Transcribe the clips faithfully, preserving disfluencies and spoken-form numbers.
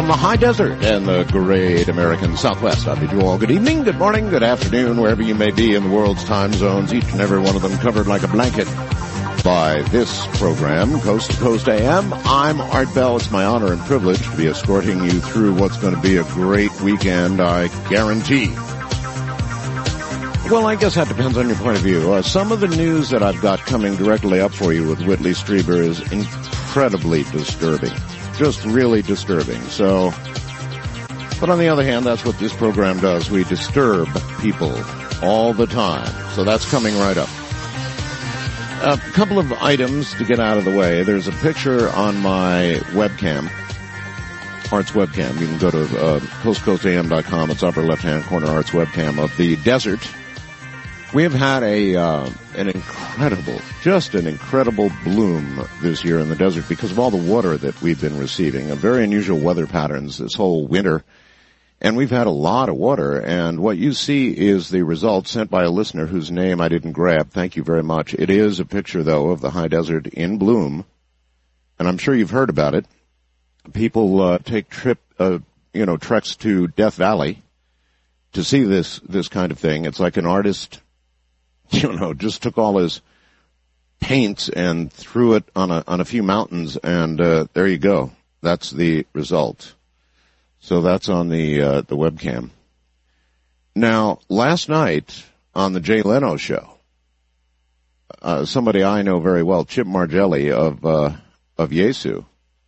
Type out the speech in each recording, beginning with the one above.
from the high desert and the great American Southwest. I bid you all good evening, good morning, good afternoon, wherever you may be in the world's time zones, each and every one of them covered like a blanket by this program, Coast to Coast A M. I'm Art Bell. It's my honor and privilege to be escorting you through what's going to be a great weekend, I guarantee. Well, I guess that depends on your point of view. Uh, some of the news that I've got coming directly up for you with Whitley Strieber is incredibly disturbing. Just really disturbing. So, but on the other hand, that's what this program does. We disturb people all the time. So that's coming right up. A couple of items to get out of the way. There's a picture on my webcam, Art's webcam. You can go to uh, coast coast a m dot com. It's upper left-hand corner, Art's webcam of the desert. We have had a uh, an incredible, just an incredible bloom this year in the desert because of all the water that we've been receiving. A very unusual weather patterns this whole winter. And we've had a lot of water. And what you see is the result sent by a listener whose name I didn't grab. Thank you very much. It is a picture, though, of the high desert in bloom. And I'm sure you've heard about it. People uh, take trip, uh, you know, treks to Death Valley to see this this kind of thing. It's like an artist, you know, just took all his paints and threw it on a on a few mountains, and uh, there you go. That's the result. So that's on the uh, the webcam. Now, last night on the Jay Leno show, uh, somebody I know very well, Chip Margelli of uh, of Yesu,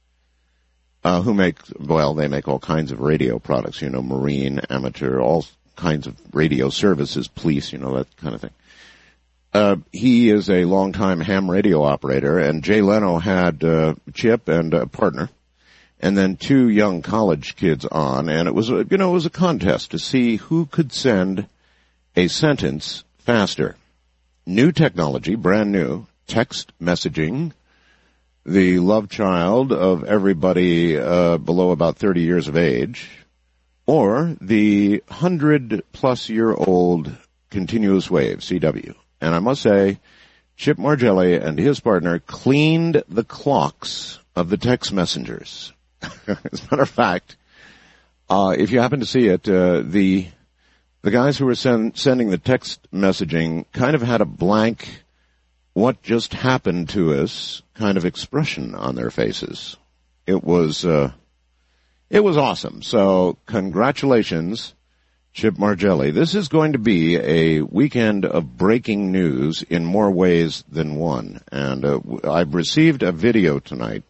uh, who make well, they make all kinds of radio products, you know, marine, amateur, all kinds of radio services, police, you know, that kind of thing. Uh, he is a longtime ham radio operator, and Jay Leno had uh, Chip and a partner, and then two young college kids on, and it was a, you know, it was a contest to see who could send a sentence faster. New technology, brand new, text messaging, the love child of everybody uh, below about thirty years of age, or the hundred-plus-year-old continuous wave, C W. And I must say, Chip Margelli and his partner cleaned the clocks of the text messengers. As a matter of fact, uh, if you happen to see it, uh, the the guys who were send, sending the text messaging kind of had a blank, what just happened to us kind of expression on their faces. It was, uh, it was awesome. So congratulations, Chip Margelli. This is going to be a weekend of breaking news in more ways than one. And uh, I've received a video tonight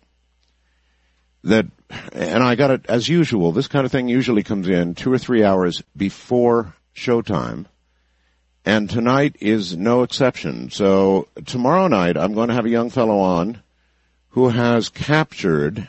that, and I got it, as usual, this kind of thing usually comes in two or three hours before showtime. And tonight is no exception. So tomorrow night I'm going to have a young fellow on who has captured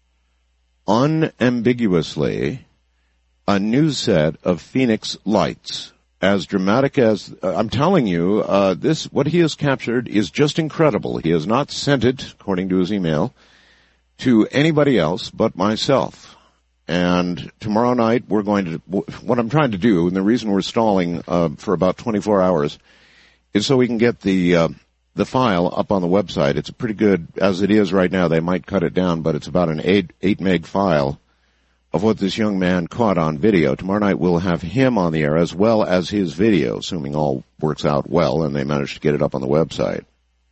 unambiguously a new set of Phoenix lights, as dramatic as, uh, I'm telling you, uh, this, what he has captured is just incredible. He has not sent it, according to his email, to anybody else but myself. And tomorrow night we're going to, what I'm trying to do, and the reason we're stalling, uh, for about twenty-four hours, is so we can get the, uh, the file up on the website. It's a pretty good, as it is right now, they might cut it down, but it's about an eight, eight meg file of what this young man caught on video. Tomorrow night we'll have him on the air as well as his video, assuming all works out well and they manage to get it up on the website.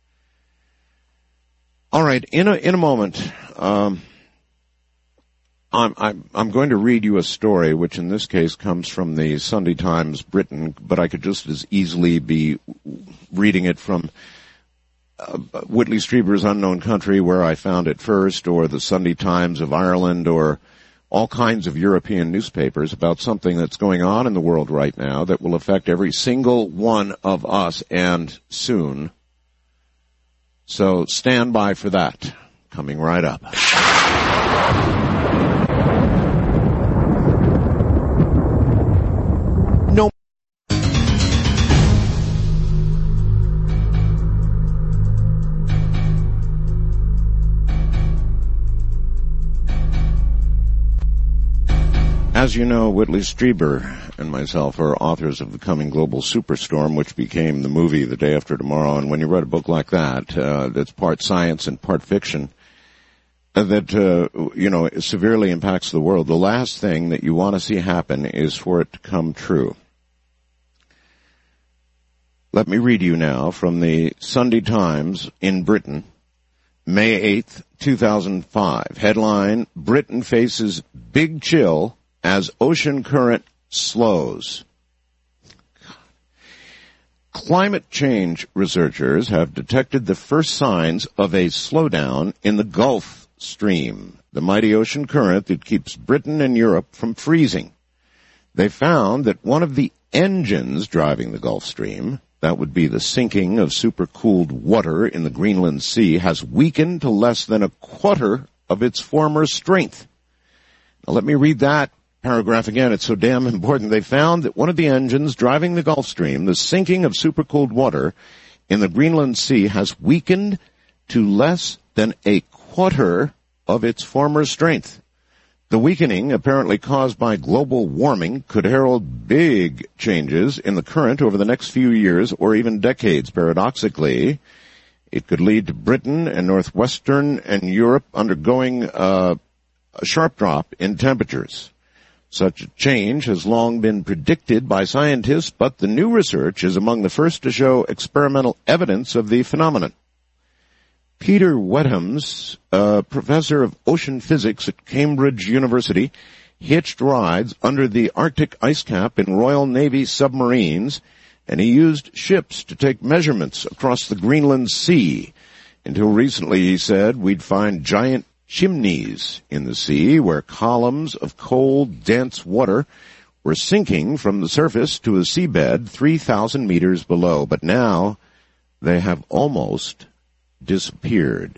All right, in a in a moment, um, I'm I'm I'm going to read you a story, which in this case comes from the Sunday Times Britain, but I could just as easily be reading it from uh, Whitley Strieber's Unknown Country, where I found it first, or the Sunday Times of Ireland, or all kinds of European newspapers about something that's going on in the world right now that will affect every single one of us, and soon. So stand by for that. Coming right up. No. As you know, Whitley Strieber and myself are authors of The Coming Global Superstorm, which became the movie The Day After Tomorrow. And when you write a book like that, uh, that's part science and part fiction, that, uh, you know, severely impacts the world, the last thing that you want to see happen is for it to come true. Let me read you now from the Sunday Times in Britain, May eighth, two thousand five. Headline, Britain faces big chill as ocean current slows. Climate change researchers have detected the first signs of a slowdown in the Gulf Stream, the mighty ocean current that keeps Britain and Europe from freezing. They found that one of the engines driving the Gulf Stream, that would be the sinking of supercooled water in the Greenland Sea, has weakened to less than a quarter of its former strength. Now let me read that paragraph again. It's so damn important. They found that one of the engines driving the Gulf Stream, the sinking of supercooled water in the Greenland Sea, has weakened to less than a quarter of its former strength. The weakening, apparently caused by global warming, could herald big changes in the current over the next few years or even decades. Paradoxically, it could lead to Britain and northwestern and Europe undergoing uh, a sharp drop in temperatures. Such a change has long been predicted by scientists, but the new research is among the first to show experimental evidence of the phenomenon. Peter Wethams, a professor of ocean physics at Cambridge University, hitched rides under the Arctic ice cap in Royal Navy submarines, and he used ships to take measurements across the Greenland Sea. Until recently, he said, we'd find giant chimneys in the sea where columns of cold, dense water were sinking from the surface to a seabed three thousand meters below. But now they have almost disappeared.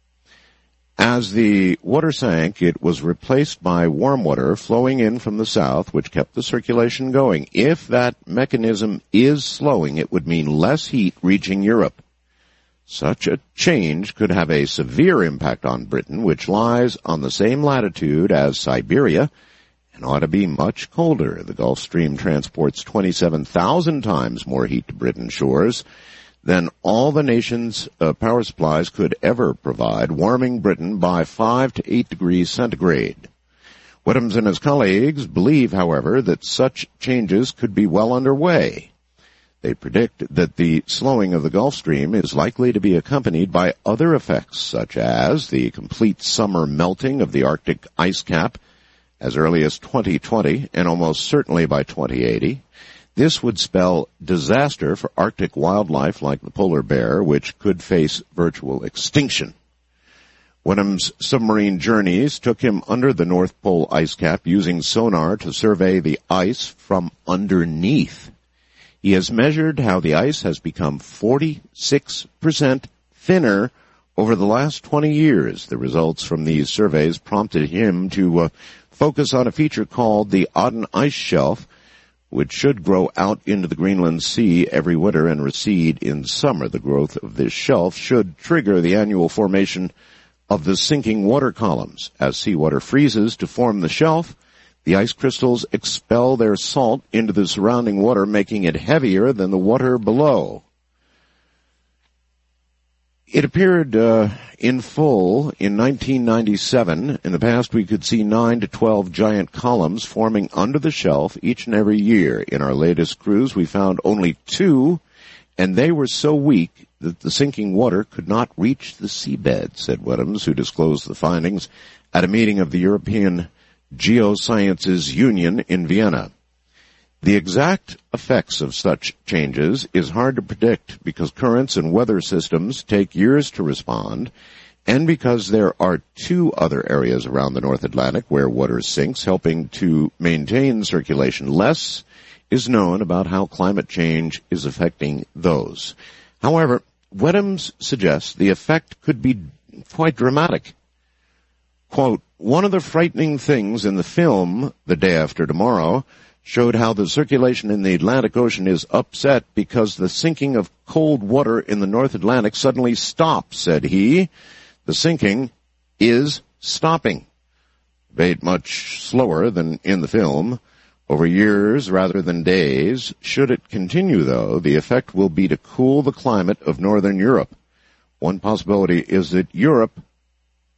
As the water sank, it was replaced by warm water flowing in from the south, which kept the circulation going. If that mechanism is slowing, it would mean less heat reaching Europe. Such a change could have a severe impact on Britain, which lies on the same latitude as Siberia and ought to be much colder. The Gulf Stream transports twenty-seven thousand times more heat to Britain's shores than all the nation's uh, power supplies could ever provide, warming Britain by five to eight degrees centigrade. Wethams and his colleagues believe, however, that such changes could be well underway. They predict that the slowing of the Gulf Stream is likely to be accompanied by other effects, such as the complete summer melting of the Arctic ice cap as early as twenty twenty and almost certainly by twenty eighty. This would spell disaster for Arctic wildlife like the polar bear, which could face virtual extinction. Wetham's submarine journeys took him under the North Pole ice cap using sonar to survey the ice from underneath. He has measured how the ice has become forty-six percent thinner over the last twenty years. The results from these surveys prompted him to uh, focus on a feature called the Aden Ice Shelf, which should grow out into the Greenland Sea every winter and recede in summer. The growth of this shelf should trigger the annual formation of the sinking water columns. As seawater freezes to form the shelf, the ice crystals expel their salt into the surrounding water, making it heavier than the water below. It appeared uh, in full in nineteen ninety-seven. In the past, we could see nine to twelve giant columns forming under the shelf each and every year. In our latest cruise, we found only two, and they were so weak that the sinking water could not reach the seabed, said Wethams, who disclosed the findings at a meeting of the European Geosciences Union in Vienna. The exact effects of such changes is hard to predict because currents and weather systems take years to respond, and because there are two other areas around the North Atlantic where water sinks, helping to maintain circulation. Less is known about how climate change is affecting those. However, Wethams suggests the effect could be quite dramatic. Quote, one of the frightening things in the film, The Day After Tomorrow, showed how the circulation in the Atlantic Ocean is upset because the sinking of cold water in the North Atlantic suddenly stops, said he. The sinking is stopping. Bait much slower than in the film, over years rather than days. Should it continue, though, the effect will be to cool the climate of northern Europe. One possibility is that Europe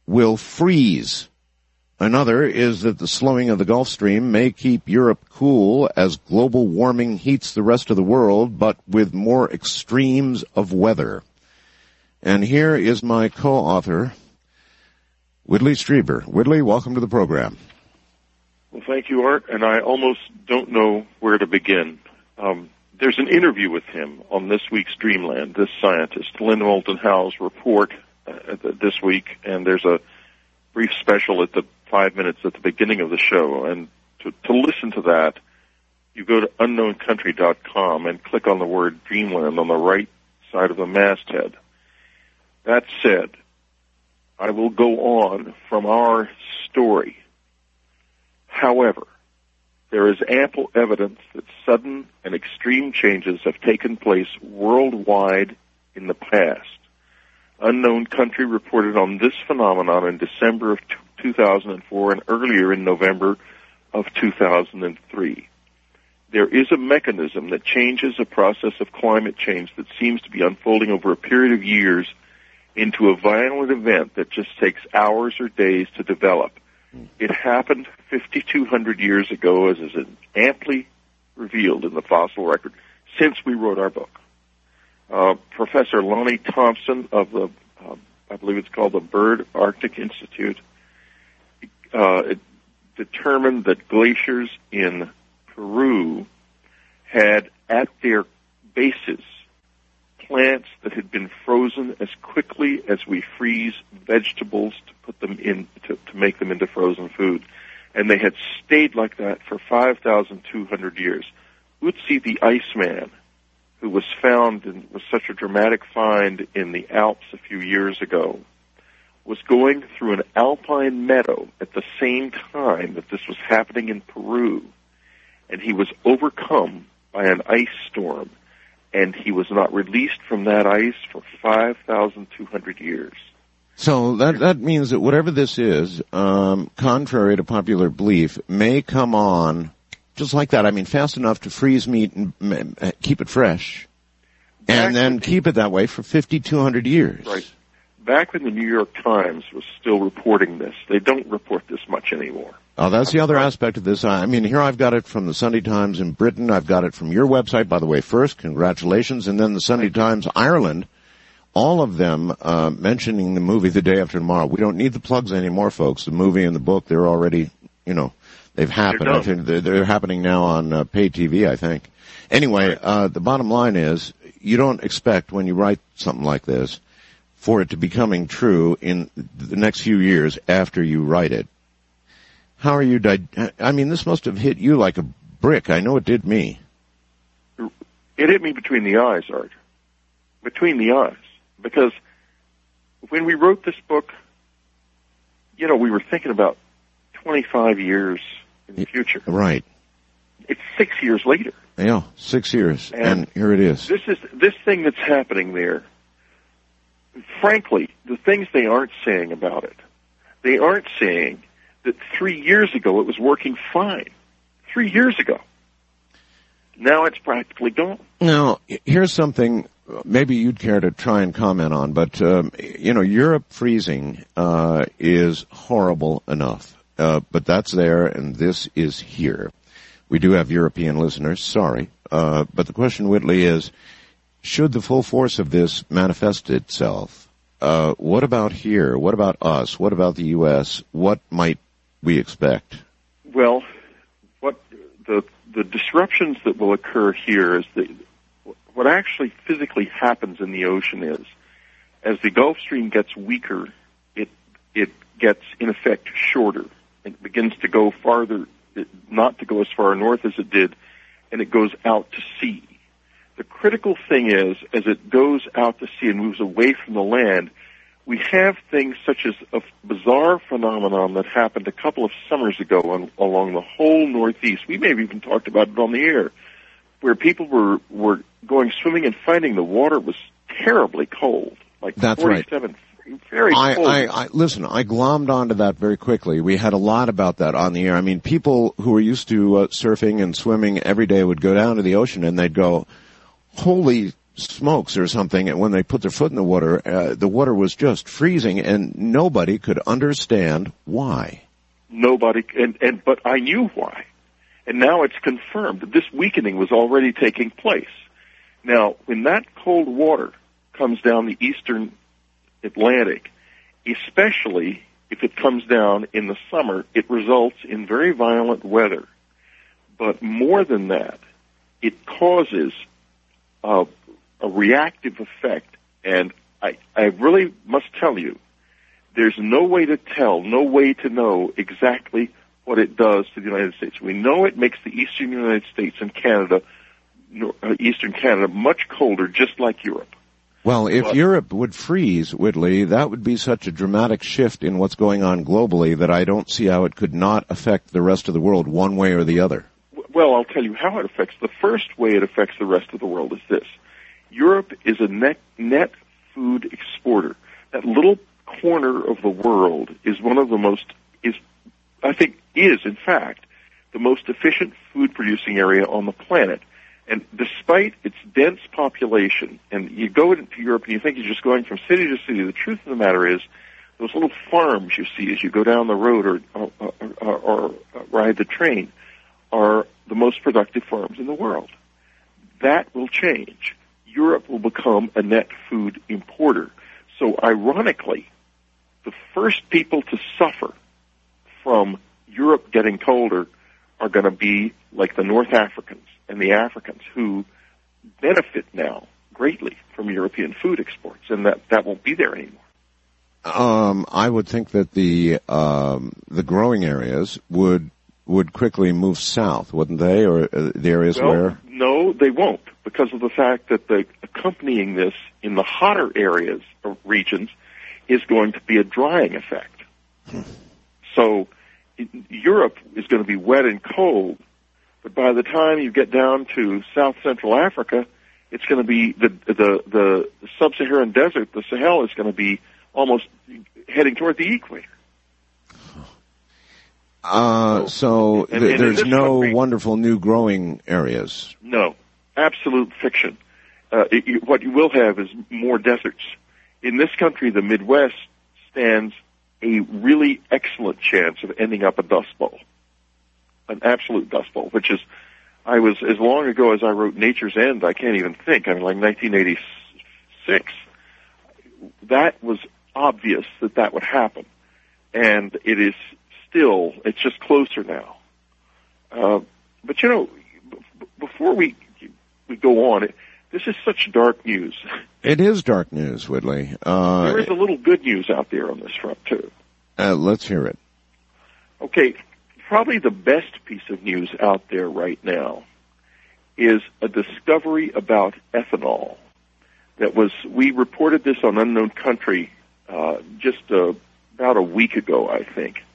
will freeze. Another is that the slowing of the Gulf Stream may keep Europe cool as global warming heats the rest of the world, but with more extremes of weather. And here is my co-author, Whitley Strieber. Whitley, welcome to the program. Well, thank you, Art, and I almost don't know where to begin. Um, there's an interview with him on this week's Dreamland, this scientist, Lynn Moulton Howe's report uh, this week, and there's a brief special at the five minutes at the beginning of the show. And to, to listen to that, you go to unknown country dot com and click on the word Dreamland on the right side of the masthead. That said, I will go on from our story. However, there is ample evidence that sudden and extreme changes have taken place worldwide in the past. Unknown Country reported on this phenomenon in December of two thousand four and earlier in November of two thousand three. There is a mechanism that changes a process of climate change that seems to be unfolding over a period of years into a violent event that just takes hours or days to develop. It happened fifty-two hundred years ago, as is amply revealed in the fossil record, since we wrote our book. Uh, Professor Lonnie Thompson of the, uh, I believe it's called the Bird Arctic Institute, uh, it determined that glaciers in Peru had at their bases plants that had been frozen as quickly as we freeze vegetables to put them in, to, to make them into frozen food. And they had stayed like that for five thousand two hundred years. Ötzi the Iceman, who was found and was such a dramatic find in the Alps a few years ago, was going through an alpine meadow at the same time that this was happening in Peru. And he was overcome by an ice storm. And he was not released from that ice for five thousand two hundred years. So that that means that whatever this is, um, contrary to popular belief, may come on just like that. I mean, fast enough to freeze meat and uh, keep it fresh, Back and then keep it that way for fifty-two hundred years. Right. Back when the New York Times was still reporting this, they don't report this much anymore. Oh, that's the other aspect of this. I mean, here I've got it from the Sunday Times in Britain. I've got it from your website, by the way, first. Congratulations. And then the Sunday Times Ireland. All of them uh, mentioning the movie The Day After Tomorrow. We don't need the plugs anymore, folks. The movie and the book, they're already, you know, they've happened. I think they're, they're happening now on uh, pay T V, I think. Anyway, uh, the bottom line is you don't expect when you write something like this for it to be coming true in the next few years after you write it. How are you, di- I mean, this must have hit you like a brick. I know it did me. It hit me between the eyes, Art. Between the eyes. Because when we wrote this book, you know, we were thinking about twenty-five years in the future. Right. It's six years later. Yeah, six years, and, and here it is. This is this thing that's happening there. Frankly, the things they aren't saying about it, they aren't saying that three years ago it was working fine. Three years ago. Now it's practically gone. Now, here's something maybe you'd care to try and comment on, but, um, you know, Europe freezing uh, is horrible enough. Uh, but that's there, and this is here. We do have European listeners, sorry. Uh, but the question, Whitley, is, should the full force of this manifest itself, uh, what about here? What about us? What about the U S? What might we expect? Well, what the the disruptions that will occur here is the what actually physically happens in the ocean is, as the Gulf Stream gets weaker, it it gets in effect shorter. It begins to go farther, not to go as far north as it did, and it goes out to sea. The critical thing is, as it goes out to sea and moves away from the land, we have things such as a bizarre phenomenon that happened a couple of summers ago on, along the whole Northeast. We may have even talked about it on the air, where people were, were going swimming and finding the water was terribly cold, like That's forty-seven, right. very I, cold. I, I, listen, I glommed onto that very quickly. We had a lot about that on the air. I mean, people who were used to uh, surfing and swimming every day would go down to the ocean and they'd go, holy smokes or something, and when they put their foot in the water, uh, the water was just freezing, and nobody could understand why. Nobody, and, and but I knew why. And now it's confirmed that this weakening was already taking place. Now, when that cold water comes down the eastern Atlantic, especially if it comes down in the summer, it results in very violent weather. But more than that, it causes uh, a reactive effect. And I, I really must tell you, there's no way to tell, no way to know exactly what it does to the United States. We know it makes the eastern United States and Canada, uh, eastern Canada, much colder, just like Europe. Well, if but, Europe would freeze, Whitley, that would be such a dramatic shift in what's going on globally that I don't see how it could not affect the rest of the world one way or the other. Well, I'll tell you how it affects. The first way it affects the rest of the world is this. Europe is a net, net food exporter. That little corner of the world is one of the most, is, I think, is, in fact, the most efficient food-producing area on the planet. And despite its dense population, and you go into Europe and you think you're just going from city to city, the truth of the matter is those little farms you see as you go down the road or, or, or, or ride the train are the most productive farms in the world. That will change. Europe will become a net food importer. So ironically, the first people to suffer from Europe getting colder are going to be like the North Africans and the Africans, who benefit now greatly from European food exports, and that, that won't be there anymore. Um, I would think that the um, the growing areas would would quickly move south, wouldn't they? Or uh, the areas well, where? No, they won't, because of the fact that the accompanying this in the hotter areas or regions is going to be a drying effect. Hmm. So it, Europe is going to be wet and cold, but by the time you get down to South Central Africa, it's going to be the the the sub-Saharan desert. The Sahel is going to be almost heading toward the equator. Uh, so and, th- and there's no country, wonderful new growing areas. No, absolute fiction. Uh, it, you, what you will have is more deserts. In this country, the Midwest stands a really excellent chance of ending up a dust bowl. An absolute dust bowl, which is, I was, as long ago as I wrote Nature's End, I can't even think, I mean, like nineteen eighty-six, that was obvious that that would happen. And it is still, it's just closer now. Uh, but you know, b- before we, we go on, it, this is such dark news. It is dark news, Whitley. Uh, there is a little good news out there on this front, too. Uh, let's hear it. Okay. Probably the best piece of news out there right now is a discovery about ethanol that was, we reported this on Unknown Country uh, just uh, about a week ago, I think.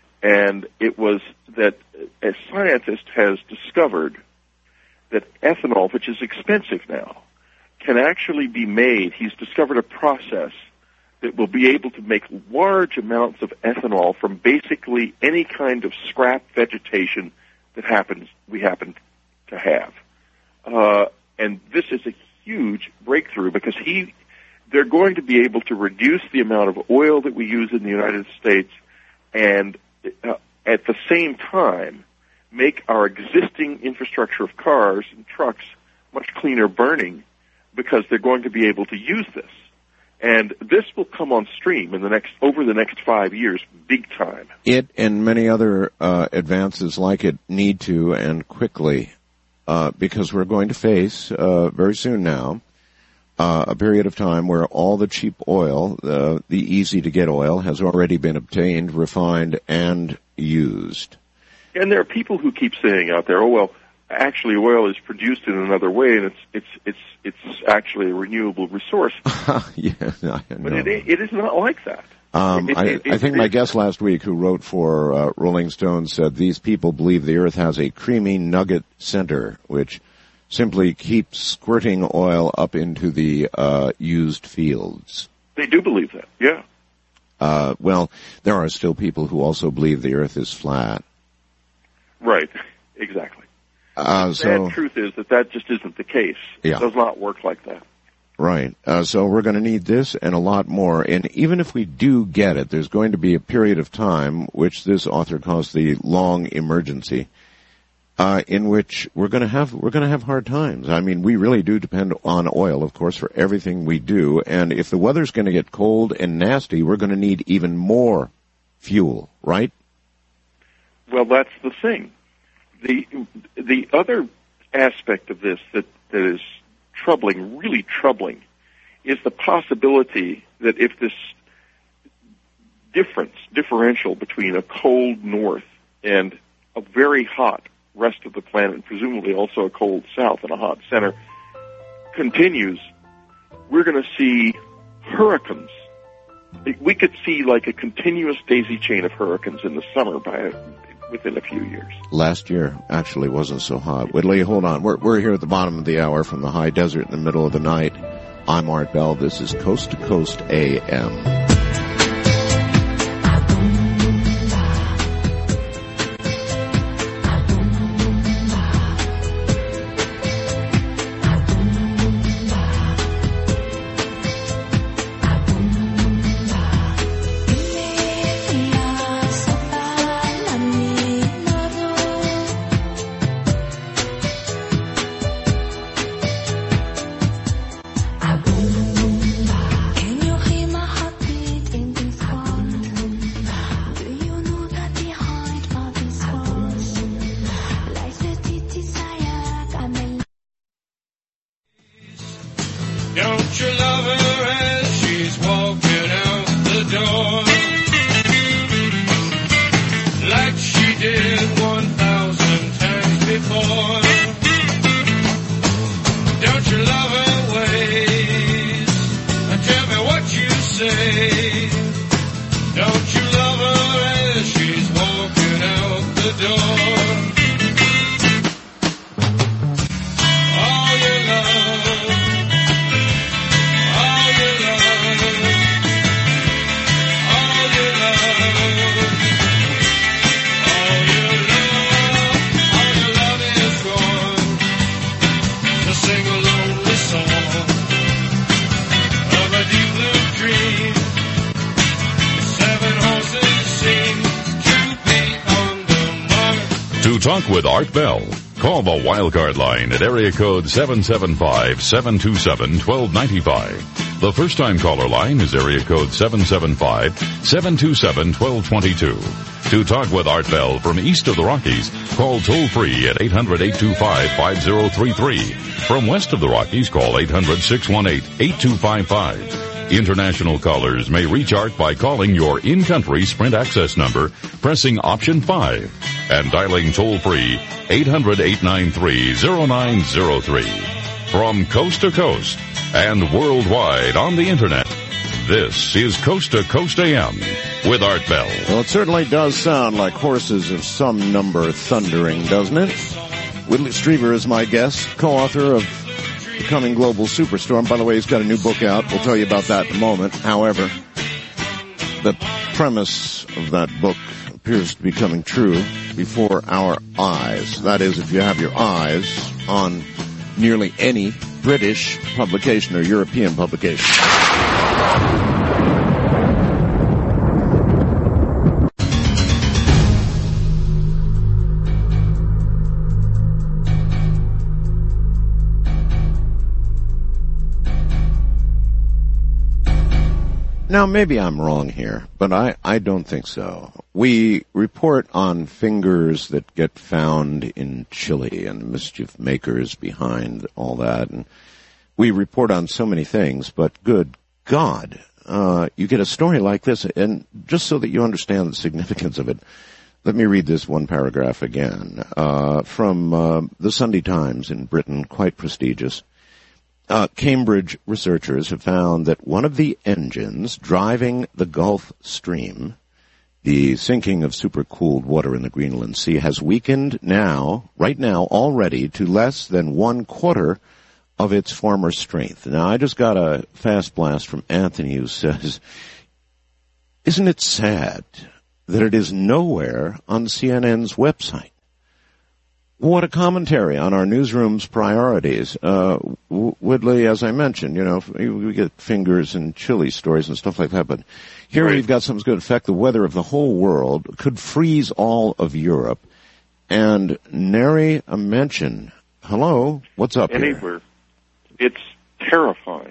And it was that a scientist has discovered that ethanol, which is expensive now, can actually be made. He's discovered a process that will be able to make large amounts of ethanol from basically any kind of scrap vegetation that happens we happen to have. Uh, and this is a huge breakthrough because he, they're going to be able to reduce the amount of oil that we use in the United States and uh, at the same time make our existing infrastructure of cars and trucks much cleaner burning because they're going to be able to use this. And this will come on stream in the next, over the next five years, big time. It and many other uh, advances like it need to, and quickly, uh, because we're going to face uh, very soon now uh, a period of time where all the cheap oil, uh, the easy-to-get oil, has already been obtained, refined, and used. And there are people who keep saying out there, "Oh well, actually, oil is produced in another way, and it's it's it's it's actually a renewable resource." yeah, I but it it is not like that. Um, it, I, it, it, I think it, my guest last week, who wrote for uh, Rolling Stone, said these people believe the Earth has a creamy nugget center, which simply keeps squirting oil up into the uh, used fields. They do believe that, yeah. Uh, well, there are still people who also believe the Earth is flat. Right, exactly. Uh, the so, sad truth is that that just isn't the case. Yeah. It does not work like that. Right. Uh, so we're going to need this and a lot more. And even if we do get it, there's going to be a period of time, which this author calls the long emergency, uh, in which we're going to have, we're going to have hard times. I mean, we really do depend on oil, of course, for everything we do. And if the weather's going to get cold and nasty, we're going to need even more fuel, right? Well, that's the thing. The, the other aspect of this that, that is troubling, really troubling, is the possibility that if this difference, differential between a cold north and a very hot rest of the planet, and presumably also a cold south and a hot center, continues, we're going to see hurricanes. We could see like a continuous daisy chain of hurricanes in the summer by within a few years. Last year actually wasn't so hot. Whitley, hold on. We're, we're here at the bottom of the hour from the high desert in the middle of the night. I'm Art Bell. This is Coast to Coast A M. Don't you love her as she's walking out the door, like she did one thousand times before? Don't you love her ways? Tell me what you say. Don't you love her as she's walking out the door? All your love, all your love, all your love, all your love, all your love is gone to sing a lonely song of a deep blue dream. Seven horses seem to be on the mark. To talk with Art Bell, call the Wildcard line at area code seven seven five, seven two seven, one two nine five. The first-time caller line is area code seven seven five, seven two seven, one two two two. To talk with Art Bell from east of the Rockies, call toll-free at eight hundred, eight two five, five zero three three. From west of the Rockies, call eight hundred, six one eight, eight two five five. International callers may reach Art by calling your in-country Sprint access number, pressing option five, and dialing toll-free eight hundred, eight nine three, zero nine zero three. From coast to coast and worldwide on the Internet, this is Coast to Coast A M with Art Bell. Well, it certainly does sound like horses of some number thundering, doesn't it? Whitley Strieber is my guest, co-author of Becoming Global Superstorm. By the way, he's got a new book out. We'll tell you about that in a moment. However, the premise of that book appears to be coming true before our eyes. That is, if you have your eyes on nearly any British publication or European publication. Now, maybe I'm wrong here, but I, I don't think so. We report on fingers that get found in Chile and mischief makers behind all that, and we report on so many things, but good God, uh, you get a story like this, and just so that you understand the significance of it, let me read this one paragraph again, uh, from uh, the Sunday Times in Britain, quite prestigious. Uh, Cambridge researchers have found that one of the engines driving the Gulf Stream, the sinking of supercooled water in the Greenland Sea, has weakened now, right now, already to less than one quarter of its former strength. Now, I just got a fast blast from Anthony who says, isn't it sad that it is nowhere on C N N's website? What a commentary on our newsroom's priorities. Uh, Whitley, as I mentioned, you know, we get fingers and chili stories and stuff like that, but here right. we've got something that's going to affect the weather of the whole world, could freeze all of Europe, and nary a mention. Hello, what's up Anywhere. here? It's terrifying.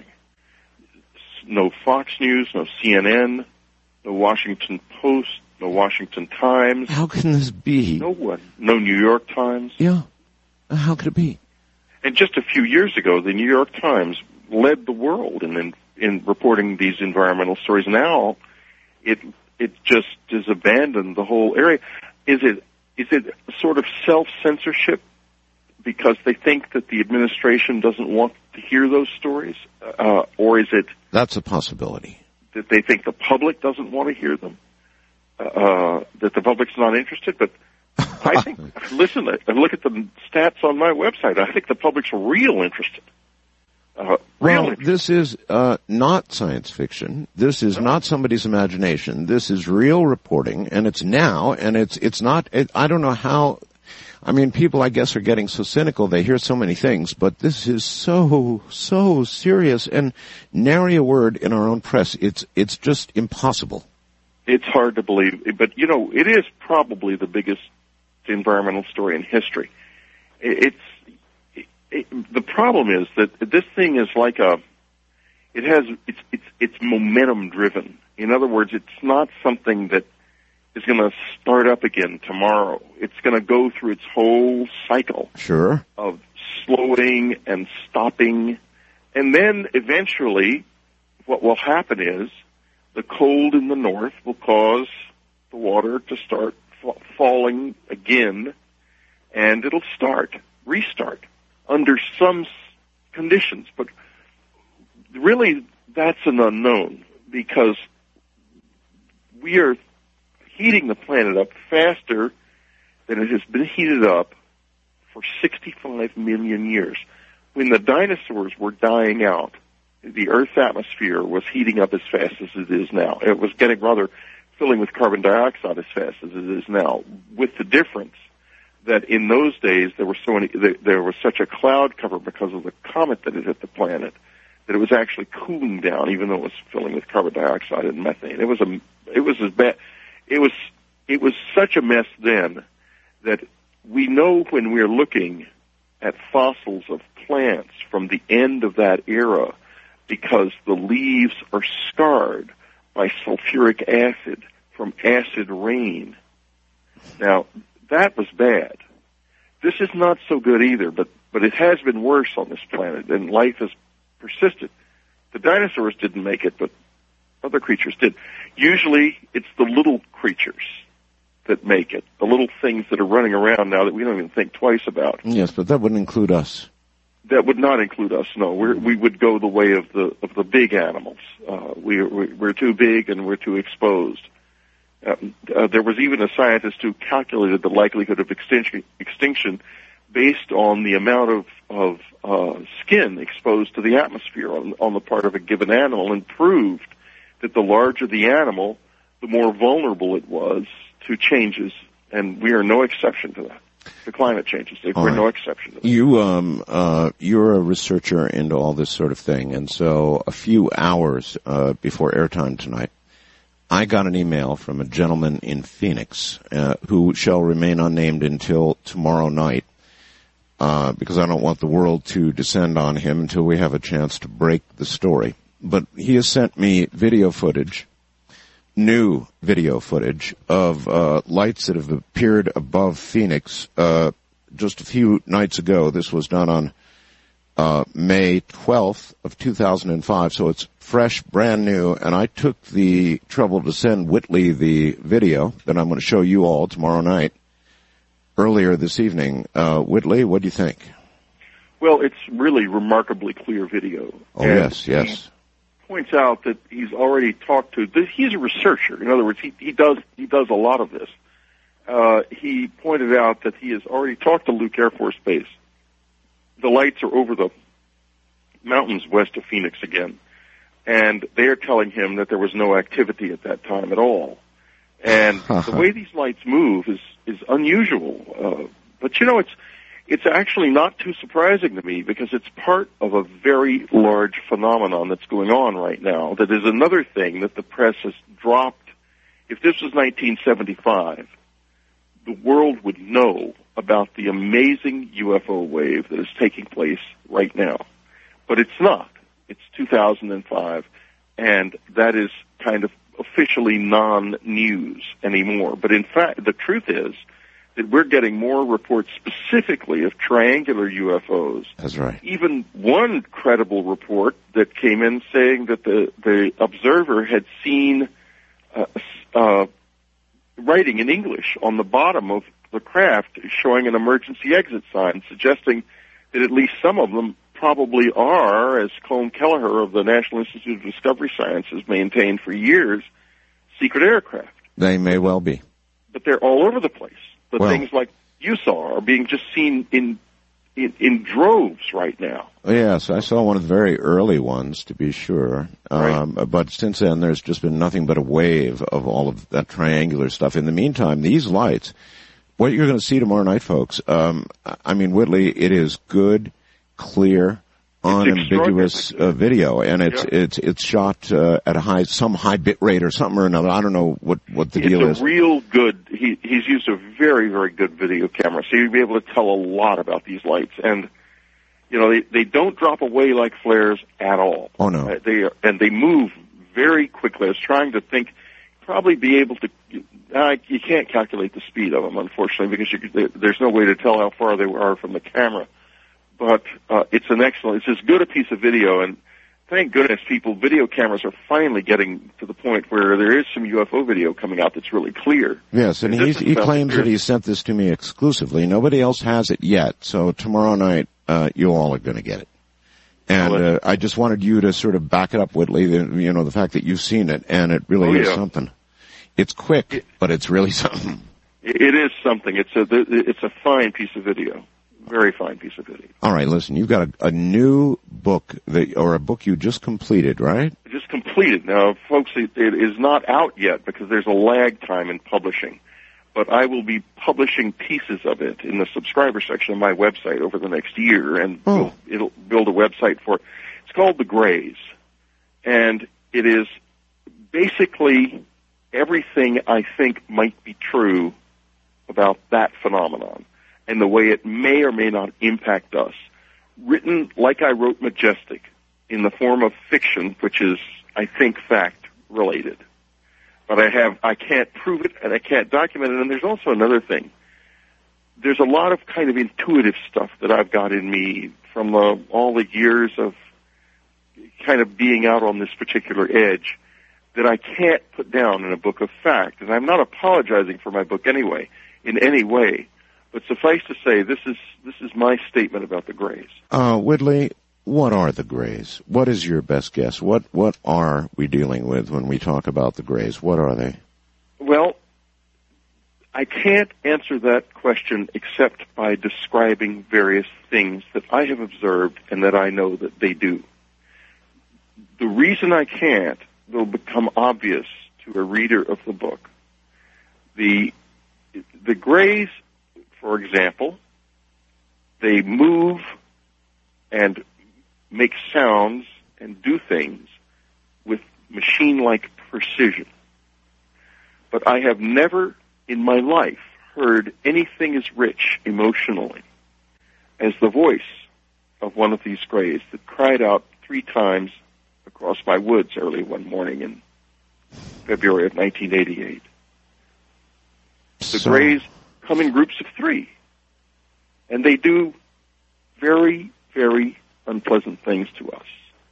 No Fox News, no C N N, no Washington Post, no Washington Times. How can this be? No one. No New York Times. Yeah. How could it be? And just a few years ago, the New York Times led the world in in, in reporting these environmental stories. Now, it it just has abandoned the whole area. Is it is it sort of self-censorship because they think that the administration doesn't want to hear those stories, uh, or is it that's a possibility that they think the public doesn't want to hear them? Uh, that the public's not interested, but I think, listen, I look at the stats on my website. I think the public's real interested. Uh, real well, interested. This is uh, not science fiction. This is not somebody's imagination. This is real reporting, and it's now, and it's it's not. It, I don't know how. I mean, people, I guess, are getting so cynical. They hear so many things, but this is so so serious, and nary a word in our own press. It's it's just impossible. It's hard to believe, but, you know, it is probably the biggest environmental story in history. It's it, it, the problem is that this thing is like a, it has, it's, it's, it's momentum driven. In other words, it's not something that is going to start up again tomorrow. It's going to go through its whole cycle. Sure. Of slowing and stopping. And then eventually what will happen is, the cold in the north will cause the water to start f- falling again, and it'll start, restart, under some s- conditions. But really, that's an unknown, because we are heating the planet up faster than it has been heated up for sixty-five million years. When the dinosaurs were dying out, the Earth's atmosphere was heating up as fast as it is now. It was getting rather filling with carbon dioxide as fast as it is now, with the difference that in those days there were so many, there was such a cloud cover because of the comet that had hit the planet that it was actually cooling down, even though it was filling with carbon dioxide and methane. It was a, it was as bad, it was, it was such a mess then that we know when we're looking at fossils of plants from the end of that era, because the leaves are scarred by sulfuric acid from acid rain. Now, that was bad. This is not so good either, but, but it has been worse on this planet, and life has persisted. The dinosaurs didn't make it, but other creatures did. Usually, it's the little creatures that make it, the little things that are running around now that we don't even think twice about. Yes, but that wouldn't include us. That would not include us. No, we're, we would go the way of the of the big animals. Uh, we, we're too big and we're too exposed. Uh, uh, there was even a scientist who calculated the likelihood of extinction, extinction based on the amount of of uh, skin exposed to the atmosphere on, on the part of a given animal, and proved that the larger the animal, the more vulnerable it was to changes, and we are no exception to that. The climate changes. We're right. no exception to that. You, um, uh, you're a researcher into all this sort of thing, and so a few hours uh, before airtime tonight, I got an email from a gentleman in Phoenix uh, who shall remain unnamed until tomorrow night, uh, because I don't want the world to descend on him until we have a chance to break the story. But he has sent me video footage, new video footage of uh, lights that have appeared above Phoenix uh, just a few nights ago. This was done on uh, May twelfth of two thousand five, so it's fresh, brand new, and I took the trouble to send Whitley the video that I'm going to show you all tomorrow night, earlier this evening. Uh, Whitley, what do you think? Well, it's really remarkably clear video. Oh, and yes, yes. Points out that he's already talked to, he's a researcher. In other words, he, he does, he does a lot of this. Uh, he pointed out that he has already talked to Luke Air Force Base. The lights are over the mountains west of Phoenix again, and they are telling him that there was no activity at that time at all. And the way these lights move is, is unusual. Uh, but you know, it's, it's actually not too surprising to me because it's part of a very large phenomenon that's going on right now. That is another thing that the press has dropped. If this was nineteen seventy-five, the world would know about the amazing U F O wave that is taking place right now. But it's not. It's two thousand five, and that is kind of officially non-news anymore. But in fact, the truth is that we're getting more reports specifically of triangular U F Os. That's right. Even one credible report that came in saying that the, the observer had seen uh, uh, writing in English on the bottom of the craft showing an emergency exit sign, suggesting that at least some of them probably are, as Colm Kelleher of the National Institute of Discovery Sciences maintained for years, secret aircraft. They may well be. But they're all over the place. The well, things like you saw are being just seen in, in in droves right now. Yes, I saw one of the very early ones, to be sure. Um, right. But since then, there's just been nothing but a wave of all of that triangular stuff. In the meantime, these lights, what you're going to see tomorrow night, folks, um, I mean, Whitley, it is good, clear, unambiguous uh, video, and it's yeah. it's it's shot uh, at a high, some high bit rate or something or another. I don't know what what the it's deal a is. It's a real good. He he's used a very very good video camera, so you'll be able to tell a lot about these lights. And you know they they don't drop away like flares at all. Oh no, uh, they are, and they move very quickly. I was trying to think, probably be able to. Uh, you can't calculate the speed of them, unfortunately, because you, there's no way to tell how far they are from the camera. But uh, it's an excellent, it's as good a piece of video, and thank goodness people, video cameras are finally getting to the point where there is some U F O video coming out that's really clear. Yes, and, and he's, he claims that he sent this to me exclusively. Nobody else has it yet, so tomorrow night uh, you all are going to get it. And uh, I just wanted you to sort of back it up, Whitley, the, you know, the fact that you've seen it, and it really oh, is yeah. something. It's quick, it, but it's really something. It is something. It's a, it's a fine piece of video. Very fine piece of video. All right, listen, you've got a, a new book, that, or a book you just completed, right? Just completed. Now, folks, it, it is not out yet because there's a lag time in publishing. But I will be publishing pieces of it in the subscriber section of my website over the next year, and oh. we'll, it'll build a website for it. It's called The Greys, and it is basically everything I think might be true about that phenomenon and the way it may or may not impact us, written like I wrote Majestic, in the form of fiction, which is, I think, fact-related. But I have, I can't prove it, and I can't document it, and there's also another thing. There's a lot of kind of intuitive stuff that I've got in me from uh, all the years of kind of being out on this particular edge that I can't put down in a book of fact. And I'm not apologizing for my book anyway, in any way. But suffice to say, this is this is my statement about the Greys. Uh, Whitley, what are the Greys? What is your best guess? What what are we dealing with when we talk about the Greys? What are they? Well, I can't answer that question except by describing various things that I have observed and that I know that they do. The reason I can't will become obvious to a reader of the book. The the Greys, for example, they move and make sounds and do things with machine-like precision. But I have never in my life heard anything as rich emotionally as the voice of one of these Greys that cried out three times across my woods early one morning in February of nineteen eighty-eight. The So... Greys come in groups of three, and they do very, very unpleasant things to us.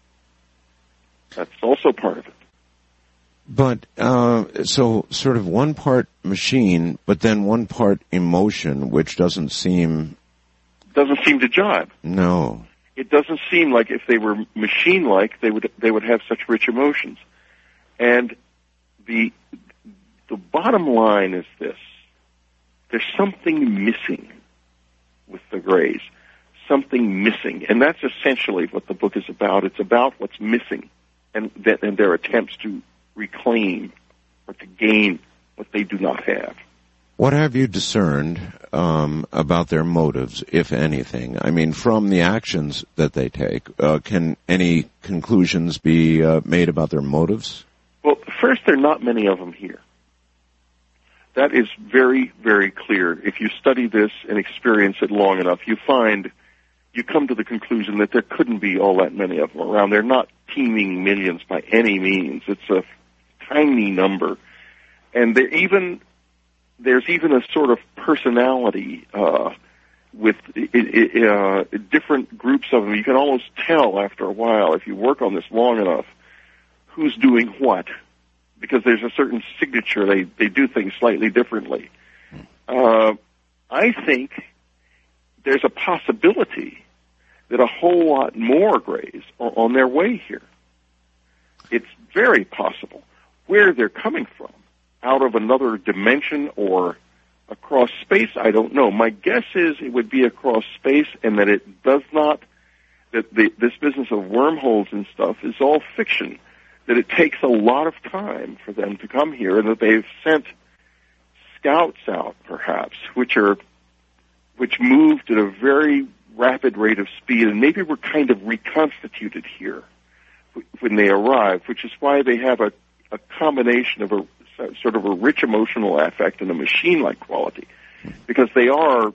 That's also part of it. But, uh, so sort of one part machine, but then one part emotion, which doesn't seem... Doesn't seem to jibe. No. It doesn't seem like if they were machine-like, they would they would have such rich emotions. And the the bottom line is this. There's something missing with the Greys. Something missing. And that's essentially what the book is about. It's about what's missing and, th- and their attempts to reclaim or to gain what they do not have. What have you discerned um, about their motives, if anything? I mean, from the actions that they take, uh, can any conclusions be uh, made about their motives? Well, first, there are not many of them here. That is very, very clear. If you study this and experience it long enough, you find, you come to the conclusion that there couldn't be all that many of them around. They're not teeming millions by any means. It's a tiny number. And they're even, there's even a sort of personality uh, with uh, different groups of them. You can almost tell after a while, if you work on this long enough, who's doing what, because there's a certain signature. They, they do things slightly differently. Uh, I think there's a possibility that a whole lot more Greys are on their way here. It's very possible. Where they're coming from, out of another dimension or across space, I don't know. My guess is it would be across space, and that it does not, that the, this business of wormholes and stuff is all fiction, that it takes a lot of time for them to come here, and that they've sent scouts out, perhaps, which are, which moved at a very rapid rate of speed, and maybe were kind of reconstituted here when they arrived, which is why they have a, a combination of a sort of a rich emotional affect and a machine-like quality, because they are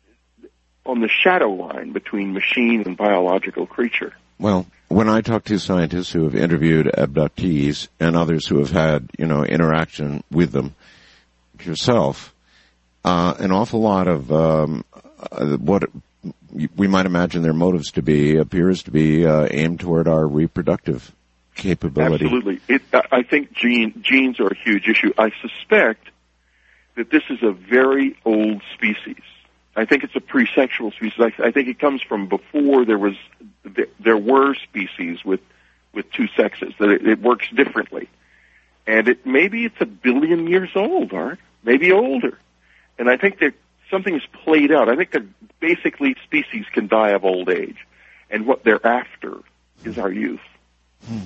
on the shadow line between machine and biological creature. Well, when I talk to scientists who have interviewed abductees and others who have had, you know, interaction with them, yourself, uh, an awful lot of um, uh, what we might imagine their motives to be appears to be uh, aimed toward our reproductive capability. Absolutely. It, I think gene, genes are a huge issue. I suspect that this is a very old species. I think it's a pre-sexual species. I, I think it comes from before there was there, there were species with with two sexes. That it, it works differently, and it maybe it's a billion years old, Art, maybe older. And I think that something is played out. I think that basically species can die of old age, and what they're after is our youth. Hmm.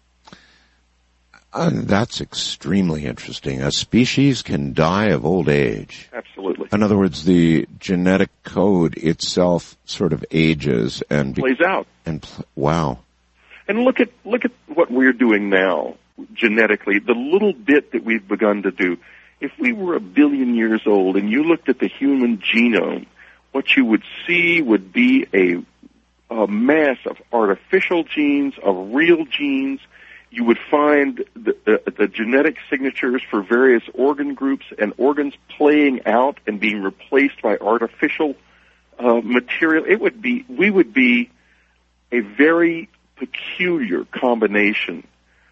Uh, that's extremely interesting. A species can die of old age. Absolutely. In other words, the genetic code itself sort of ages and plays out. And pl- wow. And look at look at what we're doing now genetically. The little bit that we've begun to do. If we were a billion years old and you looked at the human genome, what you would see would be a, a mass of artificial genes, of real genes. You would find the, the, the genetic signatures for various organ groups and organs playing out and being replaced by artificial uh, material. It would be, we would be a very peculiar combination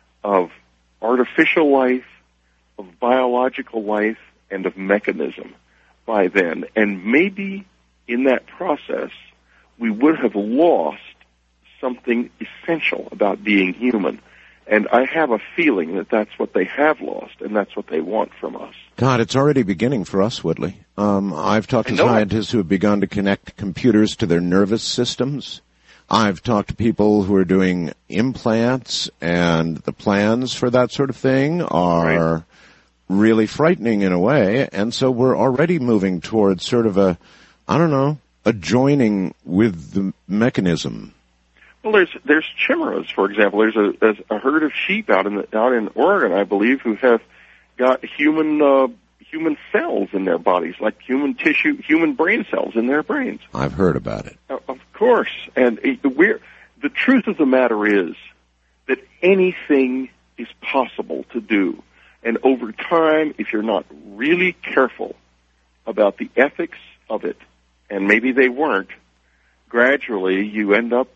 of artificial life, of biological life, and of mechanism by then. And maybe in that process, we would have lost something essential about being human. And I have a feeling that that's what they have lost, and that's what they want from us. God, it's already beginning for us, Whitley. Um, I've talked to scientists who have begun to connect computers to their nervous systems. I've talked to people who are doing implants, and the plans for that sort of thing are right. really frightening in a way. And so we're already moving towards sort of a, I don't know, a joining with the mechanism. Well, there's there's chimeras, for example. There's a, there's a herd of sheep out in the, out in Oregon, I believe, who have got human uh, human cells in their bodies, like human tissue, human brain cells in their brains. I've heard about it. Uh, of course, and it, we're the truth of the matter is that anything is possible to do, and over time, if you're not really careful about the ethics of it, and maybe they weren't, gradually you end up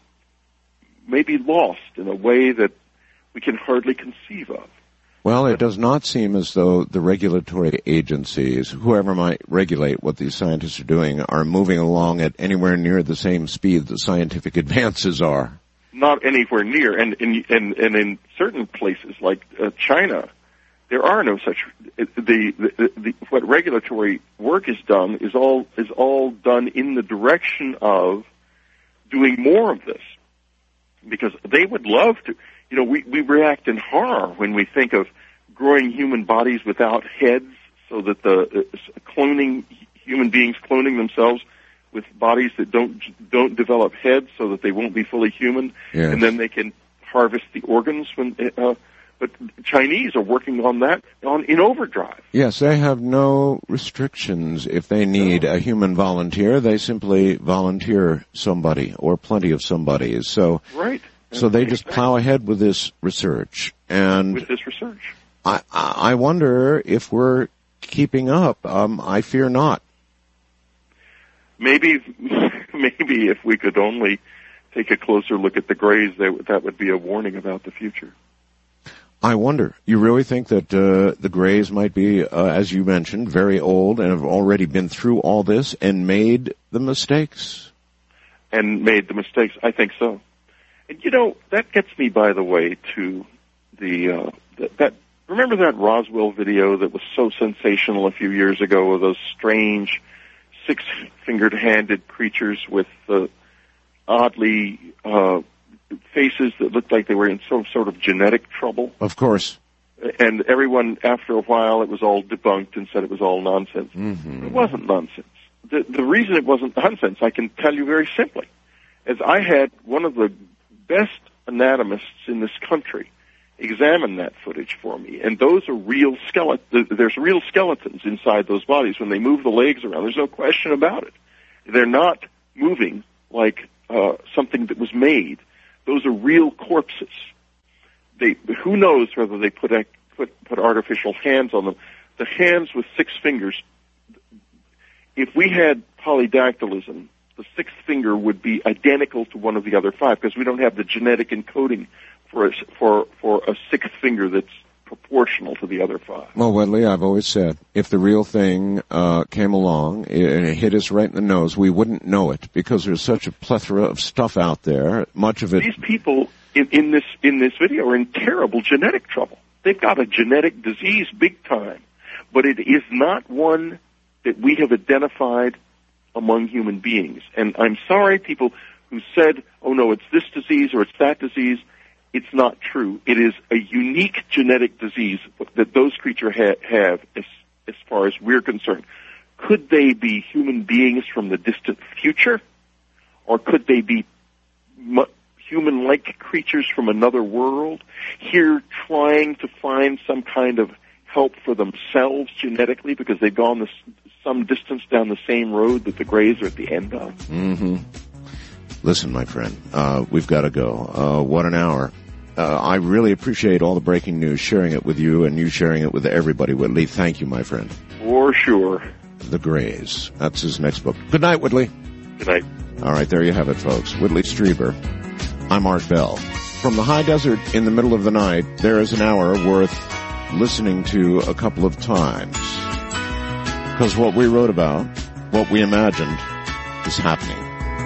maybe lost in a way that we can hardly conceive of. Well, it does not seem as though the regulatory agencies, whoever might regulate what these scientists are doing, are moving along at anywhere near the same speed that scientific advances are. Not anywhere near, and in and, and in certain places like uh, China, there are no such. The, the, the what regulatory work is done is all is all done in the direction of doing more of this. Because they would love to, you know, we, we react in horror when we think of growing human bodies without heads so that the uh, cloning, human beings cloning themselves with bodies that don't don't develop heads so that they won't be fully human, yes. and then they can harvest the organs. When uh, But Chinese are working on that on in overdrive. Yes, they have no restrictions. If they need no. a human volunteer, they simply volunteer somebody or plenty of somebody. So, right. So they just plow ahead with this research. And with this research. I, I wonder if we're keeping up. Um, I fear not. Maybe, maybe if we could only take a closer look at the Greys, that, that would be a warning about the future. I wonder. You really think that uh, the Greys might be, uh, as you mentioned, very old and have already been through all this and made the mistakes? And made the mistakes. I think so. And, you know, that gets me, by the way, to the, uh, that, that, remember that Roswell video that was so sensational a few years ago of those strange six-fingered handed creatures with uh, oddly uh, faces that looked like they were in some sort of genetic trouble? Of course. And everyone, after a while, it was all debunked and said it was all nonsense. Mm-hmm. It wasn't nonsense. The, the reason it wasn't nonsense, I can tell you very simply, is I had one of the best anatomists in this country examine that footage for me, and those are real skeletons. There's real skeletons inside those bodies. When they move the legs around, there's no question about it. They're not moving like uh, something that was made. Those are real corpses. They, who knows whether they put, put put artificial hands on them? The hands with six fingers. If we had polydactylism, the sixth finger would be identical to one of the other five because we don't have the genetic encoding for a, for for a sixth finger that's proportional to the other five. Well, Wedley, I've always said, if the real thing uh, came along and it hit us right in the nose, we wouldn't know it because there's such a plethora of stuff out there. Much of it. These people in, in this in this video are in terrible genetic trouble. They've got a genetic disease big time, but it is not one that we have identified among human beings. And I'm sorry, people who said, "Oh no, it's this disease or it's that disease." It's not true. It is a unique genetic disease that those creatures ha- have as, as far as we're concerned. Could they be human beings from the distant future? Or could they be mu- human-like creatures from another world here trying to find some kind of help for themselves genetically because they've gone this, some distance down the same road that the Greys are at the end of? Mm-hmm. Listen, my friend, uh, we've got to go. Uh, what an hour. Uh, I really appreciate all the breaking news, sharing it with you and you sharing it with everybody. Whitley, thank you, my friend. For sure. The Greys. That's his next book. Good night, Whitley. Good night. All right, there you have it, folks. Whitley Strieber. I'm Art Bell. From the high desert in the middle of the night, there is an hour worth listening to a couple of times. Because what we wrote about, what we imagined, is happening.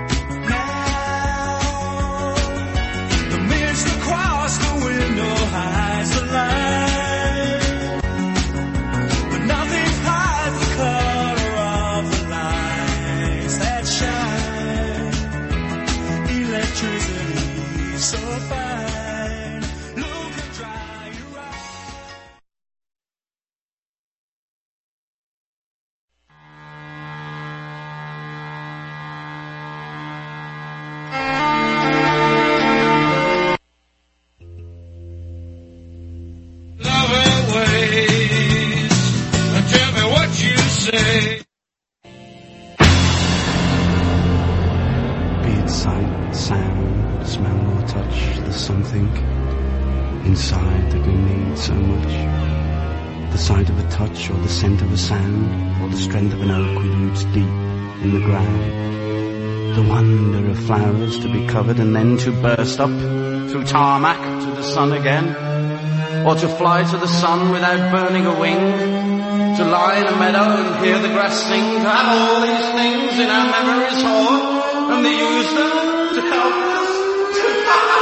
Inside that we need so much. The sight of a touch or the scent of a sound or the strength of an oak with roots deep in the ground. The wonder of flowers to be covered and then to burst up through tarmac to the sun again. Or to fly to the sun without burning a wing. To lie in a meadow and hear the grass sing. To have all these things in our memories hold and to use them to help us to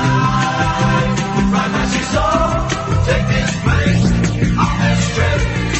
Take this place on this trip.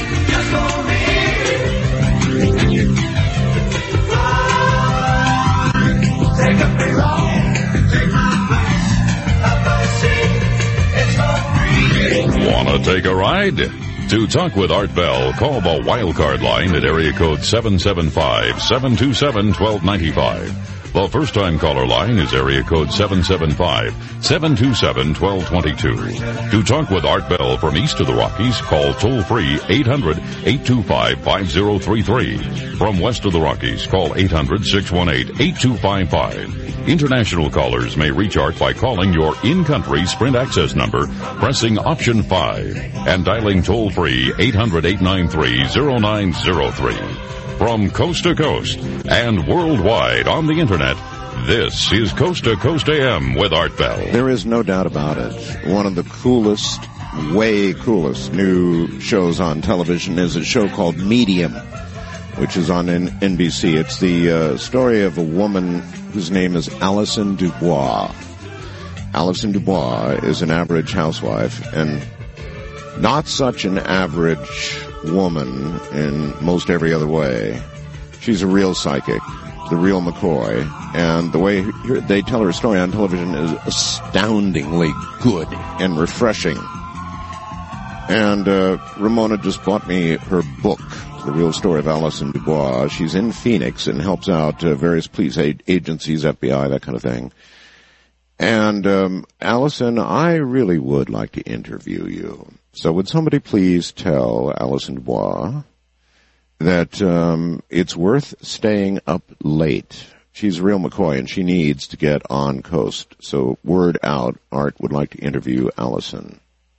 take a ride? To talk with Art Bell, call the Wildcard line at area code seven seven five, seven two seven, one two nine five. The first-time caller line is area code seven seven five, seven two seven, one two two two. To talk with Art Bell from east of the Rockies, call toll-free eight hundred, eight two five, five zero three three. From west of the Rockies, call eight hundred, six one eight, eight two five five. International callers may reach Art by calling your in-country Sprint access number, pressing option five, and dialing toll-free eight hundred, eight nine three, zero nine zero three. From coast to coast and worldwide on the internet, this is Coast to Coast A M with Art Bell. There is no doubt about it. One of the coolest, way coolest new shows on television is a show called Medium, which is on N B C. It's the uh, story of a woman whose name is Alison Dubois. Alison Dubois is an average housewife and not such an average woman in most every other way. She's a real psychic, the real McCoy, and the way they tell her story on television is astoundingly good and refreshing. And uh, Ramona just bought me her book, The Real Story of Alison Dubois. She's in Phoenix and helps out uh, various police agencies, F B I, that kind of thing. And um, Alison, I really would like to interview you. So would somebody please tell Alison Dubois that um, it's worth staying up late. She's a real McCoy, and she needs to get on Coast. So word out, Art would like to interview Alison.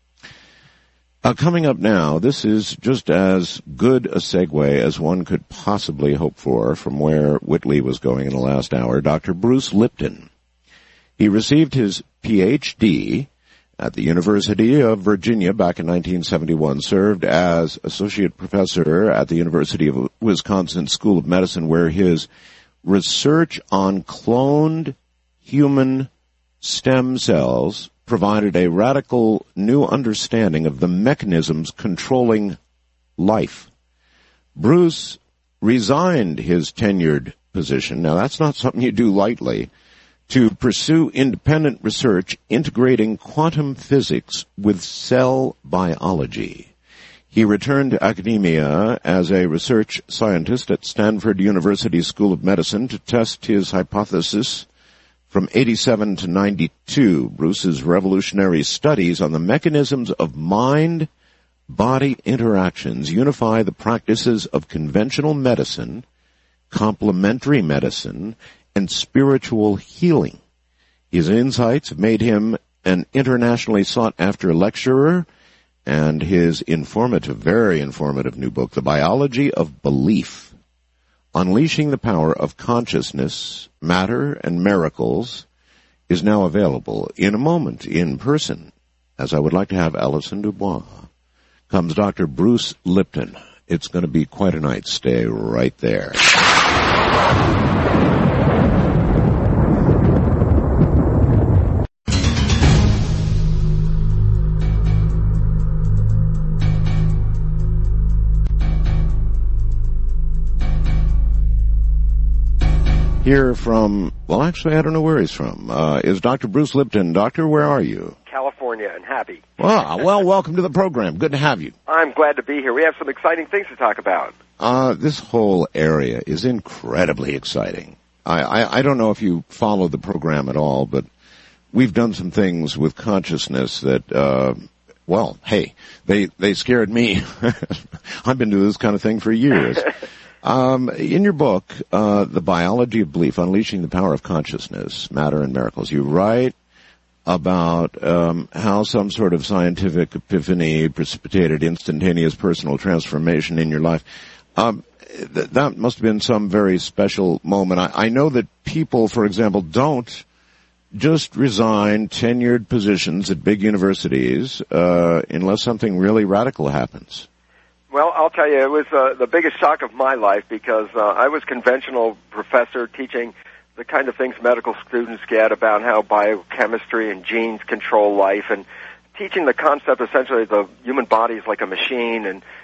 Uh, coming up now, this is just as good a segue as one could possibly hope for from where Whitley was going in the last hour. Doctor Bruce Lipton. He received his P H D at the University of Virginia back in nineteen seventy-one, served as associate professor at the University of Wisconsin School of Medicine, where his research on cloned human stem cells provided a radical new understanding of the mechanisms controlling life. Bruce resigned his tenured position. Now, that's not something you do lightly, to pursue independent research integrating quantum physics with cell biology. He returned to academia as a research scientist at Stanford University School of Medicine to test his hypothesis. From eighty-seven to ninety-two, Bruce's revolutionary studies on the mechanisms of mind-body interactions unify the practices of conventional medicine, complementary medicine, and spiritual healing. His insights have made him an internationally sought-after lecturer, and his informative, very informative new book, The Biology of Belief, Unleashing the Power of Consciousness, Matter, and Miracles, is now available. In a moment, in person, as I would like to have Alison Dubois, comes Doctor Bruce Lipton. It's going to be quite a night. Stay right there. Here from, well, actually, I don't know where he's from, uh, is Doctor Bruce Lipton. Doctor, where are you? California, and happy. Ah, well, welcome to the program. Good to have you. I'm glad to be here. We have some exciting things to talk about. Uh, this whole area is incredibly exciting. I, I, I don't know if you follow the program at all, but we've done some things with consciousness that, uh, well, hey, they, they scared me. I've been doing this kind of thing for years. Um, in your book, uh, The Biology of Belief, Unleashing the Power of Consciousness, Matter and Miracles, you write about um, how some sort of scientific epiphany precipitated instantaneous personal transformation in your life. Um, th- that must have been some very special moment. I, I know that people, for example, don't just resign tenured positions at big universities uh, unless something really radical happens. Well, I'll tell you, it was uh, the biggest shock of my life because uh, I was conventional professor teaching the kind of things medical students get about how biochemistry and genes control life, and teaching the concept essentially the human body is like a machine, and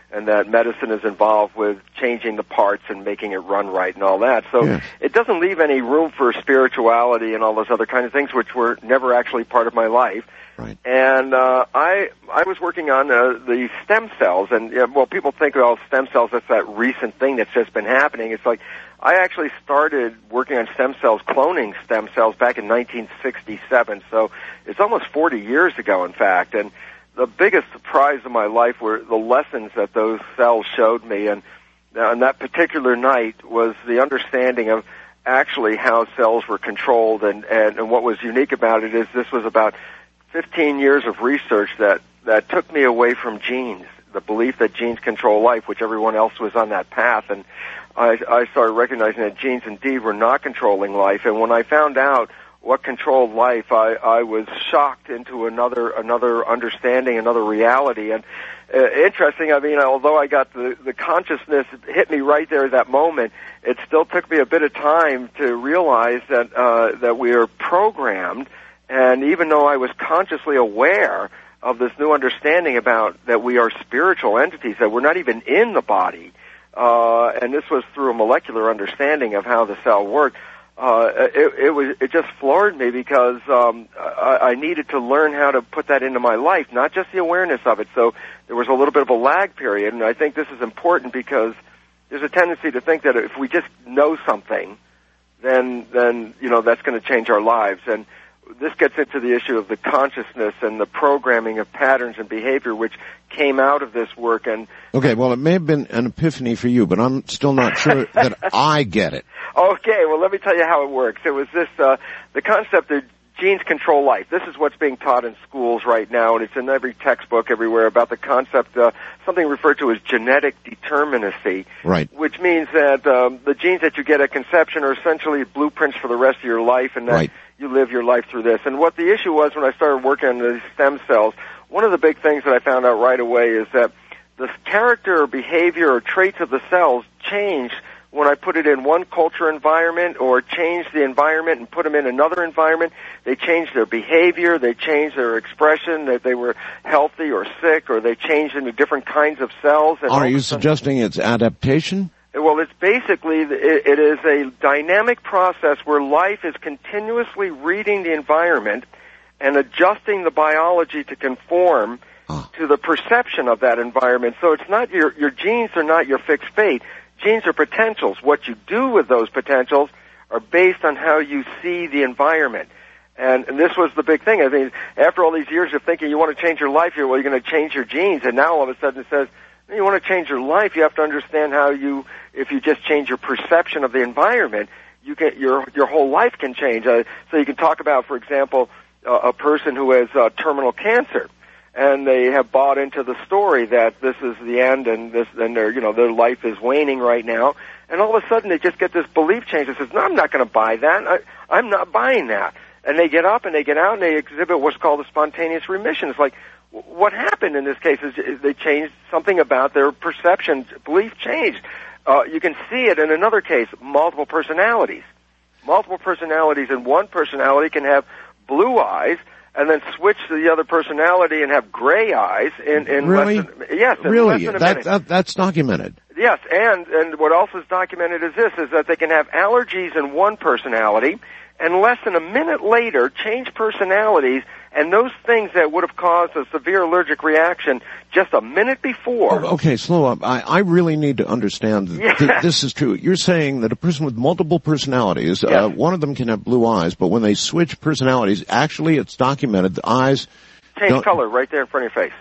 and that medicine is involved with changing the parts and making it run right and all that. So yes. It doesn't leave any room for spirituality and all those other kinds of things, which were never actually part of my life. Right. And uh, I I was working on uh, the stem cells, and uh, well, people think, well, stem cells, that's that recent thing that's just been happening. It's like I actually started working on stem cells, cloning stem cells, back in nineteen sixty-seven. So it's almost forty years ago, in fact. And the biggest surprise of my life were the lessons that those cells showed me. And on that particular night was the understanding of actually how cells were controlled. And, and, and what was unique about it is this was about fifteen years of research that, that took me away from genes, the belief that genes control life, which everyone else was on that path. And I, I started recognizing that genes indeed were not controlling life. And when I found out what controlled life, I, I was shocked into another another understanding, another reality. And uh, interesting, I mean, although I got the, the consciousness hit me right there at that moment, it still took me a bit of time to realize that uh, that we are programmed. And even though I was consciously aware of this new understanding about that we are spiritual entities, that we're not even in the body, uh, and this was through a molecular understanding of how the cell worked, uh, it, it was it just floored me because um, I, I needed to learn how to put that into my life, not just the awareness of it. So there was a little bit of a lag period, and I think this is important because there's a tendency to think that if we just know something, then then you know that's going to change our lives. And this gets into the issue of the consciousness and the programming of patterns and behavior, which came out of this work. And okay, well, it may have been an epiphany for you, but I'm still not sure that I get it. Okay, well, let me tell you how it works. It was this, uh, the concept that genes control life. This is what's being taught in schools right now, and it's in every textbook everywhere about the concept, uh, something referred to as genetic determinacy. Right. Which means that um, the genes that you get at conception are essentially blueprints for the rest of your life, and that right. you live your life through this. And what the issue was when I started working on these stem cells, one of the big things that I found out right away is that the character or behavior or traits of the cells change when I put it in one culture environment or change the environment and put them in another environment. They change their behavior, they change their expression, that they were healthy or sick, or they changed into different kinds of cells. And are you suggesting it's adaptation? Well, it's basically, it, it is a dynamic process where life is continuously reading the environment and adjusting the biology to conform oh. to the perception of that environment. So it's not your, your genes are not your fixed fate. Genes are potentials. What you do with those potentials are based on how you see the environment. And, and this was the big thing. I mean, after all these years of thinking you want to change your life, you're, well, you're going to change your genes. And now all of a sudden it says, you want to change your life, you have to understand how you, if you just change your perception of the environment, you can, your, your whole life can change. Uh, so you can talk about, for example, uh, a person who has uh, terminal cancer. And they have bought into the story that this is the end, and this, and their, you know, their life is waning right now. And all of a sudden, they just get this belief change that says, "No, I'm not going to buy that. I, I'm not buying that." And they get up and they get out and they exhibit what's called a spontaneous remission. It's like, what happened in this case is they changed something about their perception. Belief changed. Uh, you can see it in another case: multiple personalities. Multiple personalities, and one personality can have blue eyes, and then switch to the other personality and have gray eyes in, in really? less than, yes, in really? less than a that, minute. that, that's documented. Yes, and, and what else is documented is this, is that they can have allergies in one personality, and less than a minute later change personalities, and those things that would have caused a severe allergic reaction just a minute before. Oh, okay, slow up. I, I really need to understand that Yeah. th- this is true. You're saying that a person with multiple personalities, Yes. uh, one of them can have blue eyes, but when they switch personalities, actually it's documented, the eyes Change don't- color right there in front of your face.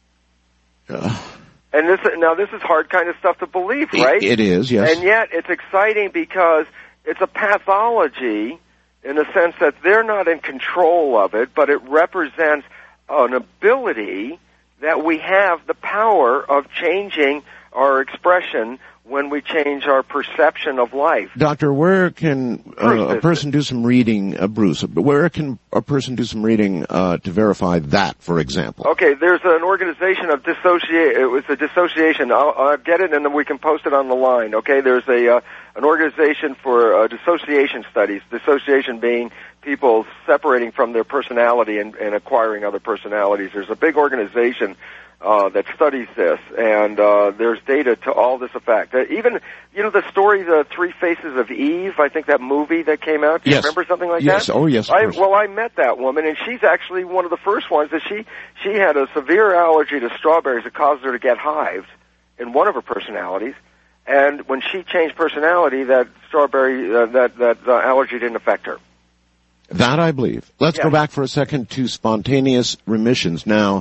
Uh, And this, now this is hard kind of stuff to believe, it- right? it is, yes. And yet it's exciting because it's a pathology in the sense that they're not in control of it, but it represents an ability that we have the power of changing our expression when we change our perception of life. Doctor, where can uh, Bruce, a person do some reading, uh, Bruce, where can a person do some reading uh, to verify that, for example? Okay, there's an organization of dissociate. It was a dissociation. I'll, I'll get it, and then we can post it on the line. Okay, there's a uh, an organization for uh, dissociation studies. Dissociation being people separating from their personality and, and acquiring other personalities. There's a big organization uh, that studies this, and uh, there's data to all this effect. Uh, even, you know, the story, The Three Faces of Eve, I think that movie that came out, do you yes. remember something like yes. that? Yes, oh yes, of I, course. well, I met that woman, and she's actually one of the first ones that she, she had a severe allergy to strawberries that caused her to get hives in one of her personalities, and when she changed personality, that strawberry, uh, that, that uh, allergy didn't affect her. That I believe. Let's yes. go back for a second to spontaneous remissions. Now,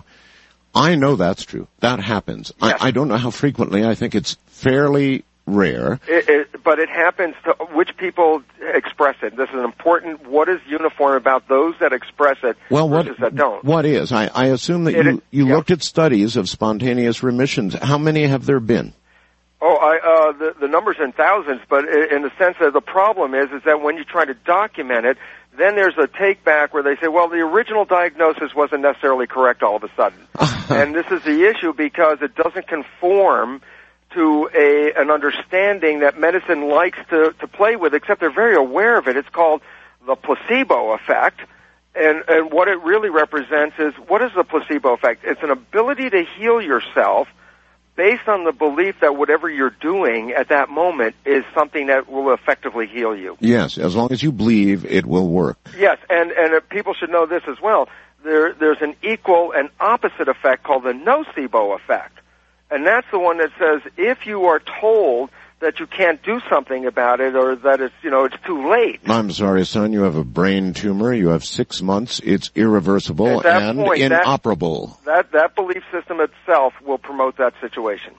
I know that's true. That happens. Yes. I, I don't know how frequently. I think it's fairly rare. It, it, but it happens to which people express it. This is important. What is uniform about those that express it well, what, versus that don't? What is? I, I assume that it, you, you yeah. looked at studies of spontaneous remissions. How many have there been? Oh, I, uh, the, the number's in thousands, but in the sense that the problem is, is that when you try to document it, then there's a take back where they say, well, the original diagnosis wasn't necessarily correct all of a sudden. And this is the issue because it doesn't conform to a, an understanding that medicine likes to, to play with, except they're very aware of it. It's called the placebo effect. And, and what it really represents is, what is the placebo effect? It's an ability to heal yourself based on the belief that whatever you're doing at that moment is something that will effectively heal you. Yes, as long as you believe it will work. Yes, and, and uh, people should know this as well. There, there's an equal and opposite effect called the nocebo effect. And that's the one that says if you are told that you can't do something about it or that it's, you know, it's too late. I'm sorry, son, you have a brain tumor. You have six months. It's irreversible and point, inoperable. That, that, that belief system itself will promote that situation.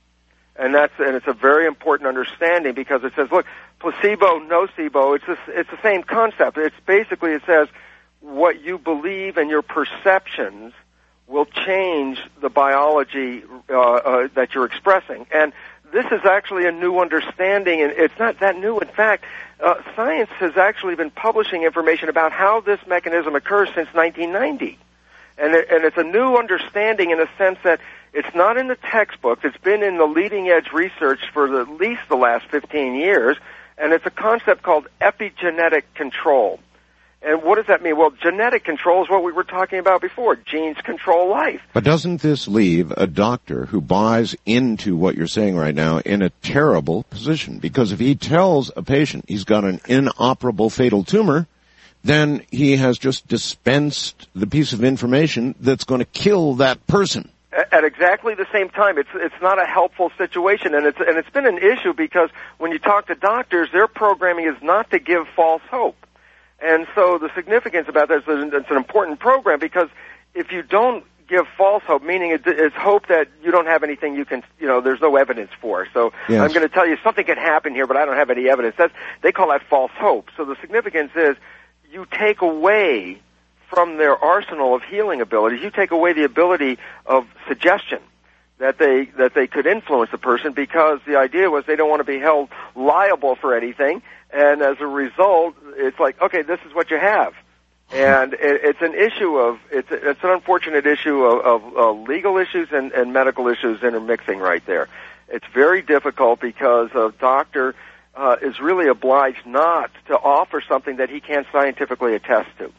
And that's, and it's a very important understanding because it says, look, placebo, nocebo, it's, a, it's the same concept. It's basically, it says what you believe and your perceptions will change the biology uh, uh, that you're expressing. And this is actually a new understanding, and it's not that new. In fact, uh, science has actually been publishing information about how this mechanism occurs since nineteen ninety. And, it, and it's a new understanding in a sense that it's not in the textbooks. It's been in the leading-edge research for the, at least the last fifteen years, and it's a concept called epigenetic control. And what does that mean? Well, genetic control is what we were talking about before. Genes control life. But doesn't this leave a doctor who buys into what you're saying right now in a terrible position? Because if he tells a patient he's got an inoperable fatal tumor, then he has just dispensed the piece of information that's going to kill that person. At exactly the same time, it's it's not a helpful situation, and it's and it's been an issue because when you talk to doctors, their programming is not to give false hope. And so the significance about this is it's an important program because if you don't give false hope, meaning it's hope that you don't have anything you can, you know, there's no evidence for. So yes. I'm going to tell you something could happen here, but I don't have any evidence. That's, they call that false hope. So the significance is you take away from their arsenal of healing abilities, you take away the ability of suggestion that they that they could influence the person because the idea was they don't want to be held liable for anything. And as a result, it's like, okay, this is what you have. And it, it's an issue of, it's, it's an unfortunate issue of, of uh, legal issues and, and medical issues intermixing right there. It's very difficult because a doctor uh, is really obliged not to offer something that he can't scientifically attest to.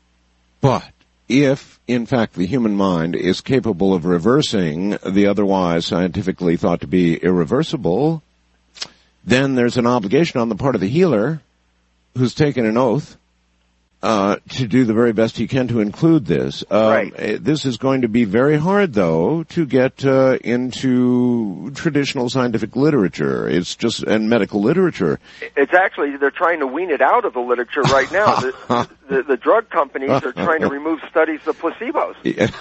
But if, in fact, the human mind is capable of reversing the otherwise scientifically thought to be irreversible, then there's an obligation on the part of the healer who's taken an oath uh to do the very best he can to include this. Um, right. This is going to be very hard, though, to get uh, into traditional scientific literature. It's just, and medical literature. It's actually, they're trying to wean it out of the literature right now. the, the, the drug companies are trying to remove studies of placebos.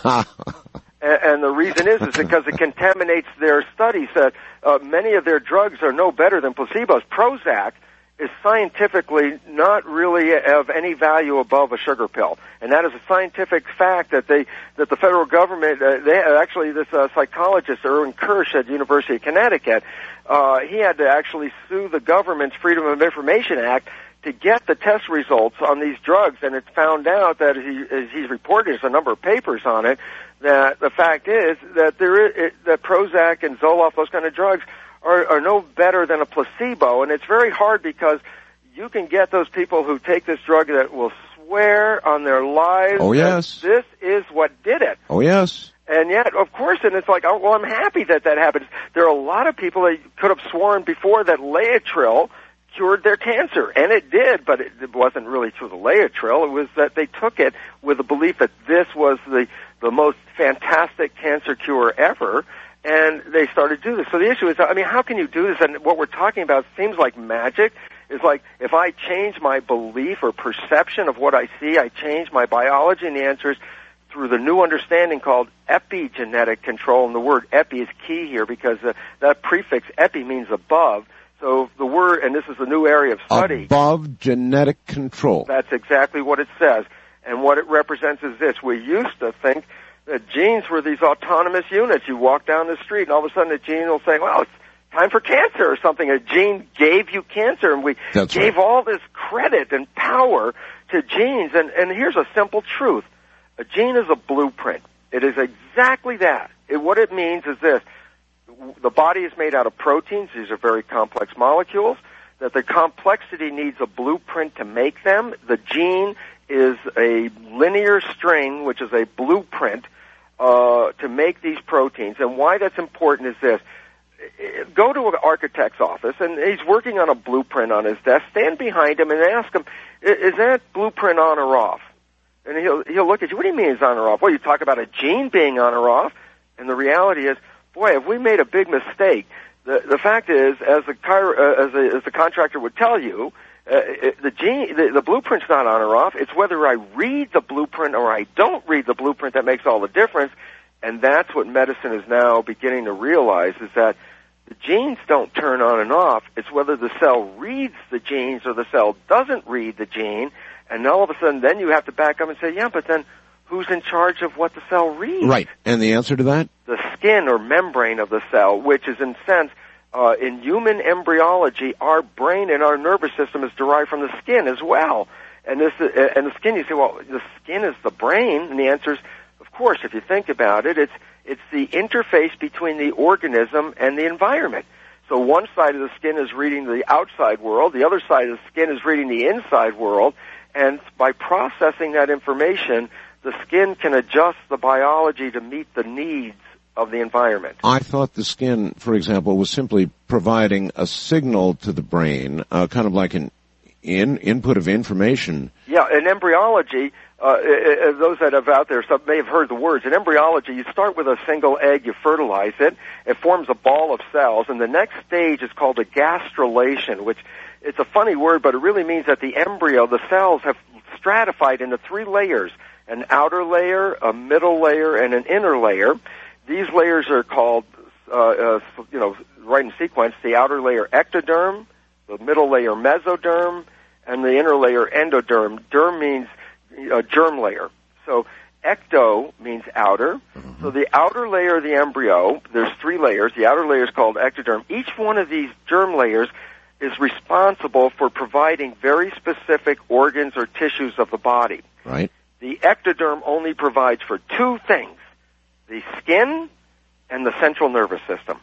And the reason is, is because it contaminates their studies. That uh, many of their drugs are no better than placebos. Prozac is scientifically not really of any value above a sugar pill, and that is a scientific fact that they that the federal government. Uh, they actually this uh, psychologist Erwin Kirsch at the University of Connecticut, uh, he had to actually sue the government's Freedom of Information Act to get the test results on these drugs, and it's found out that he, as he's reported, there's a number of papers on it, that the fact is that there is, it, that Prozac and Zoloft, those kind of drugs, are, are no better than a placebo, and it's very hard because you can get those people who take this drug that will swear on their lives oh, yes. that this is what did it. Oh, yes. And yet, of course, and it's like, oh, well, I'm happy that that happens. There are a lot of people that could have sworn before that Laetrile cured their cancer, and it did, but it, it wasn't really through the Laetrile. It was that they took it with the belief that this was the, the most fantastic cancer cure ever, and they started to do this. So the issue is, I mean, how can you do this? And what we're talking about seems like magic. It's like, if I change my belief or perception of what I see, I change my biology, and the answer is through the new understanding called epigenetic control. And the word epi is key here because uh, that prefix epi means above. So the word, and this is a new area of study. Above genetic control. That's exactly what it says. And what it represents is this. We used to think that genes were these autonomous units. You walk down the street, and all of a sudden a gene will say, well, it's time for cancer or something. A gene gave you cancer, and we That's gave right. all this credit and power to genes. And, and here's a simple truth. A gene is a blueprint. It is exactly that. It, what it means is this. The body is made out of proteins. These are very complex molecules. That the complexity needs a blueprint to make them. The gene is a linear string, which is a blueprint uh, to make these proteins. And why that's important is this. Go to an architect's office, and he's working on a blueprint on his desk. Stand behind him and ask him, is that blueprint on or off? And he'll he'll look at you. What do you mean it's on or off? Well, you talk about a gene being on or off, and the reality is, boy, have we made a big mistake. The the fact is, as the car, uh, as, a, as the contractor would tell you, uh, it, the gene, the, the blueprint's not on or off. It's whether I read the blueprint or I don't read the blueprint that makes all the difference. And that's what medicine is now beginning to realize, is that the genes don't turn on and off. It's whether the cell reads the genes or the cell doesn't read the gene. And all of a sudden, then you have to back up and say, yeah, but then who's in charge of what the cell reads? Right. And the answer to that? The skin or membrane of the cell, which is in sense, uh, in human embryology, our brain and our nervous system is derived from the skin as well. And this, uh, and the skin, you say, well, the skin is the brain, and the answer is, of course, if you think about it, it's it's the interface between the organism and the environment. So one side of the skin is reading the outside world, the other side of the skin is reading the inside world, and by processing that information, the skin can adjust the biology to meet the needs of the environment. I thought the skin, for example, was simply providing a signal to the brain, uh, kind of like an in, input of information. Yeah, in embryology, uh, uh, those that have out there some may have heard the words. In embryology, you start with a single egg, you fertilize it, it forms a ball of cells, and the next stage is called a gastrulation, which it's a funny word, but it really means that the embryo, the cells have stratified into three layers, an outer layer, a middle layer, and an inner layer. These layers are called, uh, uh, you know, right in sequence, the outer layer ectoderm, the middle layer mesoderm, and the inner layer endoderm. Derm means uh, germ layer. So ecto means outer. Mm-hmm. So the outer layer of the embryo, there's three layers. The outer layer is called ectoderm. Each one of these germ layers is responsible for providing very specific organs or tissues of the body. Right. The ectoderm only provides for two things, the skin and the central nervous system.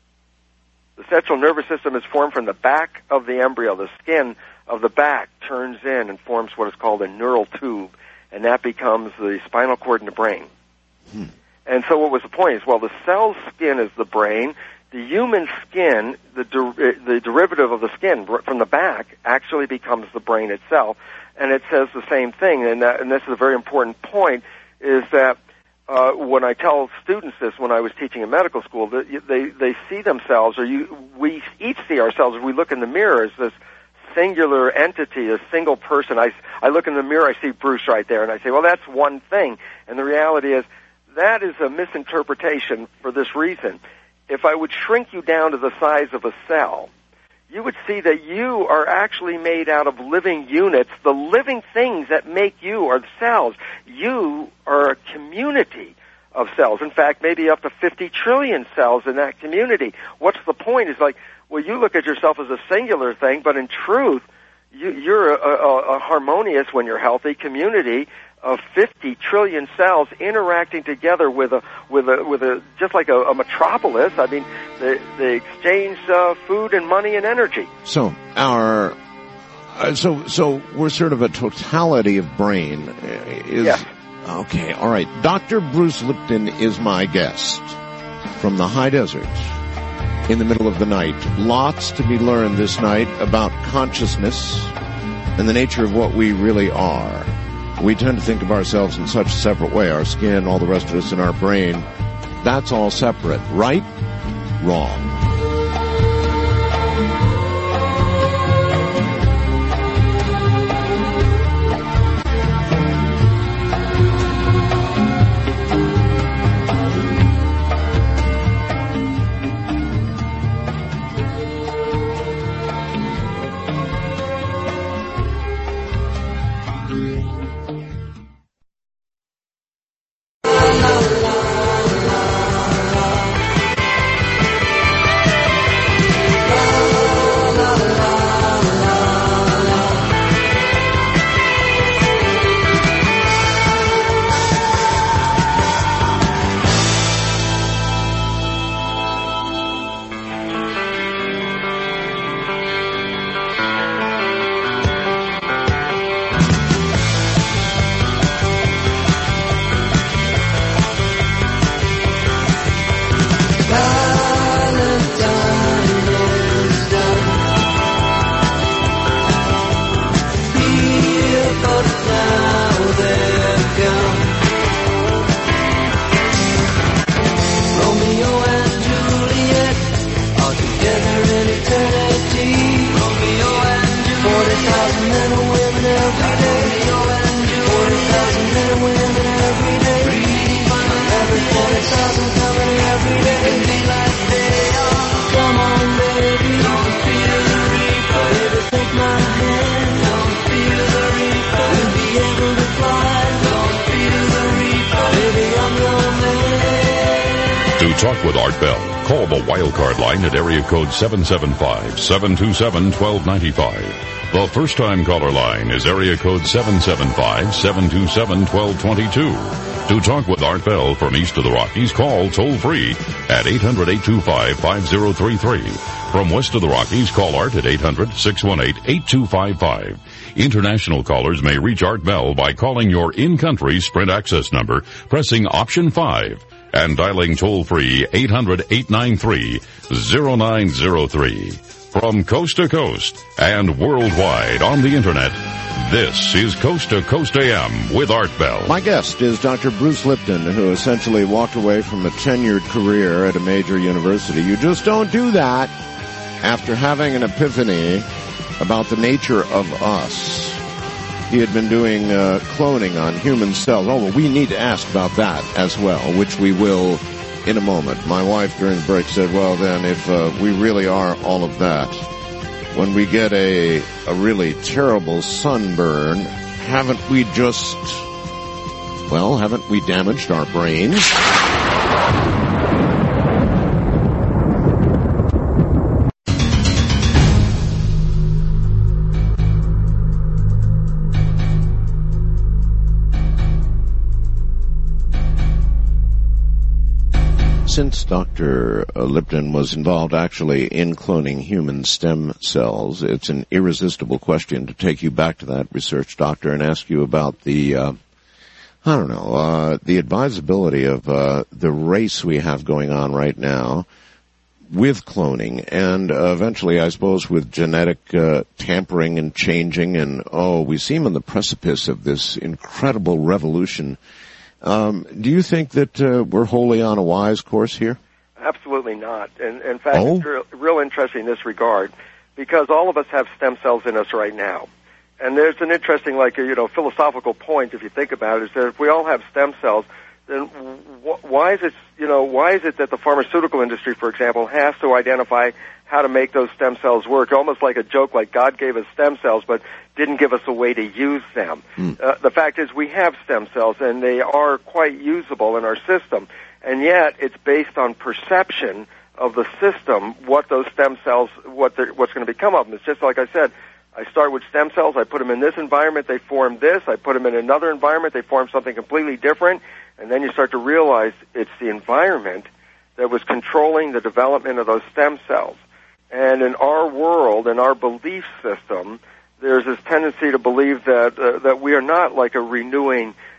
The central nervous system is formed from the back of the embryo. The skin of the back turns in and forms what is called a neural tube, and that becomes the spinal cord in the brain. Hmm. And so what was the point is, well, the cell's skin is the brain. The human skin, the, der- the derivative of the skin from the back, actually becomes the brain itself. And it says the same thing, and, that, and this is a very important point, is that uh, when I tell students this when I was teaching in medical school, that they, they see themselves, or you, we each see ourselves, if we look in the mirror, as this singular entity, a single person. I, I look in the mirror, I see Bruce right there, and I say, well, that's one thing. And the reality is, that is a misinterpretation for this reason. If I would shrink you down to the size of a cell, you would see that you are actually made out of living units. The living things that make you are the cells. You are a community of cells. In fact, maybe up to fifty trillion cells in that community. What's the point? Is like, well, you look at yourself as a singular thing, but in truth, you, you're a, a, a harmonious, when you're healthy, community of fifty trillion cells interacting together with a with a with a just like a, a metropolis. I mean, they they exchange uh, food and money and energy. So our uh, so so we're sort of a totality of brain. Is yeah. Okay, all right. Doctor Bruce Lipton is my guest from the high desert in the middle of the night. Lots to be learned this night about consciousness and the nature of what we really are. We tend to think of ourselves in such a separate way. Our skin, all the rest of us in our brain, that's all separate. Right? Wrong. Talk with Art Bell. Call the Wildcard line at area code seven seven five, seven two seven, one two nine five. The first-time caller line is area code seven seven five, seven two seven, one two two two. To talk with Art Bell from east of the Rockies, call toll-free at eight hundred, eight two five, five zero three three. From west of the Rockies, call Art at eight hundred, six one eight, eight two five five. International callers may reach Art Bell by calling your in-country Sprint access number, pressing option five. And dialing toll-free eight hundred, eight nine three, zero nine zero three. From coast to coast and worldwide on the Internet, this is Coast to Coast A M with Art Bell. My guest is Doctor Bruce Lipton, who essentially walked away from a tenured career at a major university. You just don't do that after having an epiphany about the nature of us. He had been doing uh, cloning on human cells. Oh, well, we need to ask about that as well, which we will in a moment. My wife during the break said, well, then, if uh, we really are all of that, when we get a, a really terrible sunburn, haven't we just, well, haven't we damaged our brains? Since Doctor Lipton was involved actually in cloning human stem cells, it's an irresistible question to take you back to that research, Doctor, and ask you about the, uh, I don't know, uh, the advisability of uh, the race we have going on right now with cloning and uh, eventually, I suppose, with genetic uh, tampering and changing. And, oh, we seem on the precipice of this incredible revolution. Um, do you think that uh, we're wholly on a wise course here? Absolutely not. And in fact, oh? it's real, real interesting in this regard because all of us have stem cells in us right now. And there's an interesting, like, you know, philosophical point, if you think about it, is that if we all have stem cells, then wh- why is it, you know, why is it that the pharmaceutical industry, for example, has to identify how to make those stem cells work? Almost like a joke, like God gave us stem cells, but didn't give us a way to use them. Mm. Uh, the fact is we have stem cells, and they are quite usable in our system. And yet it's based on perception of the system, what those stem cells, what what's going to become of them. It's just like I said, I start with stem cells, I put them in this environment, they form this, I put them in another environment, they form something completely different, and then you start to realize it's the environment that was controlling the development of those stem cells. And in our world, in our belief system, there's this tendency to believe that uh, that we are not like a renewing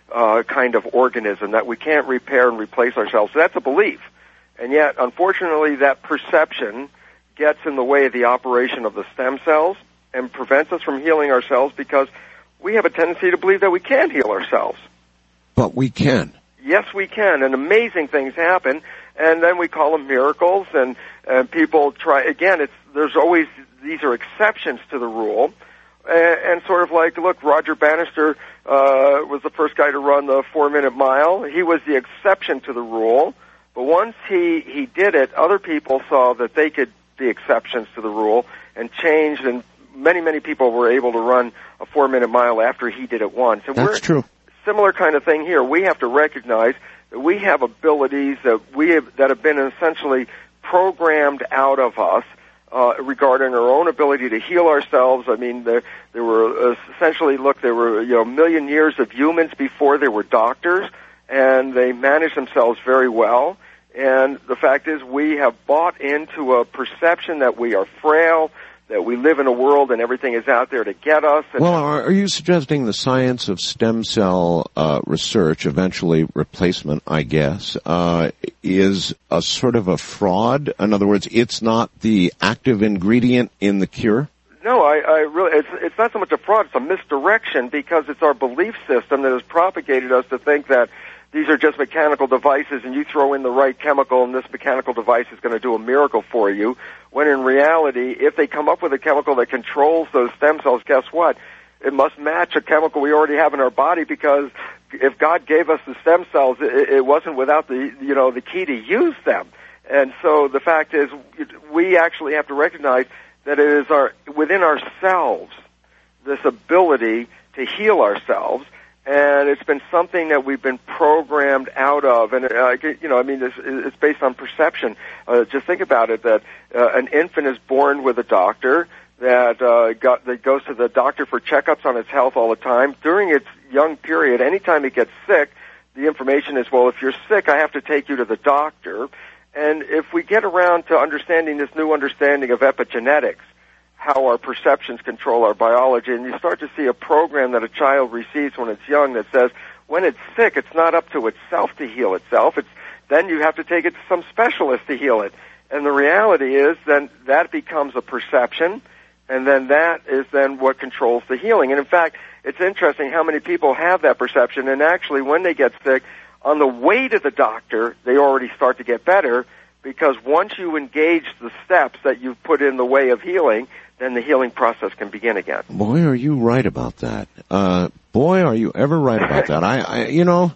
uh, kind of organism, that we can't repair and replace ourselves. So that's a belief. And yet, unfortunately, that perception gets in the way of the operation of the stem cells and prevents us from healing ourselves because we have a tendency to believe that we can't heal ourselves. But we can. Yes, we can, and amazing things happen, and then we call them miracles, and, and people try, again, it's, there's always, these are exceptions to the rule, and, and sort of like, look, Roger Bannister uh, was the first guy to run the four-minute mile. He was the exception to the rule, but once he, he did it, other people saw that they could be exceptions to the rule and changed, and many, many people were able to run a four-minute mile after he did it once. And That's we're, true. Similar kind of thing here. We have to recognize that we have abilities that we have, that have been essentially programmed out of us uh, regarding our own ability to heal ourselves. I mean, there, there were uh, essentially, look, there were you know a million years of humans before there were doctors, and they managed themselves very well. And the fact is, we have bought into a perception that we are frail, that we live in a world and everything is out there to get us. And well, are, are you suggesting the science of stem cell uh, research, eventually replacement, I guess, uh, is a sort of a fraud? In other words, it's not the active ingredient in the cure? No, I, I really, it's, it's not so much a fraud, it's a misdirection because it's our belief system that has propagated us to think that these are just mechanical devices and you throw in the right chemical and this mechanical device is going to do a miracle for you, when in reality, if they come up with a chemical that controls those stem cells, guess what? It must match a chemical we already have in our body, because if God gave us the stem cells, it, it wasn't without the, you know, the key to use them. And so the fact is, we actually have to recognize that it is our, within ourselves, this ability to heal ourselves. And it's been something that we've been programmed out of. And, uh, you know, I mean, it's, it's based on perception. Uh, just think about it, that uh, an infant is born with a doctor that, uh, got, that goes to the doctor for checkups on its health all the time. During its young period, anytime it gets sick, the information is, well, if you're sick, I have to take you to the doctor. And if we get around to understanding this new understanding of epigenetics, how our perceptions control our biology, and you start to see a program that a child receives when it's young that says, when it's sick, it's not up to itself to heal itself. It's then you have to take it to some specialist to heal it. And the reality is then that becomes a perception, and then that is then what controls the healing. And in fact, it's interesting how many people have that perception, and actually when they get sick, on the way to the doctor, they already start to get better, because once you engage the steps that you've put in the way of healing, then the healing process can begin again. Boy, are you right about that. Uh, boy, are you ever right about that. I, I you know,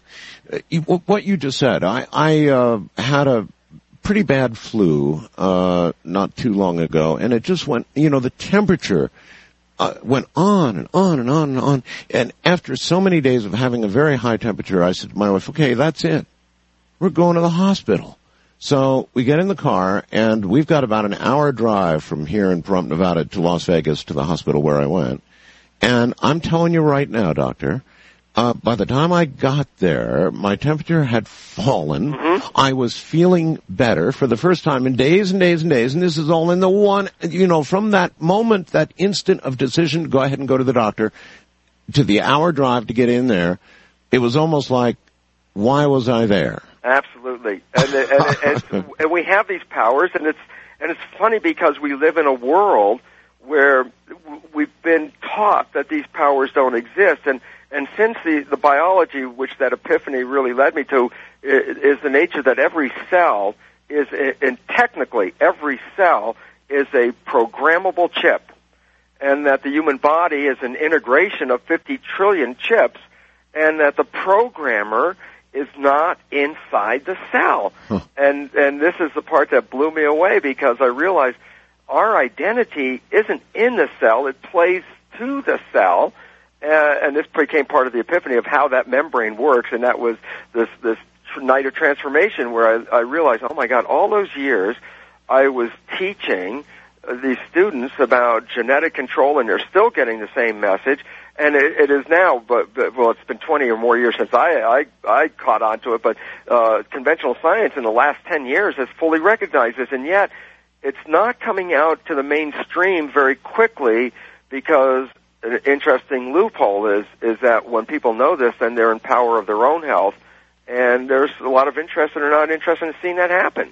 what you just said, I, I, uh, had a pretty bad flu, uh, not too long ago, and it just went, you know, the temperature, uh, went on and on and on and on. And after so many days of having a very high temperature, I said to my wife, okay, that's it. We're going to the hospital. So we get in the car, and we've got about an hour drive from here in Pahrump, Nevada to Las Vegas to the hospital where I went. And I'm telling you right now, doctor, uh, by the time I got there, my temperature had fallen. Mm-hmm. I was feeling better for the first time in days and days and days. And this is all in the one, you know, from that moment, that instant of decision to go ahead and go to the doctor, to the hour drive to get in there, it was almost like, why was I there? Absolutely, and, and, and, and we have these powers, and it's and it's funny because we live in a world where we've been taught that these powers don't exist, and and since the the biology, which that epiphany really led me to, is the nature that every cell is, and technically every cell is a programmable chip, and that the human body is an integration of fifty trillion chips, and that the programmer is not inside the cell. Huh. And and this is the part that blew me away, because I realized our identity isn't in the cell, it plays to the cell. Uh, and this became part of the epiphany of how that membrane works, and that was this this night of transformation where I, I realized, oh my God, all those years I was teaching these students about genetic control, and they're still getting the same message. And it, it is now, but, but well, it's been twenty or more years since I I, I caught on to it. But uh, conventional science in the last ten years has fully recognized this, and yet it's not coming out to the mainstream very quickly, because an interesting loophole is is that when people know this, then they're in power of their own health, and there's a lot of interest that are not interested in seeing that happen.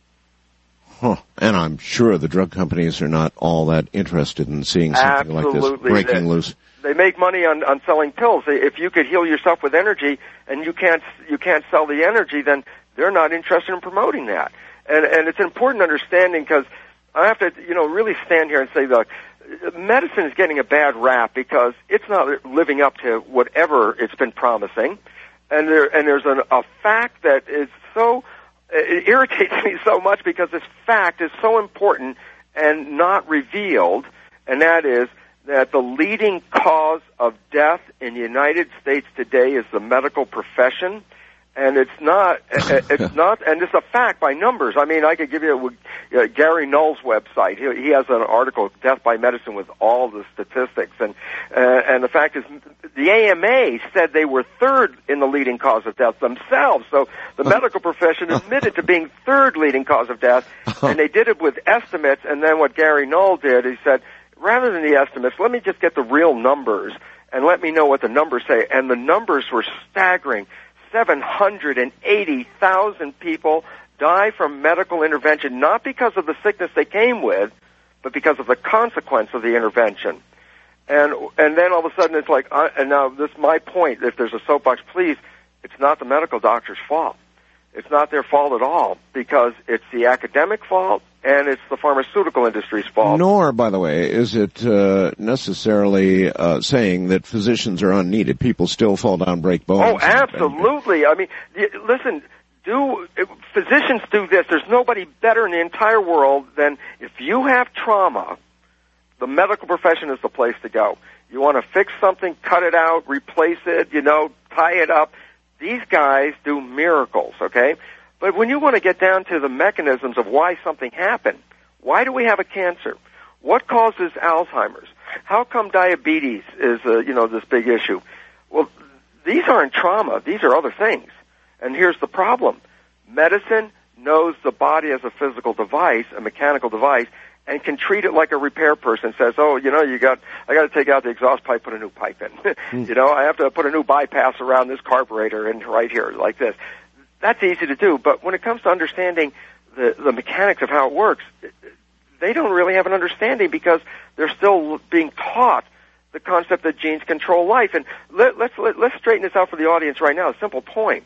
Huh. And I'm sure the drug companies are not all that interested in seeing something Absolutely. like this breaking they, loose. They make money on, on selling pills. If you could heal yourself with energy and you can't you can't sell the energy, then they're not interested in promoting that. And and it's an important understanding, because I have to, you know, really stand here and say, look, medicine is getting a bad rap because it's not living up to whatever it's been promising. And there and there's an, a fact that is so, it irritates me so much, because this fact is so important and not revealed, and that is that the leading cause of death in the United States today is the medical profession. And it's not, it's not, and it's a fact by numbers. I mean, I could give you uh, Gary Null's website. He, he has an article, Death by Medicine, with all the statistics. And, uh, and the fact is, the A M A said they were third in the leading cause of death themselves. So the medical profession admitted to being third leading cause of death. And they did it with estimates. And then what Gary Null did, he said, rather than the estimates, let me just get the real numbers and let me know what the numbers say. And the numbers were staggering. seven hundred eighty thousand people die from medical intervention, not because of the sickness they came with, but because of the consequence of the intervention. And and then all of a sudden it's like, uh, and now this is my point, if there's a soapbox, please, it's not the medical doctor's fault. It's not their fault at all, because it's the academic fault and it's the pharmaceutical industry's fault. Nor, by the way, is it uh, necessarily uh, saying that physicians are unneeded. People still fall down, break bones. Oh, absolutely. I mean, listen, do physicians do this. There's nobody better in the entire world than, if you have trauma, the medical profession is the place to go. You want to fix something, cut it out, replace it, you know, tie it up. These guys do miracles, okay? But when you want to get down to the mechanisms of why something happened, why do we have a cancer? What causes Alzheimer's? How come diabetes is, uh, you know, this big issue? Well, these aren't trauma. These are other things. And here's the problem. Medicine knows the body as a physical device, a mechanical device, and can treat it like a repair person. Says, oh, you know, you got, I got to take out the exhaust pipe, put a new pipe in. mm. You know, I have to put a new bypass around this carburetor and right here, like this. That's easy to do, but when it comes to understanding the, the mechanics of how it works, they don't really have an understanding, because they're still being taught the concept that genes control life. And let, let's, let, let's straighten this out for the audience right now. A simple point.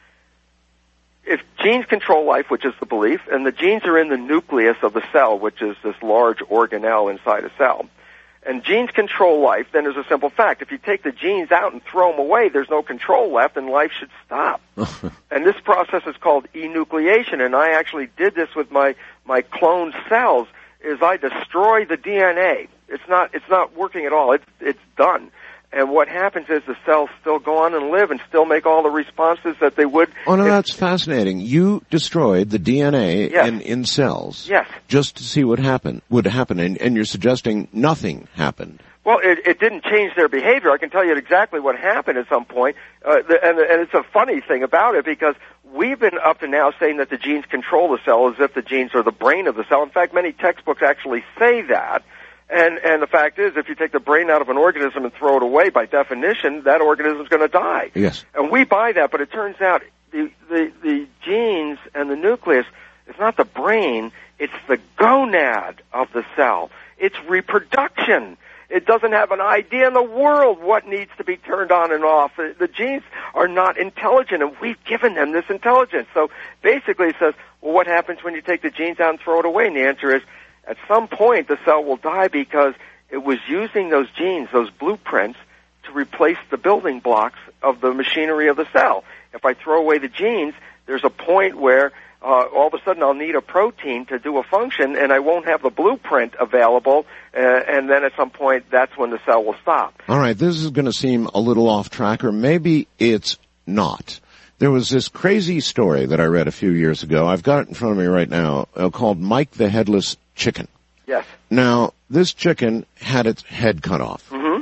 If genes control life, which is the belief, and the genes are in the nucleus of the cell, which is this large organelle inside a cell, and genes control life, then there's a simple fact. If you take the genes out and throw them away, there's no control left, and life should stop. And this process is called enucleation, and I actually did this with my, my cloned cells, is I destroy the D N A. It's not, it's not working at all. It's, it's done. And what happens is the cells still go on and live and still make all the responses that they would. Oh, no, if, that's fascinating. You destroyed the D N A yes. in, in cells. Yes. Just to see what happened, would happen, and, and you're suggesting nothing happened. Well, it, it didn't change their behavior. I can tell you exactly what happened at some point. Uh, the, and, and it's a funny thing about it, because we've been up to now saying that the genes control the cell as if the genes are the brain of the cell. In fact, many textbooks actually say that. And, and the fact is, if you take the brain out of an organism and throw it away, by definition, that organism's going to die. Yes. And we buy that, but it turns out the, the, the genes and the nucleus is not the brain, it's the gonad of the cell. It's reproduction. It doesn't have an idea in the world what needs to be turned on and off. The genes are not intelligent, and we've given them this intelligence. So basically it says, well, what happens when you take the genes out and throw it away? And the answer is, at some point, the cell will die, because it was using those genes, those blueprints, to replace the building blocks of the machinery of the cell. If I throw away the genes, there's a point where uh, all of a sudden I'll need a protein to do a function, and I won't have the blueprint available, uh, and then at some point, that's when the cell will stop. All right, this is going to seem a little off track, or maybe it's not. There was this crazy story that I read a few years ago. I've got it in front of me right now, uh, called Mike the Headless Chicken. Yes. Now, this chicken had its head cut off. Mm-hmm.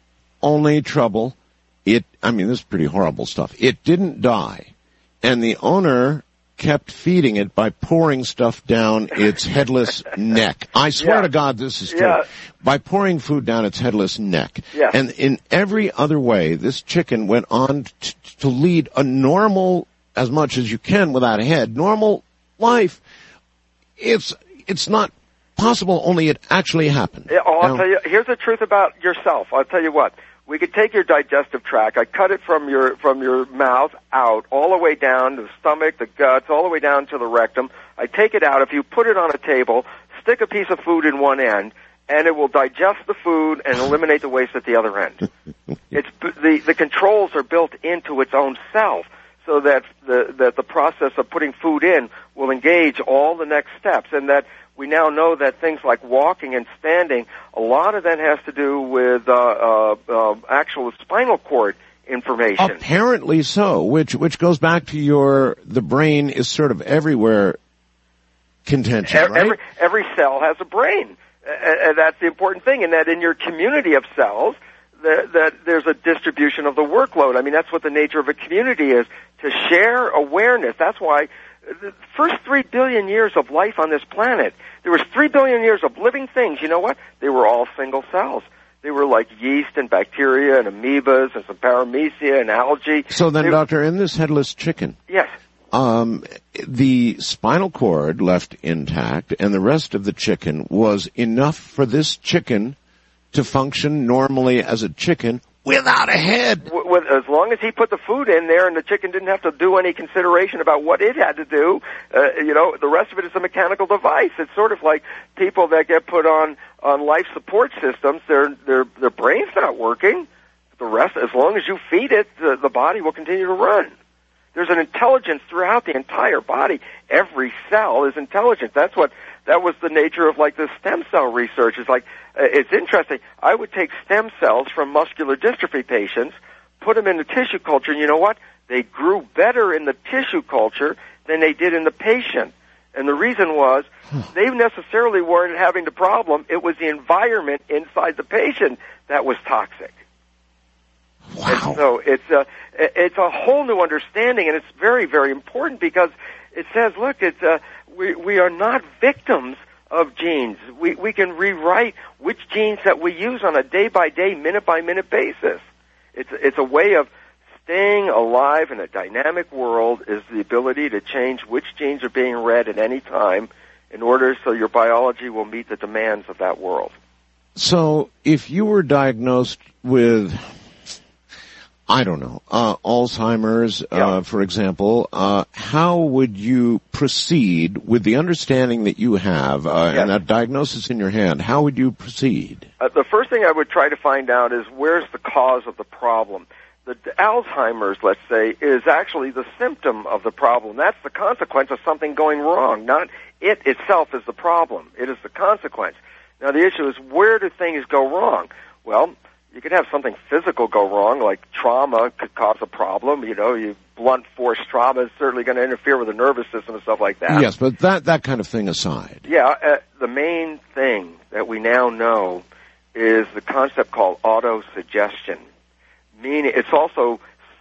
Only trouble, it, I mean, this is pretty horrible stuff. It didn't die. And the owner kept feeding it by pouring stuff down its headless neck. I swear Yeah. to God this is true. Yeah. By pouring food down its headless neck. Yeah. And in every other way, this chicken went on t- to lead a normal, as much as you can without a head, normal life. It's, it's not possible, only it actually happened. Yeah, oh, I'll Now- tell you, here's the truth about yourself. I'll tell you what. We could take your digestive tract. I cut it from your from your mouth out, all the way down to the stomach, the guts, all the way down to the rectum. I take it out. If you put it on a table, stick a piece of food in one end, and it will digest the food and eliminate the waste at the other end. It's the the controls are built into its own self, so that the that the process of putting food in will engage all the next steps, and that we now know that things like walking and standing, a lot of that has to do with uh, uh, uh, actual spinal cord information. Apparently so, which which goes back to your the brain is sort of everywhere contention, every, right? every, every cell has a brain, and that's the important thing. And that in your community of cells, that, that there's a distribution of the workload. I mean, that's what the nature of a community is, to share awareness. That's why the first three billion years of life on this planet, there was three billion years of living things. You know what? They were all single cells. They were like yeast and bacteria and amoebas and some paramecia and algae. So then, They- Doctor, in this headless chicken, Yes. um, the spinal cord left intact and the rest of the chicken was enough for this chicken to function normally as a chicken without a head. W- with, as long as he put the food in there and the chicken didn't have to do any consideration about what it had to do, uh, you know, the rest of it is a mechanical device. It's sort of like people that get put on, on life support systems, their, their, their brain's not working. The rest, as long as you feed it, the, the body will continue to run. There's an intelligence throughout the entire body. Every cell is intelligent. That's what, that was the nature of like the stem cell research. It's like, uh, it's interesting. I would take stem cells from muscular dystrophy patients, put them in the tissue culture, and you know what? They grew better in the tissue culture than they did in the patient. And the reason was, they necessarily weren't having the problem. It was the environment inside the patient that was toxic. Wow. And so it's a it's a whole new understanding, and it's very, very important because it says, look, it's uh, we we are not victims of genes. We we can rewrite which genes that we use on a day by day, minute by minute basis. It's it's a way of staying alive in a dynamic world. Is the ability to change which genes are being read at any time in order so your biology will meet the demands of that world. So if you were diagnosed with, I don't know, uh, Alzheimer's, Yeah. uh, for example, uh, how would you proceed with the understanding that you have, uh, Yes. and that diagnosis in your hand? How would you proceed? Uh, the first thing I would try to find out is where's the cause of the problem. The, the Alzheimer's, let's say, is actually the symptom of the problem. That's the consequence of something going wrong. Not it itself is the problem. It is the consequence. Now, the issue is where do things go wrong? Well, you could have something physical go wrong, like trauma could cause a problem. You know, you blunt force trauma is certainly going to interfere with the nervous system and stuff like that. Yes, but that, that kind of thing aside. Yeah, uh, the main thing that we now know is the concept called autosuggestion. Meaning, it's also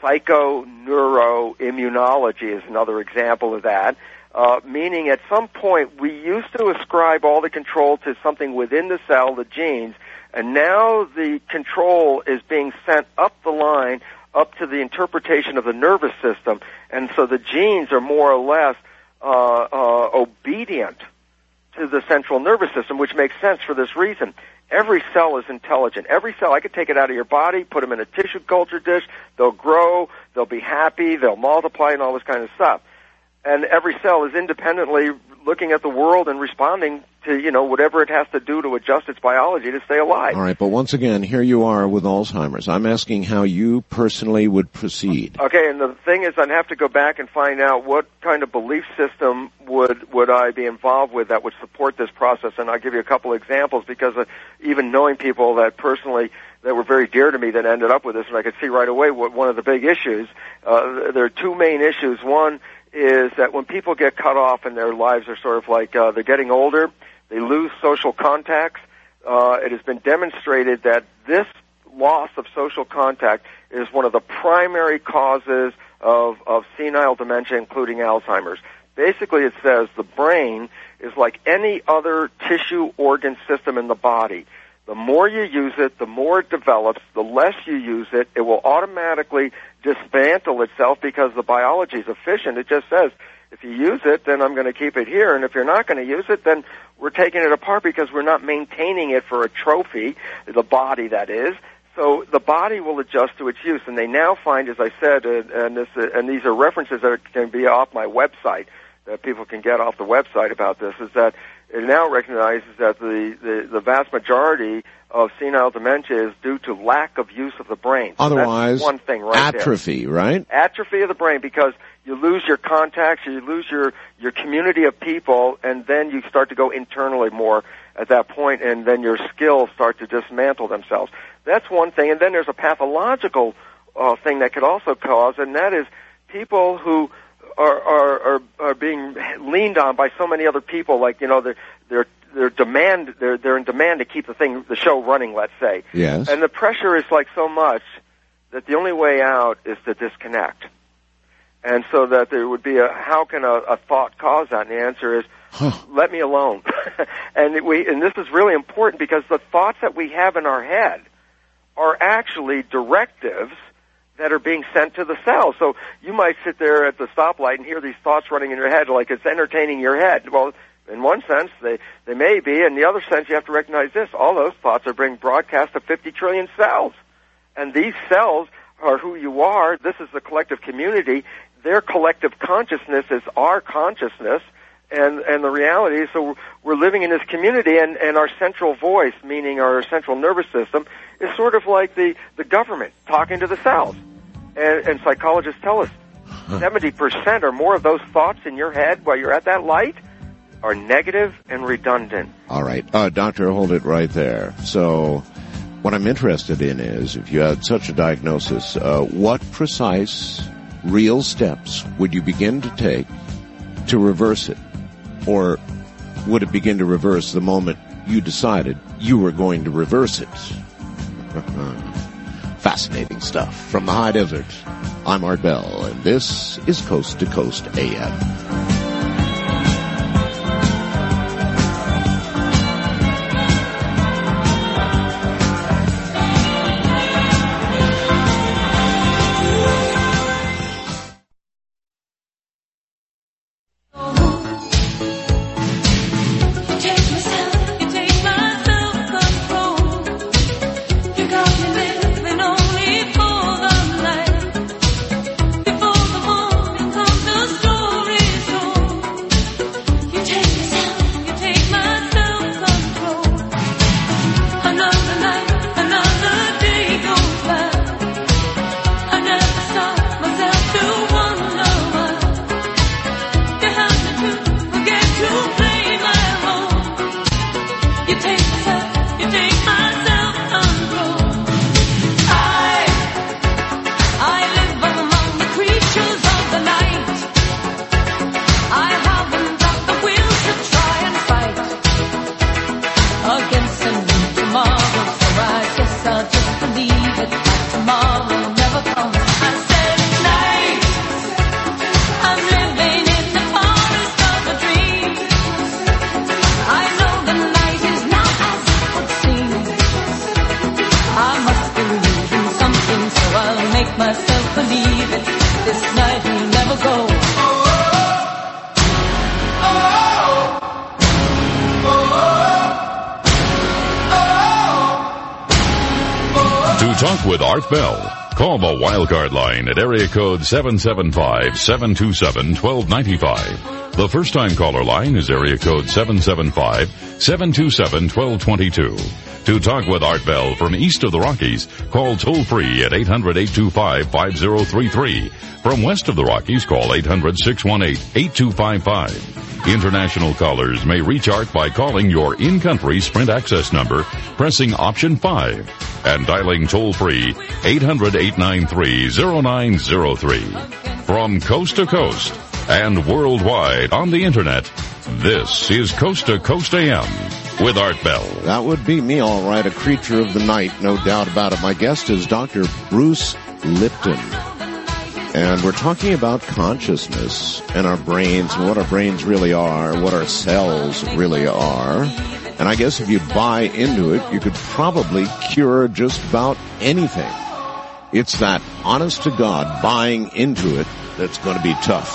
psychoneuroimmunology is another example of that. Uh, meaning, at some point, we used to ascribe all the control to something within the cell, the genes, and now the control is being sent up the line, up to the interpretation of the nervous system, and so the genes are more or less uh, uh, obedient to the central nervous system, which makes sense for this reason. Every cell is intelligent. Every cell, I could take it out of your body, put them in a tissue culture dish, they'll grow, they'll be happy, they'll multiply, and all this kind of stuff. And every cell is independently looking at the world and responding to, you know, whatever it has to do to adjust its biology to stay alive. All right, but once again, here you are with Alzheimer's. I'm asking how you personally would proceed. Okay, and the thing is, I'd have to go back and find out what kind of belief system would would I be involved with that would support this process. And I'll give you a couple examples because uh, even knowing people that personally that were very dear to me that ended up with this, and I could see right away what one of the big issues. Uh, there are two main issues. One is that when people get cut off and their lives are sort of like uh, they're getting older, they lose social contacts. Uh, it has been demonstrated that this loss of social contact is one of the primary causes of, of senile dementia, including Alzheimer's. Basically, it says the brain is like any other tissue, organ, system in the body. The more you use it, the more it develops. The less you use it, it will automatically dismantle itself because the biology is efficient. It just says, if you use it, then I'm going to keep it here, and if you're not going to use it, then we're taking it apart because we're not maintaining it for a trophy, the body that is. So the body will adjust to its use, and they now find, as I said, uh, and, this, uh, and these are references that can be off my website, that people can get off the website about this, is that it now recognizes that the, the, the vast majority of senile dementia is due to lack of use of the brain. So Otherwise, that's one thing right atrophy, there. right? Atrophy of the brain, because you lose your contacts, you lose your, your community of people, and then you start to go internally more at that point, and then your skills start to dismantle themselves. That's one thing. And then there's a pathological uh, thing that could also cause, and that is people who are, are, are, are being leaned on by so many other people, like, you know, they're, they're They're demand. They're they're in demand to keep the thing, the show running. Let's say. Yes. And the pressure is like so much that the only way out is to disconnect. And so that there would be a how can a, a thought cause that? And the answer is, huh. let me alone. and it, we and this is really important because the thoughts that we have in our head are actually directives that are being sent to the cell. So you might sit there at the stoplight and hear these thoughts running in your head like it's entertaining your head. Well, in one sense, they, they may be. In the other sense, you have to recognize this. All those thoughts are being broadcast to fifty trillion cells. And these cells are who you are. This is the collective community. Their collective consciousness is our consciousness and, and the reality. So we're living in this community, and, and our central voice, meaning our central nervous system, is sort of like the, the government talking to the cells. And, and psychologists tell us seventy percent or more of those thoughts in your head while you're at that light are negative and redundant. All right. Uh, doctor, hold it right there. So what I'm interested in is, if you had such a diagnosis, uh, what precise, real steps would you begin to take to reverse it? Or would it begin to reverse the moment you decided you were going to reverse it? Fascinating stuff from the high desert. I'm Art Bell, and this is Coast to Coast A M. Talk with Art Bell. Call the Wildcard line at area code seven seven five, seven two seven, one two nine five. The first-time caller line is area code seven seven five, seven two seven, one two two two. To talk with Art Bell from east of the Rockies, call toll-free at eight hundred, eight two five, five zero three three. From west of the Rockies, call eight hundred, six one eight, eight two five five. International callers may reach Art by calling your in-country Sprint access number, pressing option five, and dialing toll-free eight hundred, eight nine three, zero nine zero three. From coast to coast and worldwide on the Internet, this is Coast to Coast A M with Art Bell. That would be me, all right, a creature of the night, no doubt about it. My guest is Doctor Bruce Lipton. And we're talking about consciousness and our brains and what our brains really are, what our cells really are. And I guess if you buy into it, you could probably cure just about anything. It's that honest to God buying into it that's going to be tough.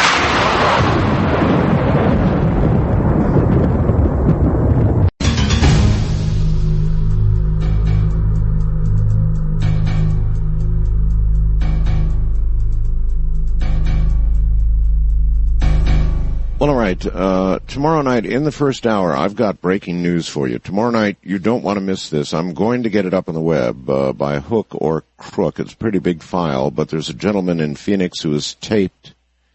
Well, all right. Uh, tomorrow night in the first hour, I've got breaking news for you. Tomorrow night, you don't want to miss this. I'm going to get it up on the web uh, by hook or crook. It's a pretty big file, but there's a gentleman in Phoenix who has taped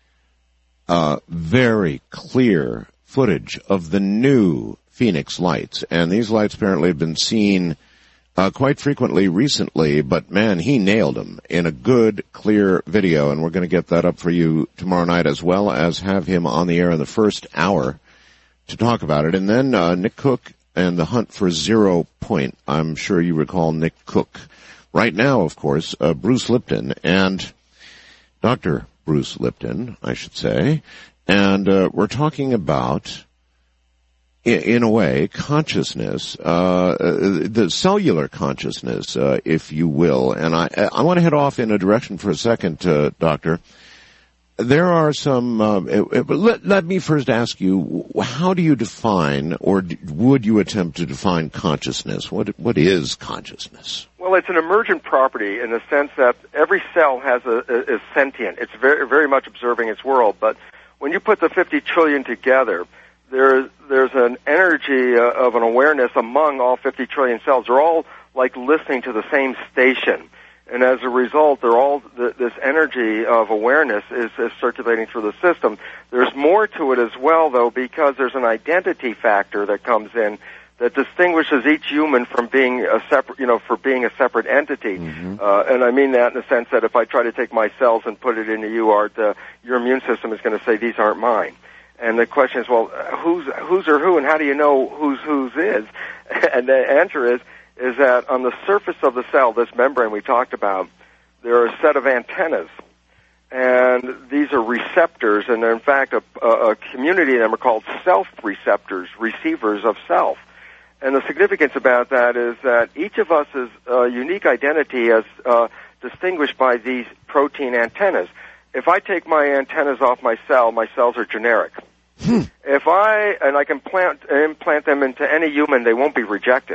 uh, very clear footage of the new Phoenix lights. And these lights apparently have been seen Uh, quite frequently recently, but man, he nailed them in a good, clear video, and we're going to get that up for you tomorrow night, as well as have him on the air in the first hour to talk about it. And then uh, Nick Cook and the hunt for Zero Point. I'm sure you recall Nick Cook. Right now, of course, uh, Bruce Lipton and Doctor Bruce Lipton, I should say, and uh, we're talking about, in a way, consciousness, uh, the cellular consciousness, uh, if you will. And I, I want to head off in a direction for a second, uh, Doctor. There are some, uh, let, let me first ask you, how do you define, or would you attempt to define consciousness? What, what is consciousness? Well, it's an emergent property in the sense that every cell has a, is sentient. It's very, very much observing its world. But when you put the fifty trillion together, There's, there's an energy uh, of an awareness among all fifty trillion cells. They're all like listening to the same station. And as a result, they're all, th- this energy of awareness is, is circulating through the system. There's more to it as well, though, because there's an identity factor that comes in that distinguishes each human from being a separate, you know, for being a separate entity. Mm-hmm. Uh, and I mean that in the sense that if I try to take my cells and put it into you, Art, uh, your immune system is going to say, these aren't mine. And the question is, well, who's who's or who, and how do you know who's whose is? And the answer is, is that on the surface of the cell, this membrane we talked about, there are a set of antennas. And these are receptors, and they're in fact a, a community of them are called self-receptors, receivers of self. And the significance about that is that each of us is a unique identity as uh, distinguished by these protein antennas. If I take my antennas off my cell, my cells are generic. Hmm. If I, and I can plant, implant them into any human, they won't be rejected.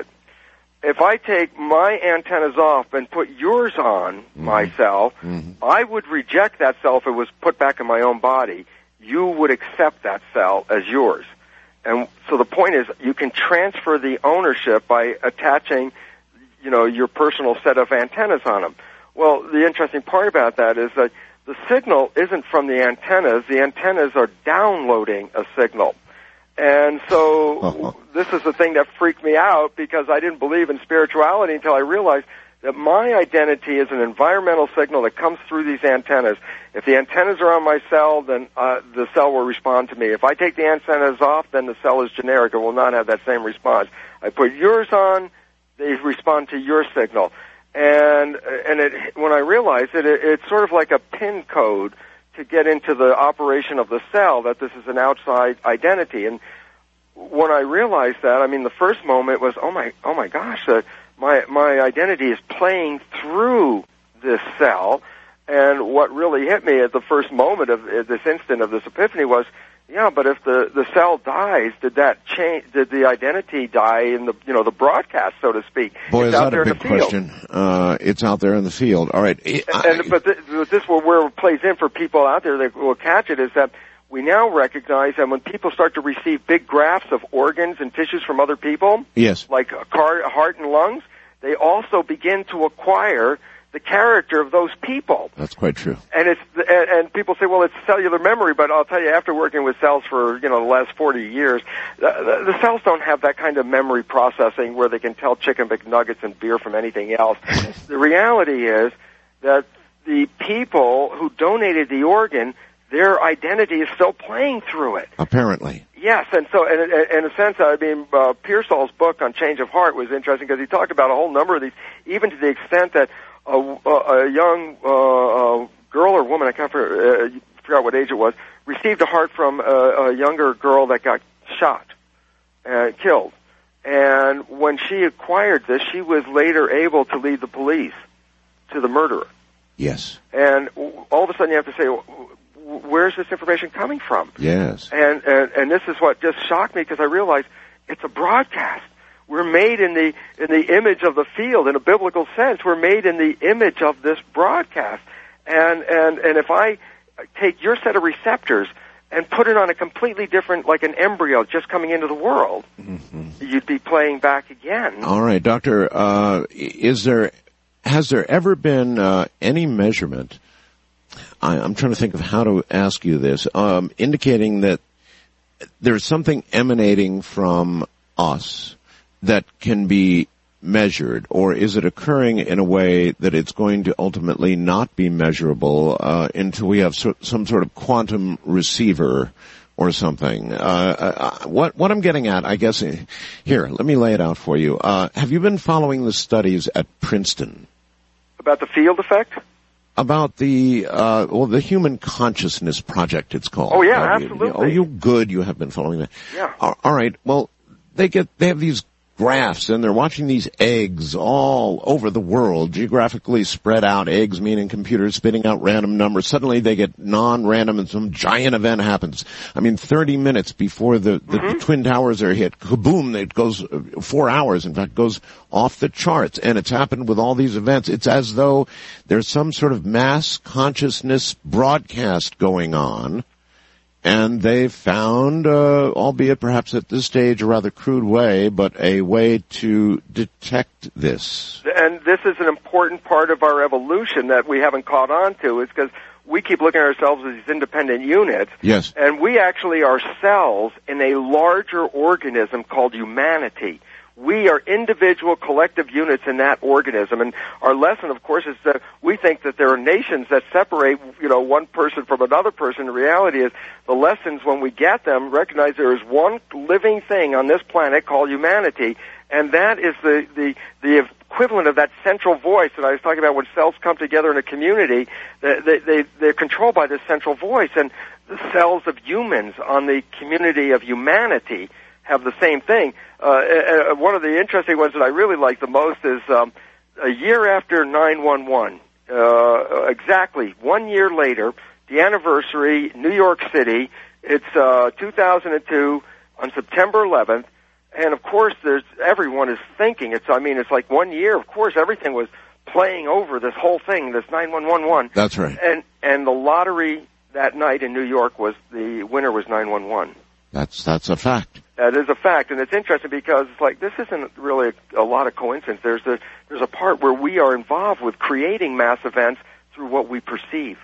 If I take my antennas off and put yours on mm-hmm. my cell, mm-hmm. I would reject that cell if it was put back in my own body. You would accept that cell as yours. And so the point is, you can transfer the ownership by attaching, you know, your personal set of antennas on them. Well, the interesting part about that is that the signal isn't from the antennas. The antennas are downloading a signal. And so uh-huh. this is the thing that freaked me out because I didn't believe in spirituality until I realized that my identity is an environmental signal that comes through these antennas. If the antennas are on my cell, then uh, the cell will respond to me. If I take the antennas off, then the cell is generic. It will not have that same response. I put yours on, they respond to your signal. And and it, when I realized it, it, it's sort of like a PIN code to get into the operation of the cell, that this is an outside identity. And when I realized that, I mean, the first moment was, oh my, oh my gosh, that my my identity is playing through this cell. And what really hit me at the first moment of at this instant of this epiphany was, yeah, but if the, the cell dies, did that change? Did the identity die in the you know the broadcast, so to speak? Boy, it's is out that there a big in the field. question? Uh, it's out there in the field. All right, and, I, and, but this, this is where it plays in for people out there that will catch it. Is that we now recognize that when people start to receive big grafts of organs and tissues from other people, yes, like a car, heart and lungs, they also begin to acquire the character of those people. That's quite true. And it's and, and people say, well, it's cellular memory, but I'll tell you, after working with cells for you know the last forty years, the, the, the cells don't have that kind of memory processing where they can tell chicken McNuggets and beer from anything else. The reality is that the people who donated the organ, their identity is still playing through it. Apparently. Yes, and so in, in a sense, I mean, uh, Pearsall's book on Change of Heart was interesting because he talked about a whole number of these, even to the extent that a, a young uh, uh, girl or woman, I can't uh, forgot what age it was, received a heart from a, a younger girl that got shot, uh, killed. And when she acquired this, she was later able to lead the police to the murderer. Yes. And all of a sudden you have to say, where's this information coming from? Yes. And, and, and this is what just shocked me, because I realized it's a broadcast. We're made in the, in the image of the field, in a biblical sense. We're made in the image of this broadcast. And, and, and if I take your set of receptors and put it on a completely different, like an embryo just coming into the world, mm-hmm. you'd be playing back again. All right, Doctor, uh, is there, has there ever been, uh, any measurement, I, I'm trying to think of how to ask you this, um, indicating that there's something emanating from us that can be measured, or is it occurring in a way that it's going to ultimately not be measurable uh, until we have so, some sort of quantum receiver or something? Uh, uh, what, what I'm getting at, I guess, here, let me lay it out for you. Uh, have you been following the studies at Princeton? About the field effect? About the, uh, well, the Human Consciousness Project, it's called. Oh, yeah, uh, absolutely. You, oh, you good, you have been following that. Yeah. All, all right, well, they get, they have these graphs, and they're watching these eggs all over the world, geographically spread out eggs, meaning computers spitting out random numbers. Suddenly they get non-random and some giant event happens. I mean, thirty minutes before the, the, mm-hmm. the Twin Towers are hit, kaboom, it goes four hours, in fact, goes off the charts. And it's happened with all these events. It's as though there's some sort of mass consciousness broadcast going on. And they found, uh, albeit perhaps at this stage a rather crude way, but a way to detect this. And this is an important part of our evolution that we haven't caught on to, is because we keep looking at ourselves as these independent units. Yes. And we actually are cells in a larger organism called humanity. We are individual collective units in that organism, and our lesson, of course, is that we think that there are nations that separate, you know, one person from another person. The reality is the lessons, when we get them, recognize there is one living thing on this planet called humanity, and that is the, the, the equivalent of that central voice that I was talking about. When cells come together in a community, they, they, they, they're controlled by this central voice, and the cells of humans on the community of humanity have the same thing. Uh, uh, one of the interesting ones that I really like the most is um, a year after nine one one, uh, exactly one year later, the anniversary, New York City, it's uh, two thousand two on September eleventh, and of course there's everyone is thinking, it's, I mean, it's like one year, of course everything was playing over this whole thing, this nine one one one. That's right. And, and the lottery that night in New York was, the winner was nine one one. That's, that's a fact. That is a fact, and it's interesting because it's like this isn't really a, a lot of coincidence. There's a there's a part where we are involved with creating mass events through what we perceive.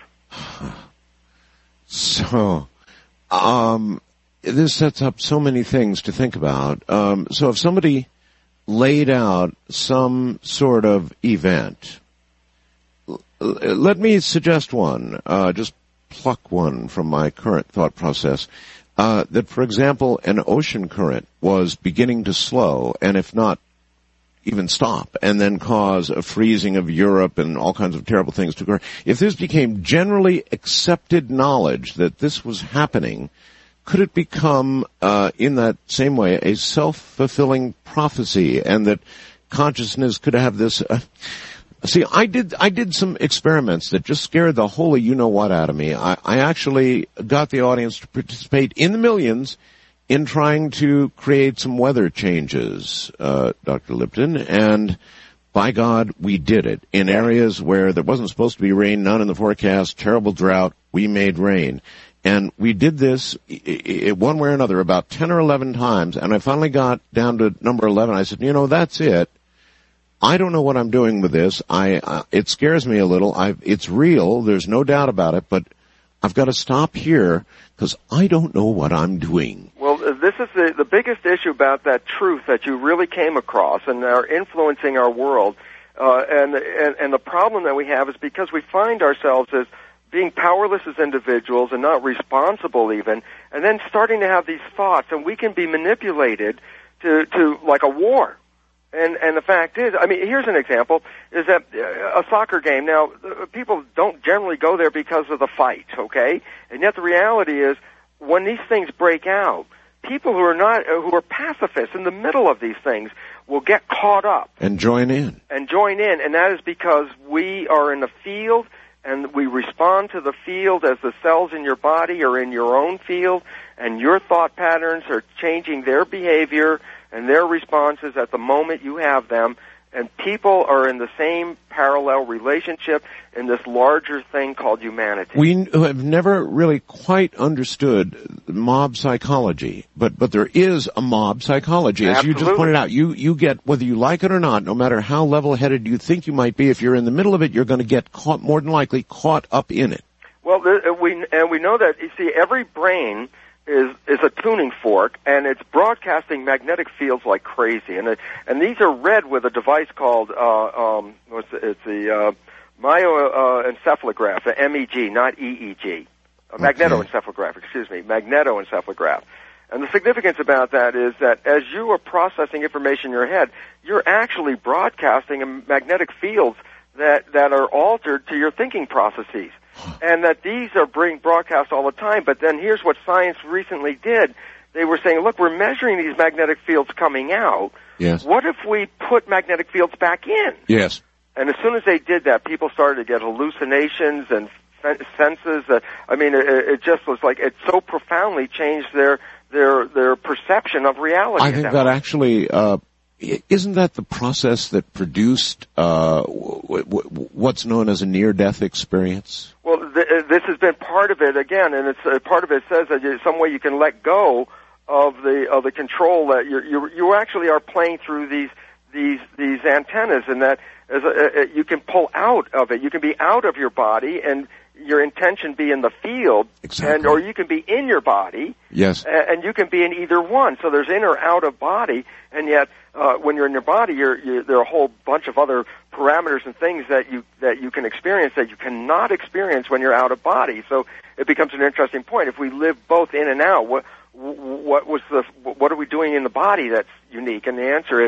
So, um, this sets up so many things to think about. Um, so if somebody laid out some sort of event, l- let me suggest one. Uh, just pluck one from my current thought process. Uh, that, for example, an ocean current was beginning to slow, and if not, even stop, and then cause a freezing of Europe and all kinds of terrible things to occur. If this became generally accepted knowledge that this was happening, could it become, uh, in that same way, a self-fulfilling prophecy, and that consciousness could have this, uh, See, I did, I did some experiments that just scared the holy you-know-what out of me. I, I actually got the audience to participate in the millions in trying to create some weather changes, uh, Doctor Lipton, and by God, we did it. In areas where there wasn't supposed to be rain, none in the forecast, terrible drought, we made rain. And we did this I- I- one way or another about ten or eleven times, and I finally got down to number eleven. I said, you know, that's it. I don't know what I'm doing with this. I, uh, it scares me a little. I, it's real. There's no doubt about it, but I've got to stop here because I don't know what I'm doing. Well, this is the, the biggest issue about that truth that you really came across and are influencing our world. Uh, and, and, and the problem that we have is because we find ourselves as being powerless as individuals and not responsible even, and then starting to have these thoughts, and we can be manipulated to, to like a war. And and the fact is, I mean, here's an example, is that uh, a soccer game, now, uh, people don't generally go there because of the fight, okay? And yet the reality is, when these things break out, people who are not, uh, who are pacifists in the middle of these things will get caught up. And join in. And join in, and that is because we are in the field, and we respond to the field as the cells in your body are in your own field, and your thought patterns are changing their behavior and their responses at the moment you have them, and people are in the same parallel relationship in this larger thing called humanity. We have never really quite understood mob psychology, but but there is a mob psychology. As Absolutely. You just pointed out, you, you get, whether you like it or not, no matter how level-headed you think you might be, if you're in the middle of it, you're going to get caught, more than likely, caught up in it. Well, there, we and we know that, you see, every brain is is a tuning fork, and it's broadcasting magnetic fields like crazy. And it, and these are read with a device called uh, um, what's the, it's the uh, myoencephalograph, the M E G, not E E G, a Okay. magnetoencephalograph. Excuse me, magnetoencephalograph. And the significance about that is that as you are processing information in your head, you're actually broadcasting magnetic fields that that are altered to your thinking processes. And that these are being broadcast all the time. But then here's what science recently did. They were saying, look, we're measuring these magnetic fields coming out. Yes. What if we put magnetic fields back in? Yes. And as soon as they did that, people started to get hallucinations and senses. That, I mean, it, it just was like, it so profoundly changed their their their perception of reality. I think that actually, uh, isn't that the process that produced uh, w- w- what's known as a near-death experience? Well, th- this has been part of it again, and it's uh, part of it says that there's some way you can let go of the of the control that you you you actually are playing through these these these antennas, and that as a, a, you can pull out of it. You can be out of your body, and your intention be in the field, Exactly. and or you can be in your body, Yes. and, and you can be in either one. So there's in or out of body, and yet uh, when you're in your body, you're, you're, there are a whole bunch of other parameters and things that you that you can experience that you cannot experience when you're out of body. So it becomes an interesting point. If we live both in and out, what what was the what are we doing in the body that's unique? And the answer is,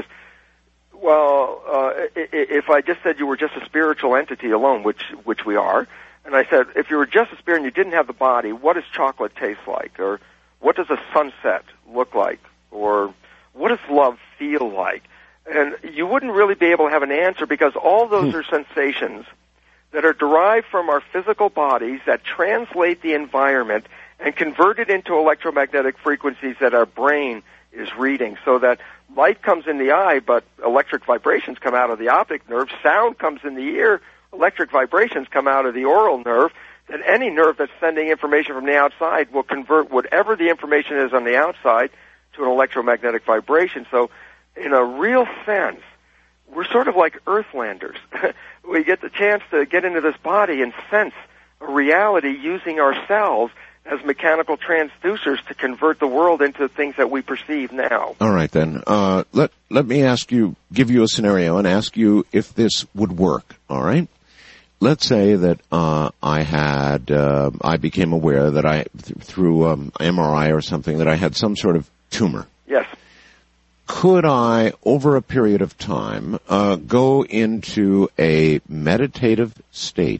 well, uh, if I just said you were just a spiritual entity alone, which which we are. And I said, if you were just a spirit and you didn't have the body, what does chocolate taste like? Or what does a sunset look like? Or what does love feel like? And you wouldn't really be able to have an answer because all those are sensations that are derived from our physical bodies that translate the environment and convert it into electromagnetic frequencies that our brain is reading. So that light comes in the eye, but electric vibrations come out of the optic nerve. Sound comes in the ear. Electric vibrations come out of the oral nerve, that any nerve that's sending information from the outside will convert whatever the information is on the outside to an electromagnetic vibration. So in a real sense, we're sort of like Earthlanders. We get the chance to get into this body and sense a reality using ourselves as mechanical transducers to convert the world into things that we perceive now. All right, then. Uh, let let me ask you, give you a scenario and ask you if this would work, all right? Let's say that uh, I had, uh, I became aware that I, th- through um, M R I or something, that I had some sort of tumor. Yes. Could I, over a period of time, uh, go into a meditative state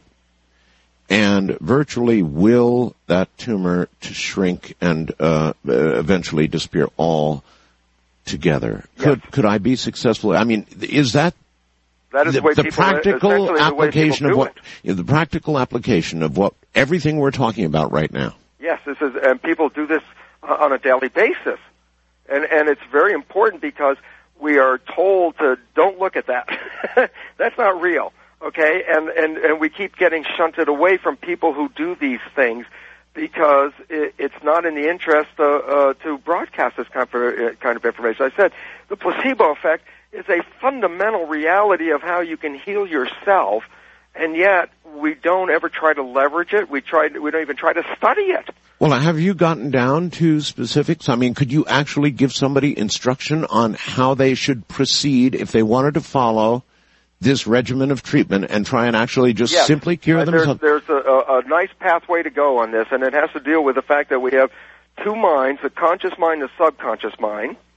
and virtually will that tumor to shrink and uh, eventually disappear all together? Could Yes. could I be successful? I mean, is that That is the, the way the people, practical essentially the way application people of do what it. yeah, the practical application of what everything we're talking about right now? Yes, this is, and people do this uh, on a daily basis, and and it's very important because we are told to don't look at that. That's not real, okay? And and and we keep getting shunted away from people who do these things because it, it's not in the interest uh, uh, to broadcast this kind of, uh, kind of information. I said the placebo effect is a fundamental reality of how you can heal yourself, and yet we don't ever try to leverage it. We try. We don't even try to study it. Well, have you gotten down to specifics? I mean, could you actually give somebody instruction on how they should proceed if they wanted to follow this regimen of treatment and try and actually just Yes. simply cure Uh, themselves? There's, there's a, a, a nice pathway to go on this, and it has to deal with the fact that we have two minds, the conscious mind, the subconscious mind.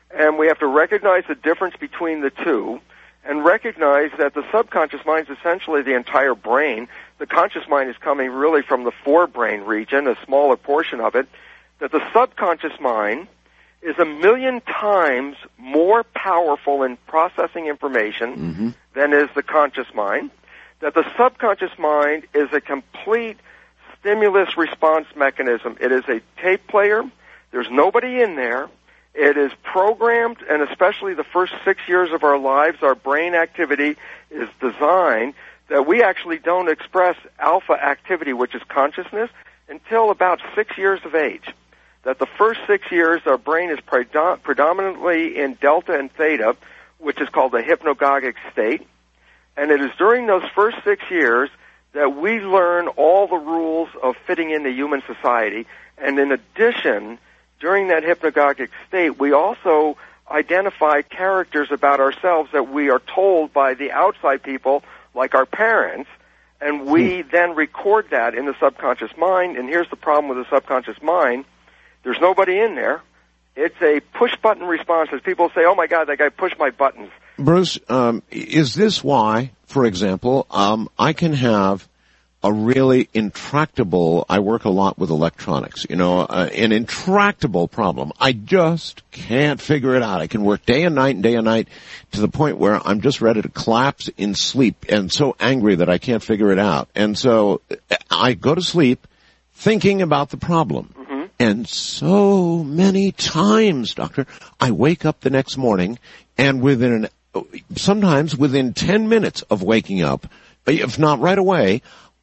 And we have to recognize the difference between the two and recognize that the subconscious mind is essentially the entire brain. The conscious mind is coming really from the forebrain region, a smaller portion of it. That the subconscious mind is a million times more powerful in processing information Mm-hmm. than is the conscious mind. That the subconscious mind is a complete stimulus response mechanism. It is a tape player. There's nobody in there. It is programmed, and especially the first six years of our lives, our brain activity is designed that we actually don't express alpha activity, which is consciousness, until about six years of age. That the first six years, our brain is predom- predominantly in delta and theta, which is called the hypnagogic state. And it is during those first six years that we learn all the rules of fitting into human society. And in addition, during that hypnagogic state, we also identify characters about ourselves that we are told by the outside people, like our parents, and we hmm. then record that in the subconscious mind. And here's the problem with the subconscious mind. There's nobody in there. It's a push-button response. As people say, oh, my God, that guy pushed my buttons. Bruce, um, is this why, for example, um, I can have a really intractable, I work a lot with electronics, you know, uh, an intractable problem. I just can't figure it out. I can work day and night and day and night to the point where I'm just ready to collapse in sleep and so angry that I can't figure it out. And so I go to sleep thinking about the problem. Mm-hmm. And so many times, Doctor, I wake up the next morning and within an, sometimes within ten minutes of waking up, if not right away,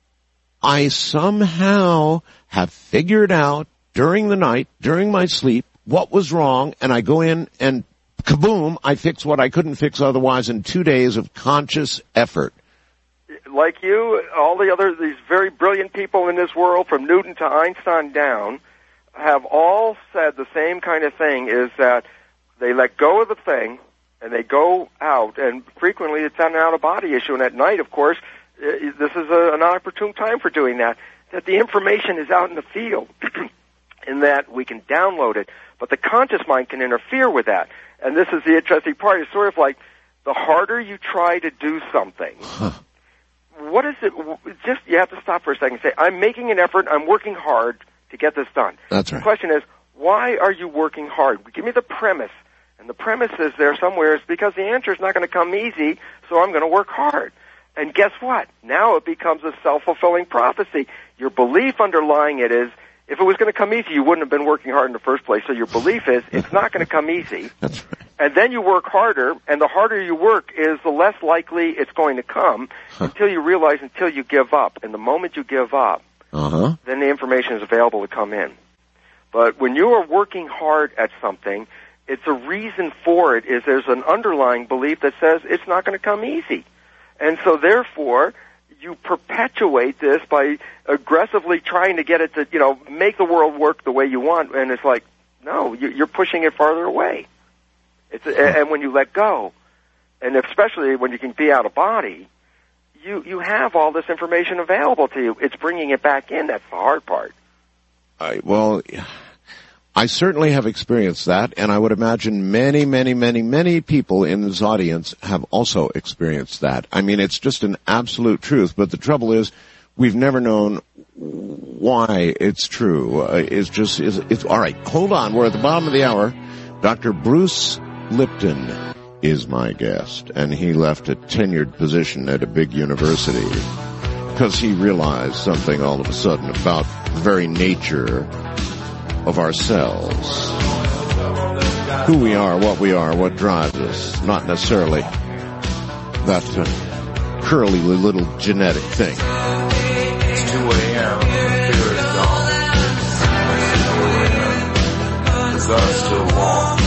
I somehow have figured out during the night, during my sleep, what was wrong, and I go in and kaboom, I fix what I couldn't fix otherwise in two days of conscious effort. Like you, all the other, these very brilliant people in this world, from Newton to Einstein down, have all said the same kind of thing, is that they let go of the thing, and they go out, and frequently it's an out-of-body issue, and at night, of course, this is a, an opportune time for doing that, that the information is out in the field, in that we can download it, but the conscious mind can interfere with that. And this is the interesting part. It's sort of like the harder you try to do something, Huh. what is it, just, you have to stop for a second and say, I'm making an effort, I'm working hard to get this done. That's right. The question is, why are you working hard? Give me the premise. And the premise is there somewhere is because the answer is not going to come easy, so I'm going to work hard. And guess what? Now it becomes a self-fulfilling prophecy. Your belief underlying it is, if it was going to come easy, you wouldn't have been working hard in the first place. So your belief is, it's not going to come easy. That's right. And then you work harder, and the harder you work is the less likely it's going to come Huh. until you realize, until you give up. And the moment you give up, Uh-huh. then the information is available to come in. But when you are working hard at something, it's a reason for it is there's an underlying belief that says it's not going to come easy. And so therefore, you perpetuate this by aggressively trying to get it to, you know, make the world work the way you want. And it's like, no, you're pushing it farther away. It's, and when you let go, and especially when you can be out of body, you, you have all this information available to you. It's bringing it back in. That's the hard part. I, well, I certainly have experienced that, and I would imagine many, many, many, many people in this audience have also experienced that. I mean, it's just an absolute truth, but the trouble is we've never known why it's true. Uh, it's just, it's, it's, all right, hold on. We're at the bottom of the hour. Doctor Bruce Lipton is my guest, and he left a tenured position at a big university because he realized something all of a sudden about the very nature of ourselves. Who we are, what we are, what drives us, not necessarily that uh, curly little genetic thing. It's two a.m. Fear is gone. The sun's still warm.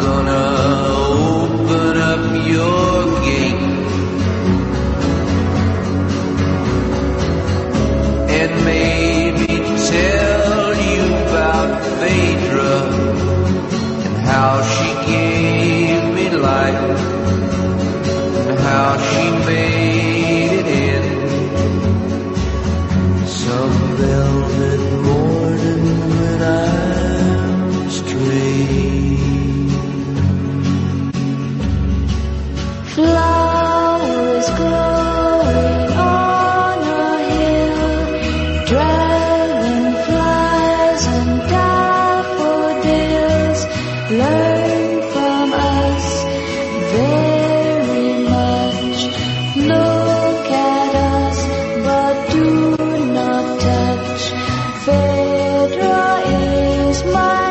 gonna open up your gate and maybe tell you about Phaedra and how she gave me life and how she made it in some velvet morning when I was trained. Flowers growing on a hill, dragonflies and daffodils, learn from us very much. Look at us, but do not touch. Phaedra is my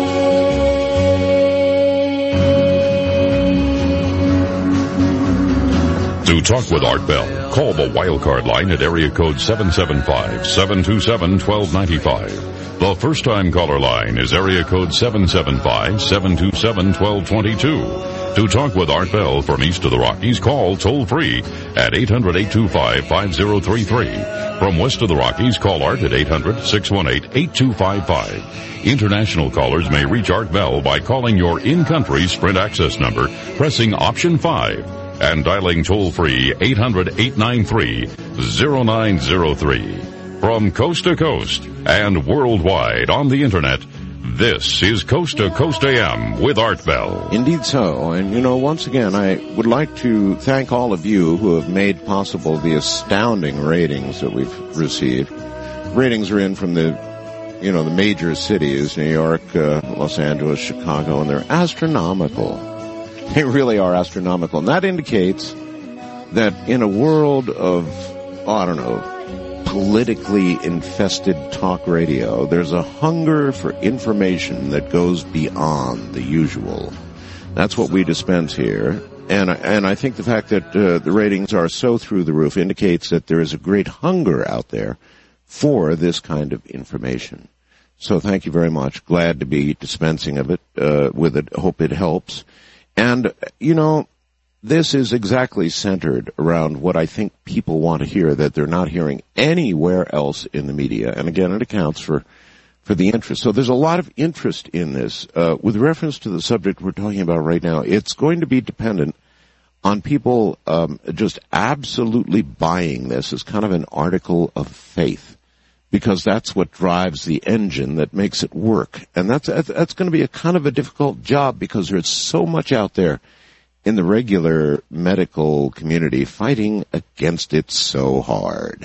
name. To talk with Art Bell, call the Wildcard line at area code seven seven five, seven two seven, one two nine five. The first-time caller line is area code seven seven five, seven two seven, one two two two. To talk with Art Bell from east of the Rockies, call toll-free at eight hundred, eight two five, five zero three three. From west of the Rockies, call Art at eight hundred, six one eight, eight two five five. International callers may reach Art Bell by calling your in-country Sprint access number, pressing option five, and dialing toll-free eight hundred, eight nine three, zero nine zero three. From coast to coast and worldwide on the Internet, this is Coast to Coast A M with Art Bell. Indeed so. And, you know, once again, I would like to thank all of you who have made possible the astounding ratings that we've received. Ratings are in from the, you know, the major cities, New York, uh, Los Angeles, Chicago, and they're astronomical. They really are astronomical. And that indicates that in a world of, oh, I don't know, politically infested talk radio, there's a hunger for information that goes beyond the usual. That's what we dispense here. And, and I think the fact that uh, the ratings are so through the roof indicates that there is a great hunger out there for this kind of information. So thank you very much. Glad to be dispensing of it, uh, with it. Hope it helps. And, you know, this is exactly centered around what I think people want to hear that they're not hearing anywhere else in the media. And again, it accounts for, for the interest. So there's a lot of interest in this. Uh, with reference to the subject we're talking about right now, it's going to be dependent on people, um, just absolutely buying this as kind of an article of faith. Because that's what drives the engine that makes it work. And that's, that's going to be a kind of a difficult job because there's so much out there in the regular medical community fighting against it so hard.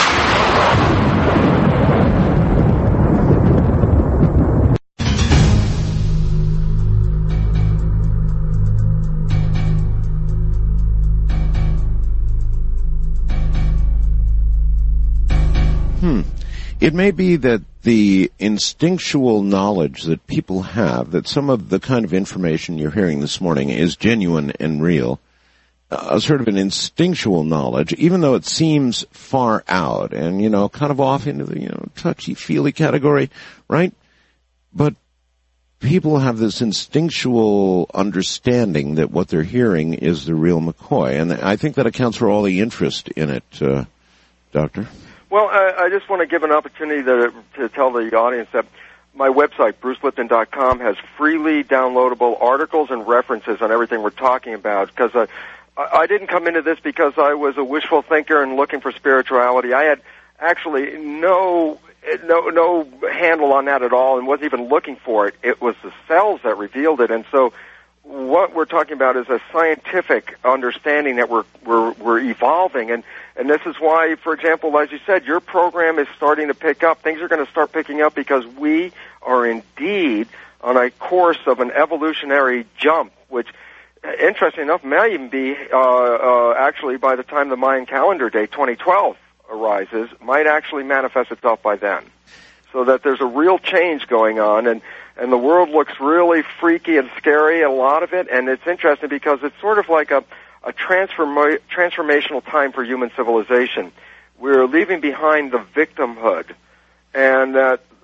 Hmm. It may be that the instinctual knowledge that people have, that some of the kind of information you're hearing this morning is genuine and real, uh, sort of an instinctual knowledge, even though it seems far out and, you know, kind of off into the, you know, touchy-feely category, right? But people have this instinctual understanding that what they're hearing is the real McCoy, and I think that accounts for all the interest in it, uh, Doctor. Well, I, I just want to give an opportunity to, to tell the audience that my website, bruce lipton dot com, has freely downloadable articles and references on everything we're talking about, because uh, I, I didn't come into this because I was a wishful thinker and looking for spirituality. I had actually no no no handle on that at all and wasn't even looking for it. It was the cells that revealed it. And so what we're talking about is a scientific understanding that we're we're, we're evolving. And And this is why, for example, as you said, your program is starting to pick up. Things are going to start picking up because we are indeed on a course of an evolutionary jump, which, interesting enough, may even be uh, uh, actually by the time the Mayan calendar day twenty twelve arises, might actually manifest itself by then. So that there's a real change going on, and, and the world looks really freaky and scary, a lot of it, and it's interesting because it's sort of like a a transform- transformational time for human civilization. We're leaving behind the victimhood, and uh,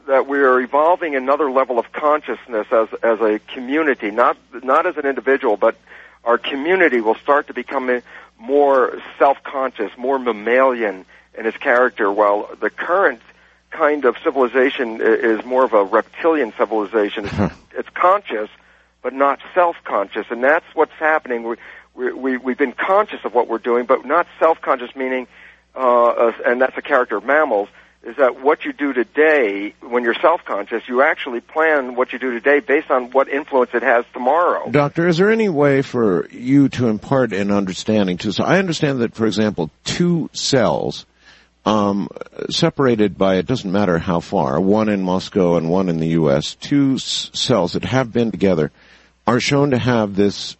that we are evolving another level of consciousness as as a community, not not as an individual, but our community will start to become more self-conscious, more mammalian in its character, while the current kind of civilization is more of a reptilian civilization. It's, it's conscious, but not self-conscious, and that's what's happening. We, we, we, we've been conscious of what we're doing, but not self-conscious, meaning, uh, and that's a character of mammals, is that what you do today, when you're self-conscious, you actually plan what you do today based on what influence it has tomorrow. Doctor, is there any way for you to impart an understanding to, so I understand that, for example, two cells, um, separated by, it doesn't matter how far, one in Moscow and one in the U S, two s- cells that have been together are shown to have this,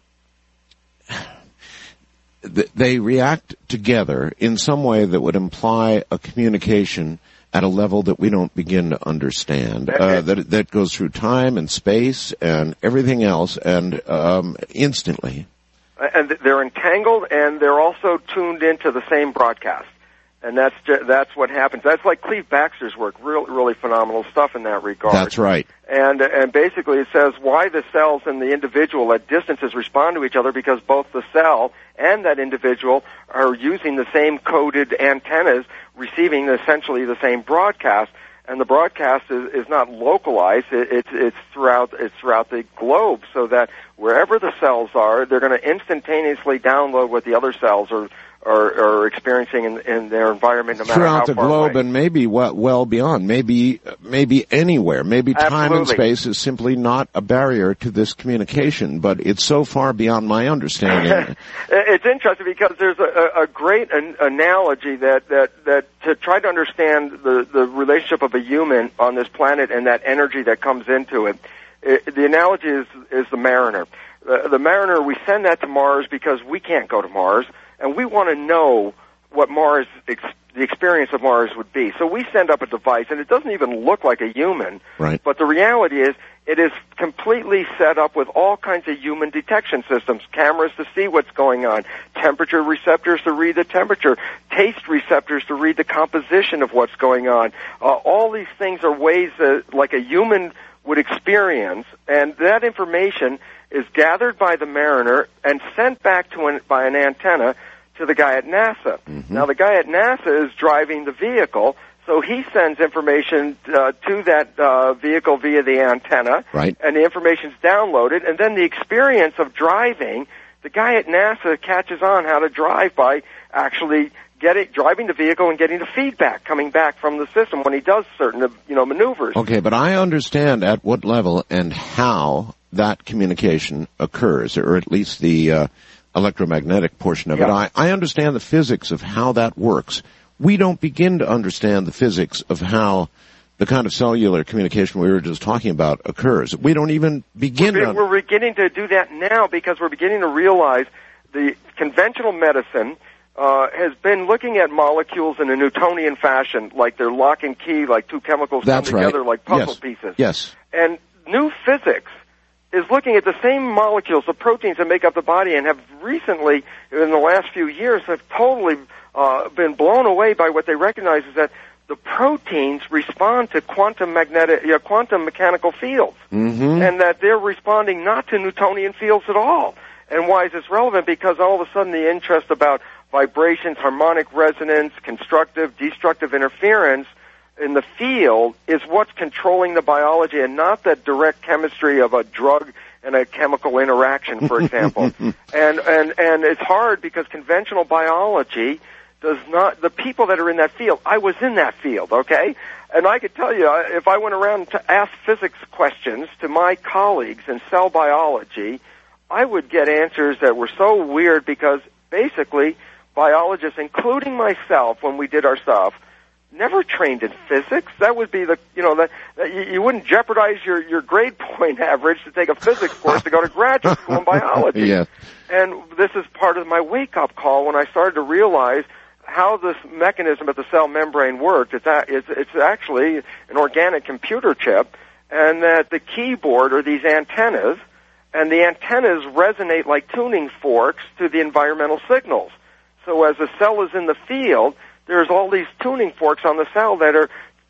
they react together in some way that would imply a communication at a level that we don't begin to understand, uh, that that goes through time and space and everything else, and um, instantly. And they're entangled, and they're also tuned into the same broadcast. And that's just, that's what happens. That's like Cleve Baxter's work, real, really phenomenal stuff in that regard. That's right. And and basically it says why the cells and the individual at distances respond to each other, because both the cell and that individual are using the same coded antennas, receiving essentially the same broadcast. And the broadcast is, is not localized; it, it's it's throughout it's throughout the globe, so that wherever the cells are, they're going to instantaneously download what the other cells are. Are, are experiencing in, in their environment, no matter throughout how the far globe, away. and maybe well, well beyond, maybe maybe anywhere. Maybe time Absolutely. and space is simply not a barrier to this communication, but it's so far beyond my understanding. It's interesting because there's a, a great an analogy that, that, that to try to understand the, the relationship of a human on this planet and that energy that comes into it. it the analogy is, is the mariner. The, the mariner, we send that to Mars because we can't go to Mars. And we want to know what Mars, ex- the experience of Mars would be. So we send up a device, and it doesn't even look like a human. Right. But the reality is, it is completely set up with all kinds of human detection systems, cameras to see what's going on, temperature receptors to read the temperature, taste receptors to read the composition of what's going on. Uh, all these things are ways that, like a human would experience, and that information is gathered by the mariner and sent back to an, by an antenna to the guy at NASA. Mm-hmm. Now, the guy at NASA is driving the vehicle, so he sends information uh, to that uh, vehicle via the antenna, right. And the information's downloaded, and then the experience of driving, the guy at NASA catches on how to drive by actually get it, driving the vehicle and getting the feedback coming back from the system when he does certain, you know, maneuvers. Okay, but I understand at what level and how that communication occurs, or at least the uh, electromagnetic portion of yeah. it. I, I understand the physics of how that works. We don't begin to understand the physics of how the kind of cellular communication we were just talking about occurs. We don't even begin we're, to... We're beginning to do that now because we're beginning to realize the conventional medicine uh, has been looking at molecules in a Newtonian fashion, like they're lock and key, like two chemicals That's come together right. like puzzle yes. pieces. Yes. And new physics is looking at the same molecules, the proteins that make up the body, and have recently, in the last few years, have totally uh, been blown away by what they recognize is that the proteins respond to quantum magnetic, you know, quantum mechanical fields, mm-hmm. and that they're responding not to Newtonian fields at all. And why is this relevant? Because all of a sudden the interest about vibrations, harmonic resonance, constructive, destructive interference in the field is what's controlling the biology, and not the direct chemistry of a drug and a chemical interaction, for example. and and and it's hard because conventional biology does not. The people that are in that field, I was in that field, okay, and I could tell you if I went around to ask physics questions to my colleagues in cell biology, I would get answers that were so weird because basically biologists, including myself, when we did our stuff, never trained in physics. That would be the, you know, that, that you, you wouldn't jeopardize your, your grade point average to take a physics course to go to graduate school in biology. Yes. And this is part of my wake-up call when I started to realize how this mechanism of the cell membrane worked. It's, a, it's, it's actually an organic computer chip, and that the keyboard are these antennas, and the antennas resonate like tuning forks to the environmental signals. So as the cell is in the field, there's all these tuning forks on the cell that are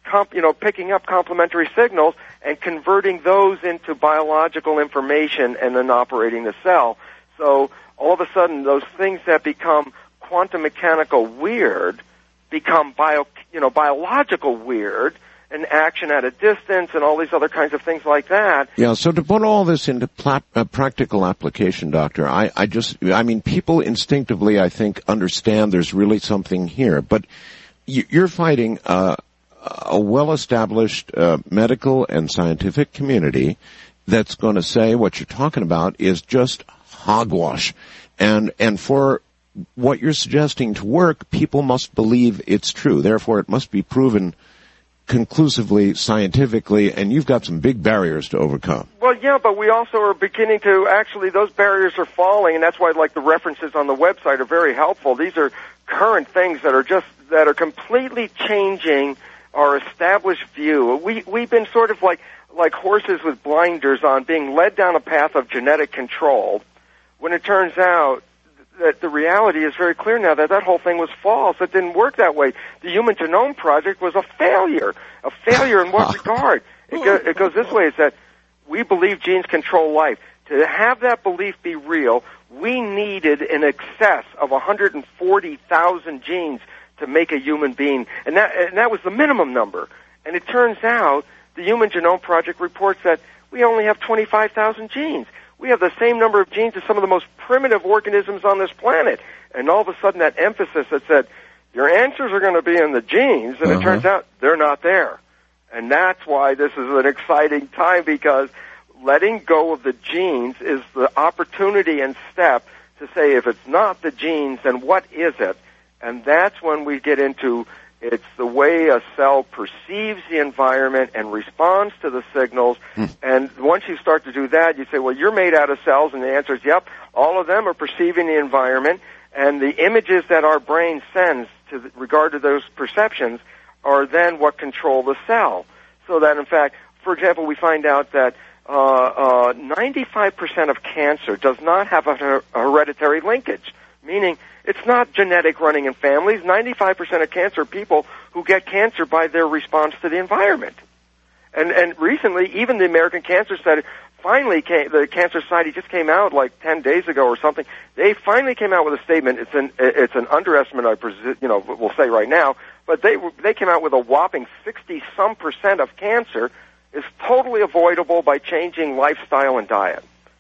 comp, you know, picking up complementary signals and converting those into biological information and then operating the cell. So all of a sudden, those things that become quantum mechanical weird become bio, you know, biological weird, and action at a distance, and all these other kinds of things like that. Yeah. So to put all this into plat- uh, practical application, Doctor, I, I just, I mean, people instinctively, I think, understand there's really something here, but you, you're fighting uh, a well-established uh, medical and scientific community that's going to say what you're talking about is just hogwash, and and for what you're suggesting to work, people must believe it's true. Therefore, it must be proven conclusively, scientifically, and you've got some big barriers to overcome. Well, yeah, but we also are beginning to, actually, those barriers are falling, and that's why, like, the references on the website are very helpful. These are current things that are just, that are completely changing our established view. We, we've been sort of like, like horses with blinders on, being led down a path of genetic control, when it turns out that the reality is very clear now that that whole thing was false. It didn't work that way. The Human Genome Project was a failure. A failure in what regard? It, go, it goes this way, is that we believe genes control life. To have that belief be real, we needed in excess of one hundred forty thousand genes to make a human being. And that, and that was the minimum number. And it turns out the Human Genome Project reports that we only have twenty-five thousand genes. We have the same number of genes as some of the most primitive organisms on this planet. And all of a sudden that emphasis that said, your answers are going to be in the genes, and uh-huh. it turns out they're not there. And that's why this is an exciting time, because letting go of the genes is the opportunity and step to say, if it's not the genes, then what is it? And that's when we get into, it's the way a cell perceives the environment and responds to the signals. Hmm. And once you start to do that, you say, well, you're made out of cells, and the answer is, yep, all of them are perceiving the environment, and the images that our brain sends to the, regard to those perceptions are then what control the cell. So that, in fact, for example, we find out that uh, uh, ninety-five percent of cancer does not have a, her- a hereditary linkage, meaning it's not genetic running in families. ninety-five percent of cancer are people who get cancer by their response to the environment. And and recently, even the American Cancer Society finally came, the Cancer Society just came out like ten days ago or something. They finally came out with a statement. It's an it's an underestimate, I presume, you know, we'll say right now, but they they came out with a whopping sixty some percent of cancer is totally avoidable by changing lifestyle and diet.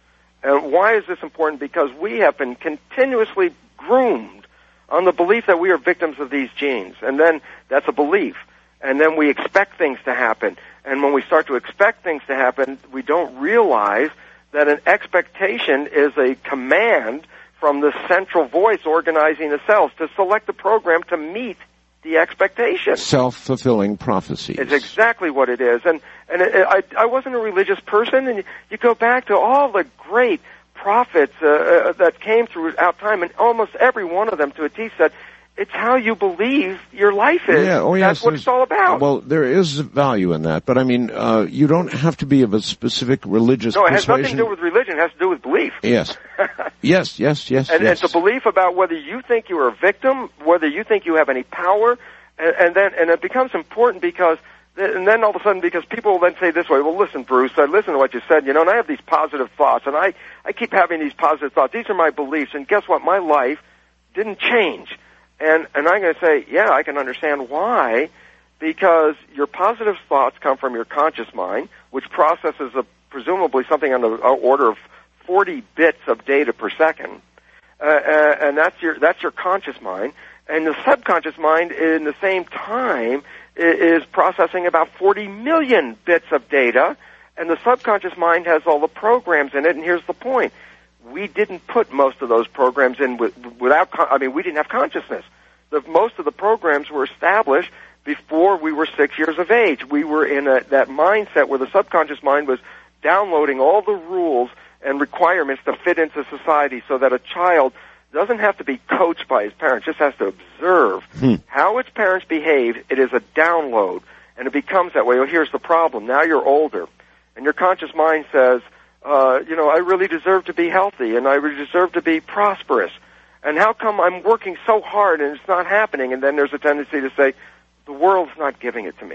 And why is this important? Because we have been continuously groomed on the belief that we are victims of these genes. And then that's a belief. And then we expect things to happen. And when we start to expect things to happen, we don't realize that an expectation is a command from the central voice organizing the cells to select the program to meet the expectation. Self-fulfilling prophecies. It's exactly what it is. And and it, I, I wasn't a religious person, and you, you go back to all the great prophets uh, uh, that came throughout time, and almost every one of them to a T said, it's how you believe your life is. Yeah, oh yes, that's what it's all about. Well, there is value in that, but I mean, uh, you don't have to be of a specific religious No, it has persuasion. nothing to do with religion. It has to do with belief. Yes. yes, yes, yes, and yes. it's a belief about whether you think you are a victim, whether you think you have any power, and, and then and it becomes important because, and then all of a sudden, because people will then say this way, well, listen, Bruce, I listen to what you said, you know, and I have these positive thoughts, and I, I keep having these positive thoughts. These are my beliefs, and guess what? My life didn't change. And and I'm going to say, yeah, I can understand why, because your positive thoughts come from your conscious mind, which processes a, presumably something on the order of forty bits of data per second, uh, uh, and that's your that's your conscious mind. And the subconscious mind, in the same time, is processing about forty million bits of data, and the subconscious mind has all the programs in it. And here's the point. We didn't put most of those programs in with, without, I mean, we didn't have consciousness. The, most of the programs were established before we were six years of age. We were in a, that mindset where the subconscious mind was downloading all the rules and requirements to fit into society so that a child doesn't have to be coached by his parents, just has to observe hmm. how its parents behave. It is a download, and it becomes that way. Well, here's the problem. Now you're older, and your conscious mind says, Uh, you know, I really deserve to be healthy, and I really deserve to be prosperous. And how come I'm working so hard and it's not happening? And then there's a tendency to say, the world's not giving it to me.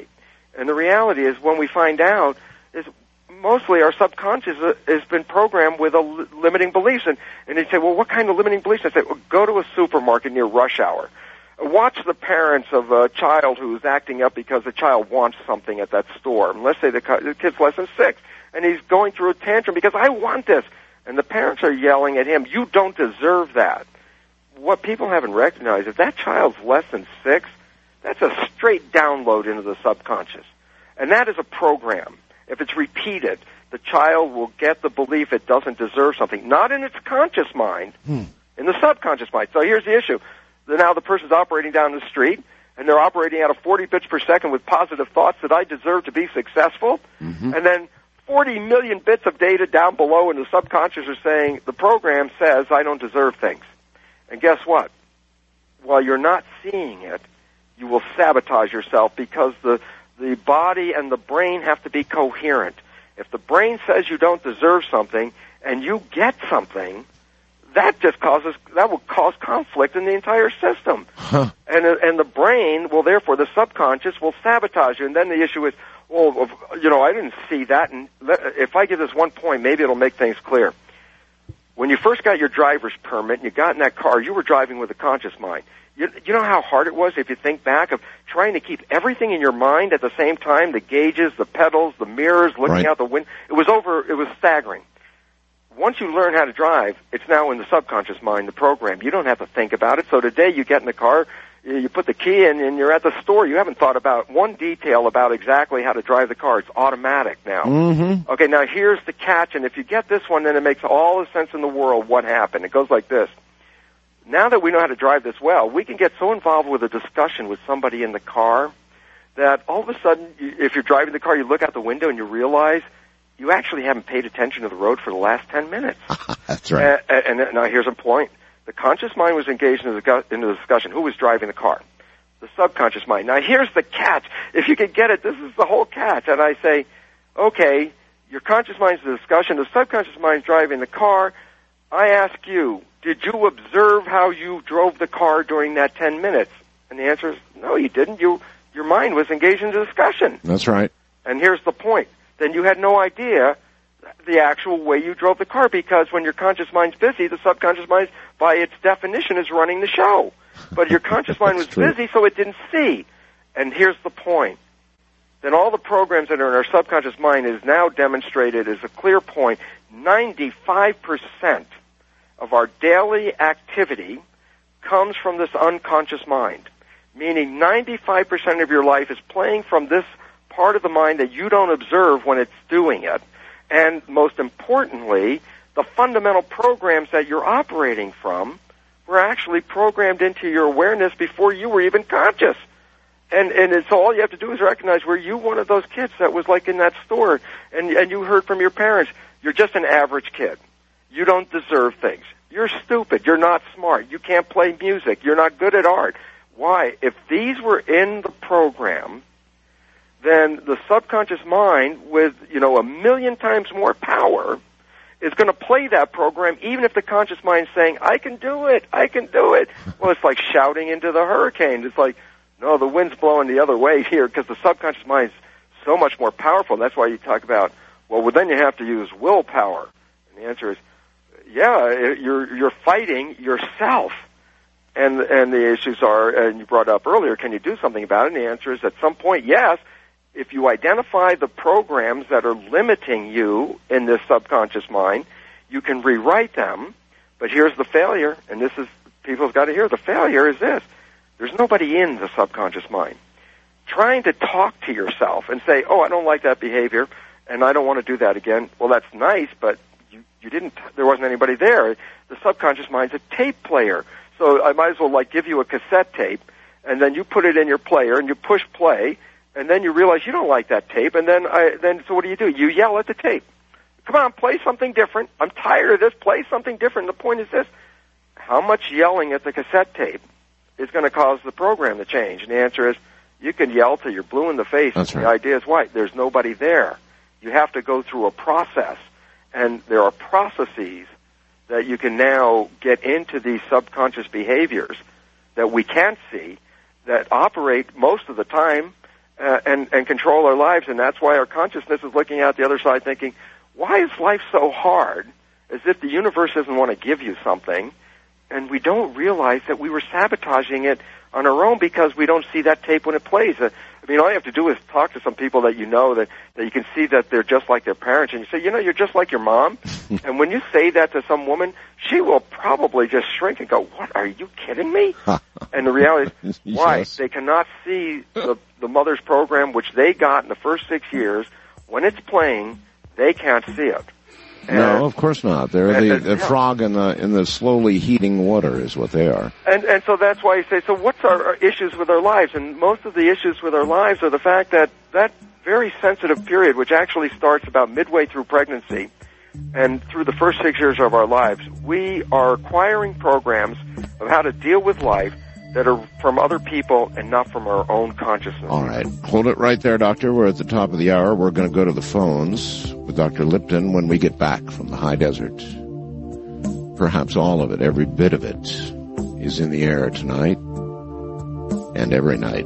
And the reality is, when we find out, is mostly our subconscious has been programmed with a li- limiting beliefs. And, and they say, well, what kind of limiting beliefs? I say, well, go to a supermarket near rush hour. Watch the parents of a child who's acting up because the child wants something at that store. And let's say the, the kid's less than six, and he's going through a tantrum because I want this. And the parents are yelling at him, you don't deserve that. What people haven't recognized, if that child's less than six, that's a straight download into the subconscious. And that is a program. If it's repeated, the child will get the belief it doesn't deserve something, not in its conscious mind, hmm. in the subconscious mind. So here's the issue. Now the person's operating down the street, and they're operating at a forty bits per second with positive thoughts that I deserve to be successful. Mm-hmm. And then forty million bits of data down below in the subconscious are saying, the program says I don't deserve things. And guess what? While you're not seeing it, you will sabotage yourself because the, the body and the brain have to be coherent. If the brain says you don't deserve something and you get something, that just causes, that will cause conflict in the entire system. Huh. And, and the brain will, therefore, the subconscious will sabotage you. And then the issue is, well, you know, I didn't see that. And if I give this one point, maybe it'll make things clear. When you first got your driver's permit and you got in that car, you were driving with a conscious mind. You, you know how hard it was, if you think back, of trying to keep everything in your mind at the same time, the gauges, the pedals, the mirrors, looking right. out the window. It was over, it was staggering. Once you learn how to drive, it's now in the subconscious mind, the program. You don't have to think about it. So today you get in the car, you put the key in, and you're at the store. You haven't thought about one detail about exactly how to drive the car. It's automatic now. Mm-hmm. Okay, now here's the catch, and if you get this one, then it makes all the sense in the world what happened. It goes like this. Now that we know how to drive this well, we can get so involved with a discussion with somebody in the car that all of a sudden, if you're driving the car, you look out the window and you realize you actually haven't paid attention to the road for the last ten minutes. That's right. And, and now here's a point. The conscious mind was engaged in the, in the discussion. Who was driving the car? The subconscious mind. Now here's the catch. If you could get it, this is the whole catch. And I say, okay, your conscious mind's the discussion. The subconscious mind's driving the car. I ask you, did you observe how you drove the car during that ten minutes? And the answer is, no, you didn't. You, your mind was engaged in the discussion. That's right. And here's the point. Then you had no idea the actual way you drove the car, because when your conscious mind's busy, the subconscious mind, by its definition, is running the show. But your conscious mind was true. busy, so it didn't see. And here's the point. Then all the programs that are in our subconscious mind is now demonstrated as a clear point. ninety-five percent of our daily activity comes from this unconscious mind, meaning ninety-five percent of your life is playing from this part of the mind that you don't observe when it's doing it. And most importantly, the fundamental programs that you're operating from were actually programmed into your awareness before you were even conscious. And and it's all you have to do is recognize, were you one of those kids that was like in that store and and you heard from your parents, you're just an average kid. You don't deserve things. You're stupid. You're not smart. You can't play music. You're not good at art. Why? If these were in the program, then the subconscious mind, with, you know, a million times more power, is going to play that program, even if the conscious mind is saying, I can do it, I can do it. Well, it's like shouting into the hurricane. It's like, no, the wind's blowing the other way here, because the subconscious mind is so much more powerful. That's why you talk about, well, well, then you have to use willpower. And the answer is, yeah, you're you're fighting yourself. And and the issues are, and you brought up earlier, can you do something about it? And the answer is, at some point, yes. If you identify the programs that are limiting you in this subconscious mind, you can rewrite them. But here's the failure, and this is, people have got to hear, the failure is this. There's nobody in the subconscious mind. Trying to talk to yourself and say, oh, I don't like that behavior, and I don't want to do that again. Well, that's nice, but you, you didn't, there wasn't anybody there. The subconscious mind's a tape player. So I might as well, like, give you a cassette tape, and then you put it in your player, and you push play, and then you realize you don't like that tape, and then I, then so what do you do? You yell at the tape. Come on, play something different. I'm tired of this. Play something different. The point is this. How much yelling at the cassette tape is going to cause the program to change? And the answer is, you can yell till you're blue in the face. That's right. The idea is what? There's nobody there. You have to go through a process, and there are processes that you can now get into these subconscious behaviors that we can't see, that operate most of the time uh, and, and control our lives. And that's why our consciousness is looking out the other side thinking, why is life so hard? As if the universe doesn't want to give you something. And we don't realize that we were sabotaging it on our own because we don't see that tape when it plays. Uh, I mean, all you have to do is talk to some people that you know that, that you can see that they're just like their parents. And you say, you know, you're just like your mom. And when you say that to some woman, she will probably just shrink and go, what, are you kidding me? And the reality is, why? Yes. They cannot see the, the mother's program, which they got in the first six years. When it's playing, they can't see it. And, no, of course not. They're and, the, and, the yeah. frog in the in the slowly heating water is what they are. And and so that's why you say, so what's our, our issues with our lives? And most of the issues with our lives are the fact that that very sensitive period, which actually starts about midway through pregnancy and through the first six years of our lives, we are acquiring programs of how to deal with life that are from other people and not from our own consciousness. All right. Hold it right there, Doctor. We're at the top of the hour. We're going to go to the phones with Doctor Lipton when we get back from the high desert. Perhaps all of it, every bit of it, is in the air tonight and every night.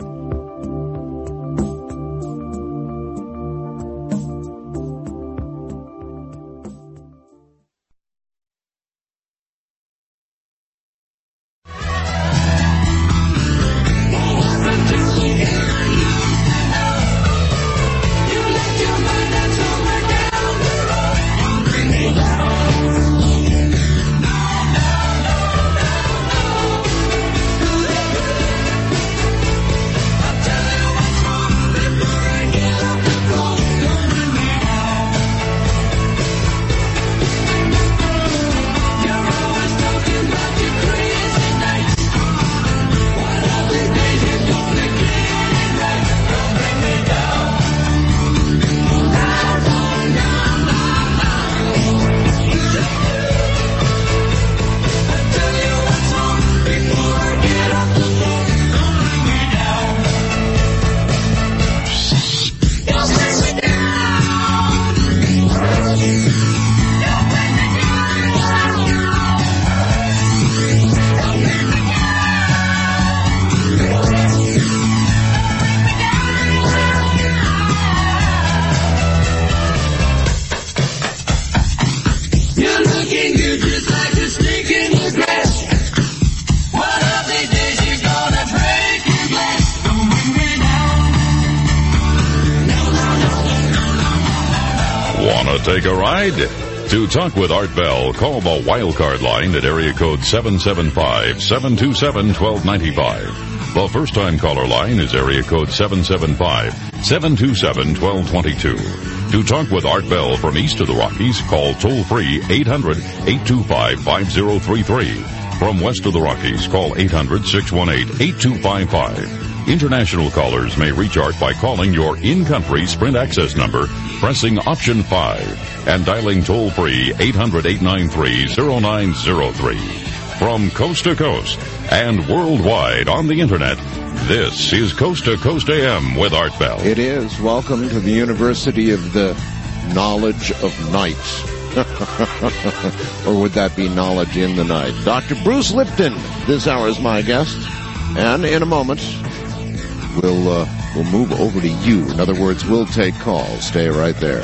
Take a ride? To talk with Art Bell, call the Wildcard line at area code seven seven five, seven two seven, one two nine five. The first-time caller line is area code seven seven five, seven two seven, one two two two. To talk with Art Bell from east of the Rockies, call toll-free eight hundred, eight two five, five zero three three. From west of the Rockies, call eight hundred, six one eight, eight two five five. International callers may reach Art by calling your in-country Sprint access number, pressing option five, and dialing toll-free eight hundred, eight nine three, zero nine zero three. From coast to coast and worldwide on the Internet, this is Coast to Coast A M with Art Bell. It is. Welcome to the University of the Knowledge of Night. Or would that be knowledge in the night? Doctor Bruce Lipton, this hour is my guest. And in a moment, we'll, uh, we'll move over to you. In other words, we'll take calls. Stay right there.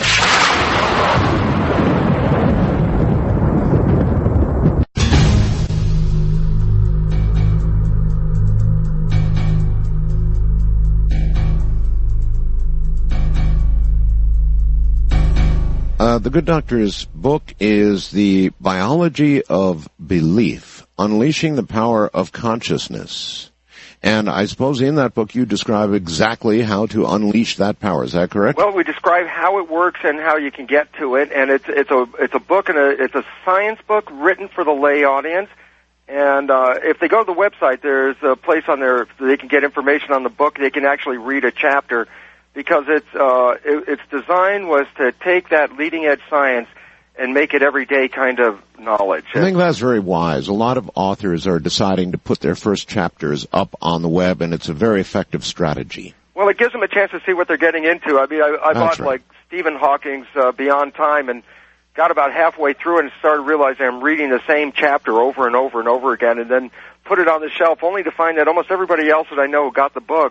Uh, the good doctor's book is The Biology of Belief, Unleashing the Power of Consciousness. And I suppose in that book you describe exactly how to unleash that power. Is that correct? Well, we describe how it works and how you can get to it. And it's it's a it's a book and a, it's a science book written for the lay audience. And uh, if they go to the website, there's a place on there they can get information on the book. They can actually read a chapter. Because it's uh, it, its design was to take that leading edge science and make it everyday kind of knowledge. I think that's very wise. A lot of authors are deciding to put their first chapters up on the web, and it's a very effective strategy. Well, it gives them a chance to see what they're getting into. I mean, I, I bought right. like Stephen Hawking's uh, Beyond Time and got about halfway through it and started realizing I'm reading the same chapter over and over and over again, and then put it on the shelf, only to find that almost everybody else that I know who got the book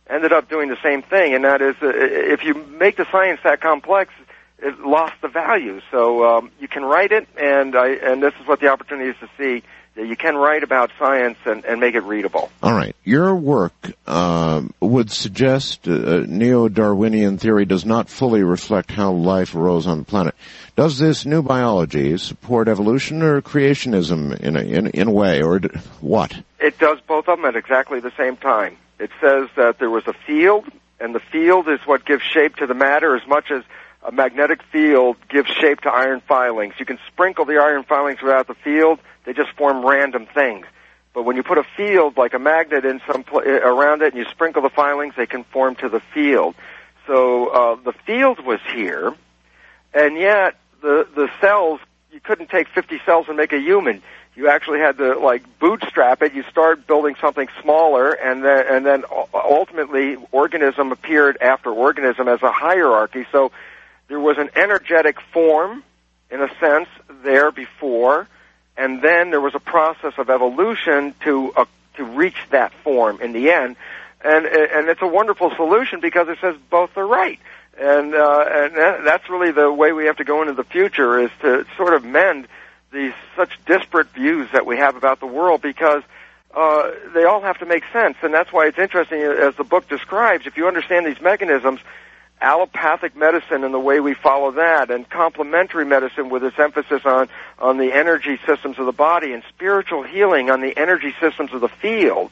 ended up doing the same thing, and that is, uh, if you make the science that complex, it lost the value. So um, you can write it, and I, and this is what the opportunity is to see, that you can write about science and, and make it readable. All right. Your work uh, would suggest uh, neo-Darwinian theory does not fully reflect how life arose on the planet. Does this new biology support evolution or creationism in a, in, in a way, or d- what? It does both of them at exactly the same time. It says that there was a field, and the field is what gives shape to the matter as much as a magnetic field gives shape to iron filings. You can sprinkle the iron filings without the field. They just form random things. But when you put a field like a magnet in some pl- around it and you sprinkle the filings, they conform to the field. So uh, the field was here, and yet the the cells, you couldn't take fifty cells and make a human. You actually had to, like, bootstrap it. You start building something smaller, and then, and then ultimately organism appeared after organism as a hierarchy. So there was an energetic form, in a sense, there before, and then there was a process of evolution to uh, to reach that form in the end. And and it's a wonderful solution because it says both are right. And uh, and that's really the way we have to go into the future, is to sort of mend these such disparate views that we have about the world, because uh, they all have to make sense. And that's why it's interesting, as the book describes, if you understand these mechanisms, allopathic medicine and the way we follow that, and complementary medicine with its emphasis on, on the energy systems of the body, and spiritual healing on the energy systems of the field,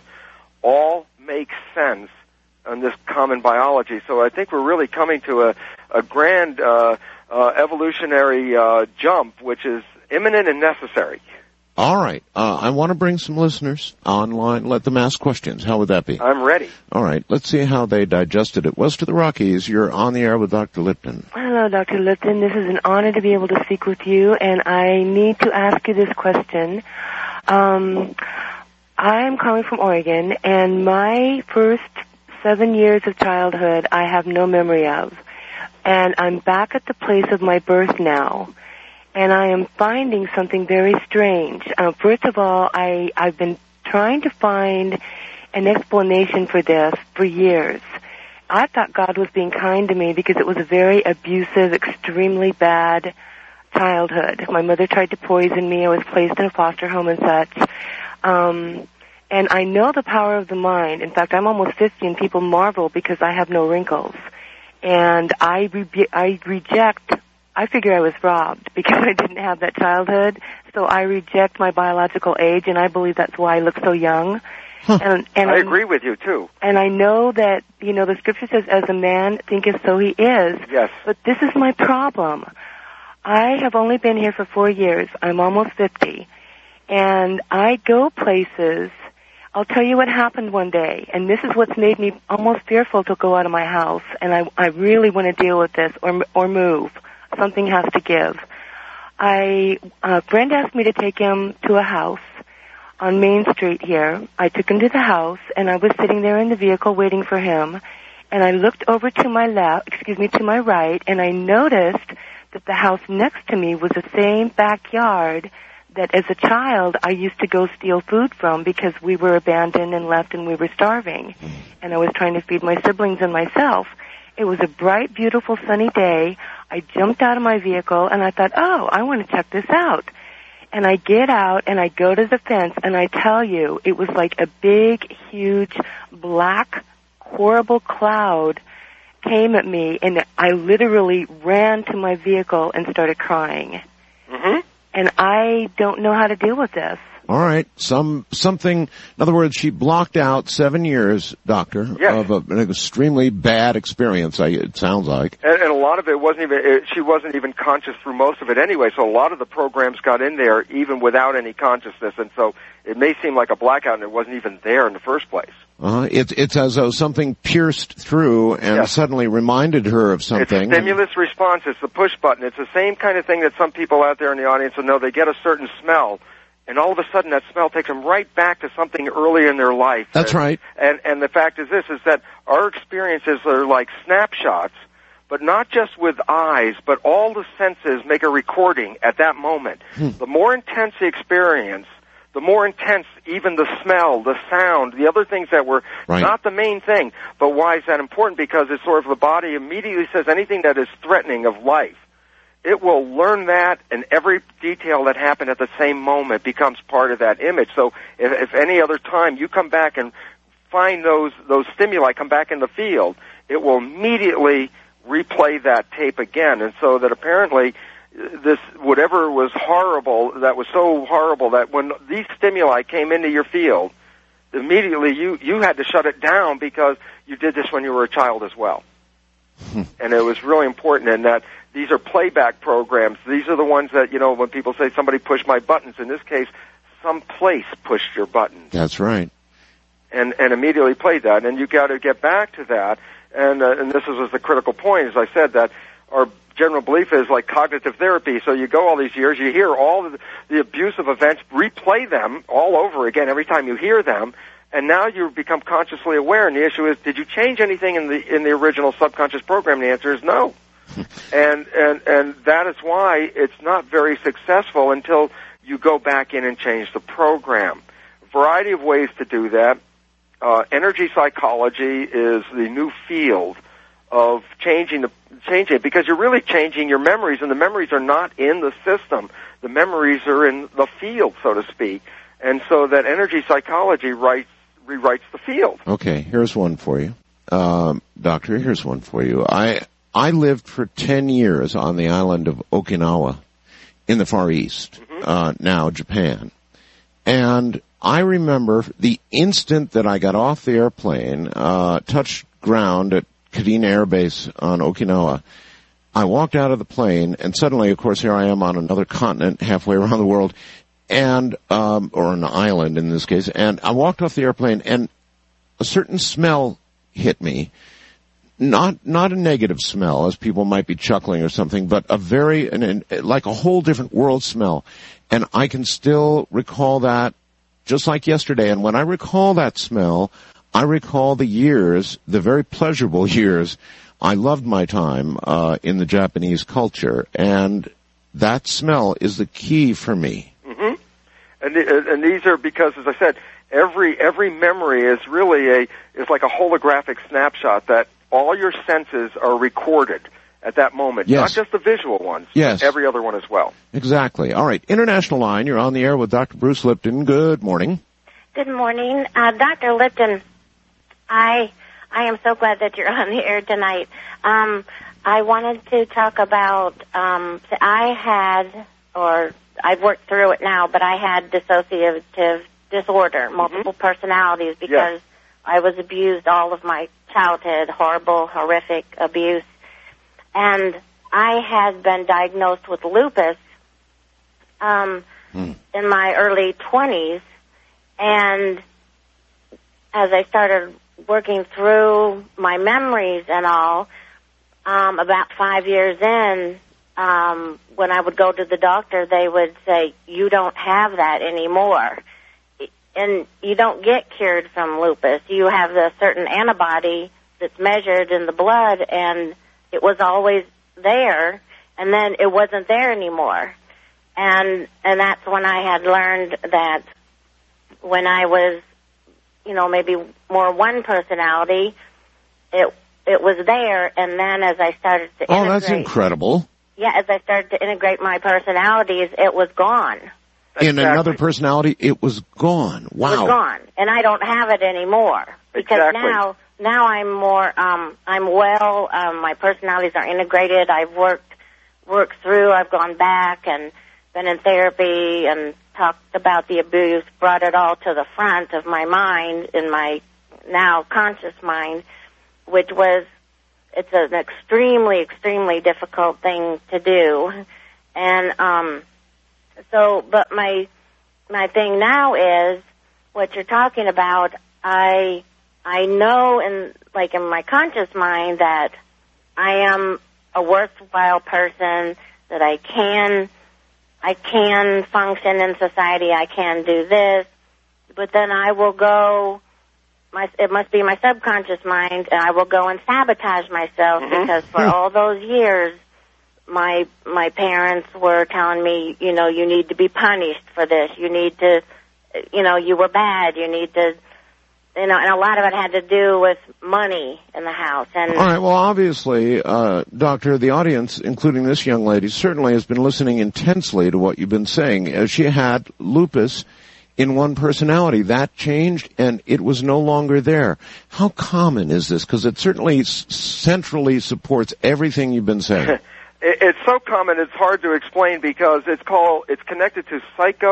all make sense on this common biology. So I think we're really coming to a, a grand uh, uh, evolutionary uh, jump, which is imminent and necessary. All right. Uh, I want to bring some listeners online. Let them ask questions. How would that be? I'm ready. All right. Let's see how they digested it. West of the Rockies, you're on the air with Doctor Lipton. Hello, Doctor Lipton. This is an honor to be able to speak with you, and I need to ask you this question. Um, I'm calling from Oregon, and my first seven years of childhood I have no memory of. And I'm back at the place of my birth now. And I am finding something very strange. Uh, first of all, I, I've been trying to find an explanation for this for years. I thought God was being kind to me because it was a very abusive, extremely bad childhood. My mother tried to poison me. I was placed in a foster home and such. Um, and I know the power of the mind. In fact, I'm almost fifty, and people marvel because I have no wrinkles. And I, re- I reject... I figure I was robbed because I didn't have that childhood, so I reject my biological age, and I believe that's why I look so young. Huh. And, and I I'm, agree with you, too. And I know that, you know, the scripture says, as a man thinketh, so he is. Yes. But this is my problem. I have only been here for four years. I'm almost fifty. And I go places. I'll tell you what happened one day, and this is what's made me almost fearful to go out of my house, and I, I really want to deal with this or or move. Something has to give. I, a friend asked me to take him to a house on Main Street here. I took him to the house, and I was sitting there in the vehicle waiting for him, and I looked over to my left, excuse me, to my right, and I noticed that the house next to me was the same backyard that as a child I used to go steal food from because we were abandoned and left and we were starving. And I was trying to feed my siblings and myself. It was a bright, beautiful, sunny day. I jumped out of my vehicle, and I thought, oh, I want to check this out. And I get out, and I go to the fence, and I tell you, it was like a big, huge, black, horrible cloud came at me, and I literally ran to my vehicle and started crying. Mm-hmm. And I don't know how to deal with this. All right. Some, something, in other words, she blocked out seven years, doctor, yes. of a, an extremely bad experience, I, it sounds like. And, and a lot of it wasn't even, it, she wasn't even conscious through most of it anyway, so a lot of the programs got in there even without any consciousness, and so it may seem like a blackout and it wasn't even there in the first place. Uh-huh. It's, it's as though something pierced through and yes. suddenly reminded her of something. It's stimulus response. It's the push button. It's the same kind of thing that some people out there in the audience will know. They get a certain smell, and all of a sudden that smell takes them right back to something early in their life. That's and, right. And, and the fact is this, is that our experiences are like snapshots, but not just with eyes, but all the senses make a recording at that moment. Hmm. The more intense the experience, the more intense even the smell, the sound, the other things that were right. not the main thing. But why is that important? Because it's sort of the body immediately says anything that is threatening of life, it will learn that, and every detail that happened at the same moment becomes part of that image. So if, if any other time you come back and find those those stimuli come back in the field, it will immediately replay that tape again. And so that apparently this, whatever was horrible, that was so horrible that when these stimuli came into your field, immediately you, you had to shut it down because you did this when you were a child as well. And it was really important in that these are playback programs. These are the ones that, you know, when people say somebody pushed my buttons, in this case, some place pushed your buttons. That's right. And, and immediately played that. And you got to get back to that. And, uh, and this was the critical point, as I said, that our general belief is like cognitive therapy. So you go all these years, you hear all of the, the abusive events, replay them all over again every time you hear them, and now you become consciously aware. And the issue is, did you change anything in the in the original subconscious program? And the answer is no. and and and that is why it's not very successful until you go back in and change the program. A variety of ways to do that. Uh, energy psychology is the new field of changing the changing it, because you're really changing your memories, and the memories are not in the system. The memories are in the field, so to speak. And so that energy psychology writes, rewrites the field. Okay, here's one for you. Um, doctor, here's one for you. I I lived for ten years on the island of Okinawa in the Far East, mm-hmm. uh, now Japan. And I remember the instant that I got off the airplane, uh, touched ground at Kadena Air Base on Okinawa, I walked out of the plane, and suddenly, of course, here I am on another continent halfway around the world, and um, or an island in this case, and I walked off the airplane, and a certain smell hit me. Not not a negative smell, as people might be chuckling or something, but a very, an, an, like a whole different world smell. And I can still recall that just like yesterday. And when I recall that smell, I recall the years, the very pleasurable years, I loved my time uh, in the Japanese culture. And that smell is the key for me. Mm-hmm. And, and these are because, as I said, every every memory is really a is like a holographic snapshot that all your senses are recorded at that moment. Yes. Not just the visual ones, yes. But every other one as well. Exactly. All right. International line, you're on the air with Doctor Bruce Lipton. Good morning. Good morning. Uh, Doctor Lipton, I I am so glad that you're on the air tonight. Um, I wanted to talk about, um, I had, or I've worked through it now, but I had dissociative disorder, multiple mm-hmm. personalities, because yes. I was abused all of my childhood, horrible, horrific abuse. And I had been diagnosed with lupus um, mm. in my early twenties. And as I started working through my memories and all, um, about five years in, um, when I would go to the doctor, they would say, you don't have that anymore. And you don't get cured from lupus. You have a certain antibody that's measured in the blood, and it was always there, and then it wasn't there anymore. And and that's when I had learned that when I was, you know, maybe more one personality, it it was there, and then as I started to oh, integrate... that's incredible. Yeah, as I started to integrate my personalities, it was gone. In Exactly. another personality, it was gone. Wow. It was gone, and I don't have it anymore. Because exactly. now, now I'm more, um, I'm well, um, my personalities are integrated, I've worked, worked through, I've gone back and been in therapy and talked about the abuse, brought it all to the front of my mind, in my now conscious mind, which was, it's an extremely, extremely difficult thing to do. And, um, So, but my my thing now is what you're talking about. I I know in like in my conscious mind that I am a worthwhile person, that I can I can function in society. I can do this, but then I will go. My it must be my subconscious mind, and I will go and sabotage myself mm-hmm. because for all those years. My my parents were telling me, you know, you need to be punished for this. You need to you know, you were bad. You need to, you know, and a lot of it had to do with money in the house. And all right. Well, obviously, uh, Doctor, the audience, including this young lady, certainly has been listening intensely to what you've been saying. Uh, she had lupus in one personality. That changed, and it was no longer there. How common is this? Because it certainly s- centrally supports everything you've been saying. It's so common, it's hard to explain because it's called, it's connected to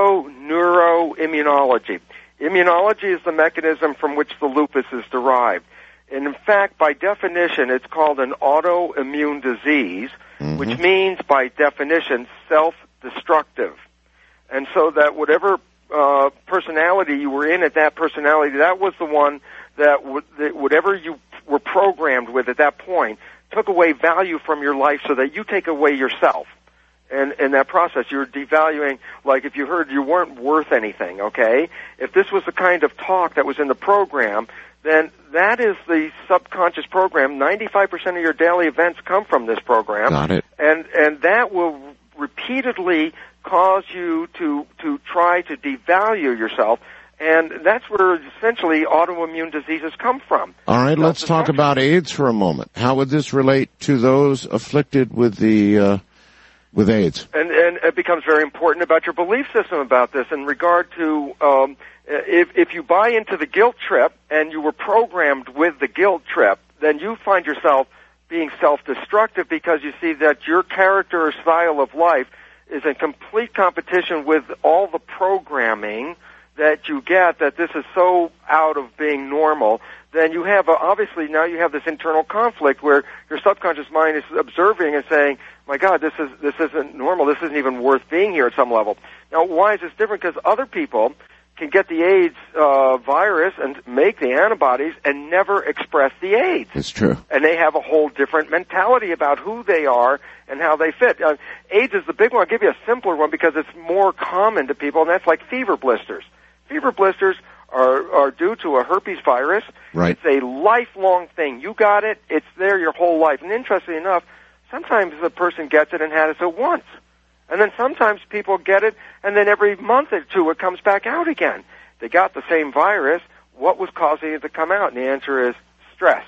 psychoneuroimmunology. Immunology is the mechanism from which the lupus is derived. And in fact, by definition, it's called an autoimmune disease, mm-hmm. which means, by definition, self-destructive. And so that whatever uh, personality you were in at that personality, that was the one that, w- that whatever you were programmed with at that point took away value from your life so that you take away yourself. And in that process, you're devaluing, like if you heard you weren't worth anything, okay? If this was the kind of talk that was in the program, then that is the subconscious program. ninety-five percent of your daily events come from this program. Got it. And, and that will repeatedly cause you to, to try to devalue yourself. And that's where essentially autoimmune diseases come from. All right, let's talk about AIDS for a moment. How would this relate to those afflicted with the uh, with AIDS? And, and it becomes very important about your belief system about this in regard to um, if, if you buy into the guilt trip and you were programmed with the guilt trip, then you find yourself being self-destructive because you see that your character or style of life is in complete competition with all the programming that you get, that this is so out of being normal, then you have, a, obviously now you have this internal conflict where your subconscious mind is observing and saying, my God, this is this isn't normal, this isn't even worth being here at some level. Now, why is this different? Because other people can get the AIDS uh, virus and make the antibodies and never express the AIDS. It's true. And they have a whole different mentality about who they are and how they fit. Uh, AIDS is the big one. I'll give you a simpler one because it's more common to people, and that's like fever blisters. Fever blisters are, are due to a herpes virus. Right. It's a lifelong thing. You got it, it's there your whole life. And interestingly enough, sometimes the person gets it and has it once. And then sometimes people get it, and then every month or two it comes back out again. They got the same virus. What was causing it to come out? And the answer is stress.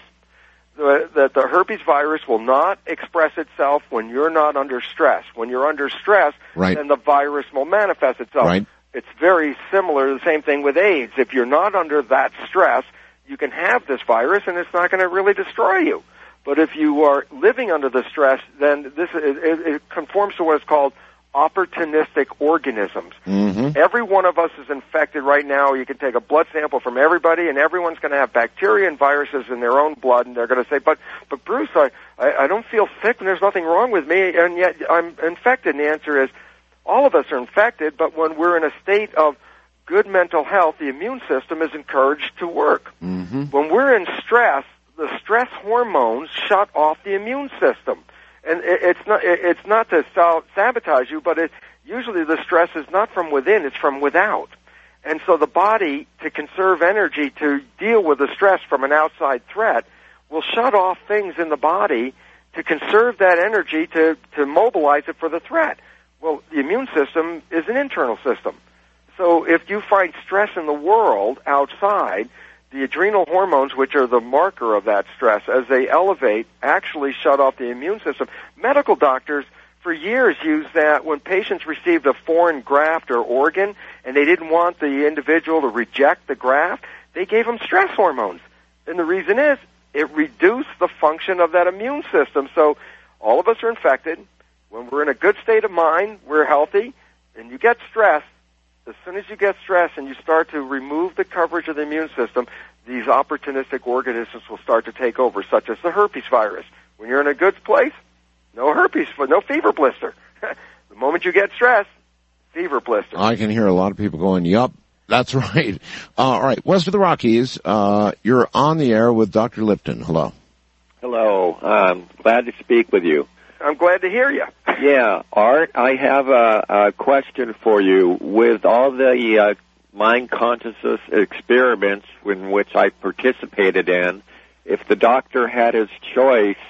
The, the, the herpes virus will not express itself when you're not under stress. When you're under stress, right. then the virus will manifest itself. Right. It's very similar, the same thing with AIDS. If you're not under that stress, you can have this virus and it's not going to really destroy you. But if you are living under the stress, then this it, it, it conforms to what is called opportunistic organisms. Mm-hmm. Every one of us is infected right now. You can take a blood sample from everybody, and everyone's going to have bacteria and viruses in their own blood, and they're going to say, but, but Bruce, I, I, I don't feel sick, and there's nothing wrong with me, and yet I'm infected. And the answer is, all of us are infected, but when we're in a state of good mental health, the immune system is encouraged to work. Mm-hmm. When we're in stress, the stress hormones shut off the immune system. And it's not, it's not to sabotage you, but it, usually the stress is not from within, it's from without. And so the body, to conserve energy to deal with the stress from an outside threat, will shut off things in the body to conserve that energy to, to mobilize it for the threat. Well, the immune system is an internal system. So if you find stress in the world outside, the adrenal hormones, which are the marker of that stress, as they elevate, actually shut off the immune system. Medical doctors for years used that when patients received a foreign graft or organ and they didn't want the individual to reject the graft, they gave them stress hormones. And the reason is it reduced the function of that immune system. So all of us are infected. When we're in a good state of mind, we're healthy, and you get stressed. As soon as you get stressed and you start to remove the coverage of the immune system, these opportunistic organisms will start to take over, such as the herpes virus. When you're in a good place, no herpes, no fever blister. The moment you get stressed, fever blister. I can hear a lot of people going, yup, that's right. Uh, all right, west of the Rockies, uh, you're on the air with Doctor Lipton. Hello. Hello. Um, glad to speak with you. I'm glad to hear you. Yeah, Art, I have a, a question for you. With all the uh, mind consciousness experiments in which I participated in, if the doctor had his choice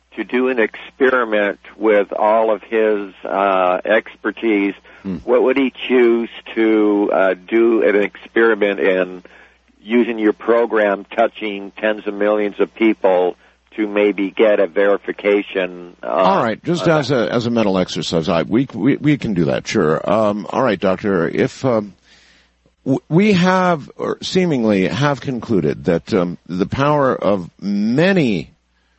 to do an experiment with all of his uh, expertise, hmm. what would he choose to uh, do an experiment in using your program touching tens of millions of people to maybe get a verification? Uh, all right, just uh, as a as a mental exercise, I, we, we we can do that, sure. Um, all right, Doctor, if um, w- we have, or seemingly have concluded that um, the power of many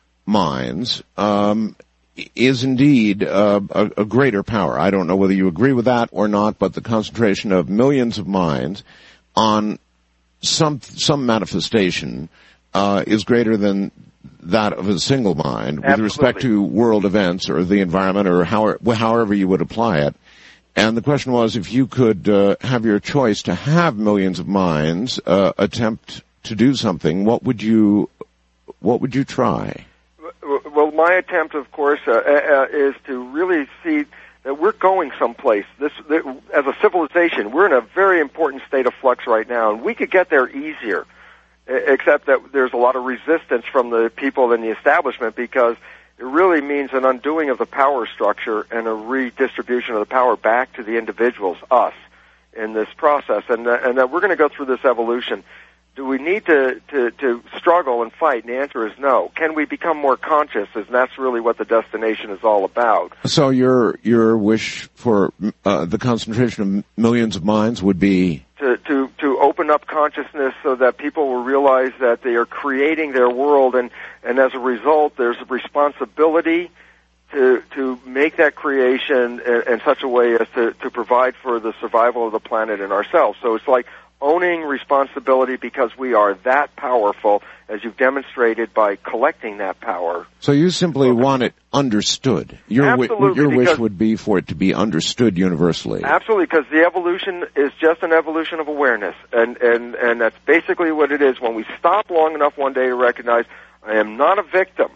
minds um, is indeed uh, a, a greater power. I don't know whether you agree with that or not, but the concentration of millions of minds on some some manifestation uh, is greater than that of a single mind with Absolutely. respect to world events or the environment or how, however you would apply it. And the question was, if you could uh, have your choice to have millions of minds uh, attempt to do something, what would you what would you try? Well, my attempt, of course, uh, uh, is to really see that we're going someplace. This, th- as a civilization, we're in a very important state of flux right now, and we could get there easier, except that there's a lot of resistance from the people in the establishment because it really means an undoing of the power structure and a redistribution of the power back to the individuals, us, in this process, and, uh, and that we're going to go through this evolution. Do we need to, to, to struggle and fight? And the answer is no. Can we become more conscious? And that's really what the destination is all about. So your your wish for uh, the concentration of millions of minds would be? To, to, to open up consciousness so that people will realize that they are creating their world, and, and as a result, there's a responsibility to to make that creation in, in such a way as to, to provide for the survival of the planet and ourselves. So it's like owning responsibility because we are that powerful, as you've demonstrated by collecting that power. So you simply okay. want it understood. Your, absolutely, w- your wish would be for it to be understood universally. Absolutely, because the evolution is just an evolution of awareness, and, and, and that's basically what it is. When we stop long enough one day to recognize, I am not a victim,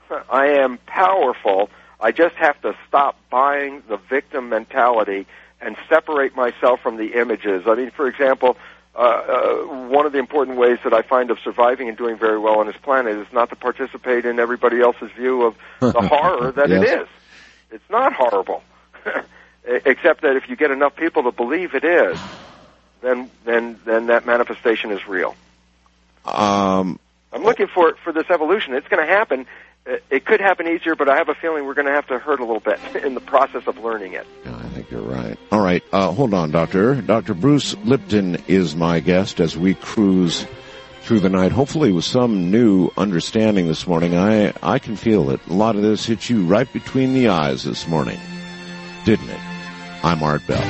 I am powerful, I just have to stop buying the victim mentality and separate myself from the images. I mean, for example, uh, uh, one of the important ways that I find of surviving and doing very well on this planet is not to participate in everybody else's view of the horror that yes. it is. It's not horrible, except that if you get enough people to believe it is, then then then that manifestation is real. Um, I'm looking for for this evolution. It's going to happen. It could happen easier, but I have a feeling we're going to have to hurt a little bit in the process of learning it. Yeah, I think you're right. All right, uh, hold on, Doctor. Doctor Bruce Lipton is my guest as we cruise through the night, hopefully with some new understanding this morning. I, I can feel it. A lot of this hit you right between the eyes this morning, didn't it? I'm Art Bell.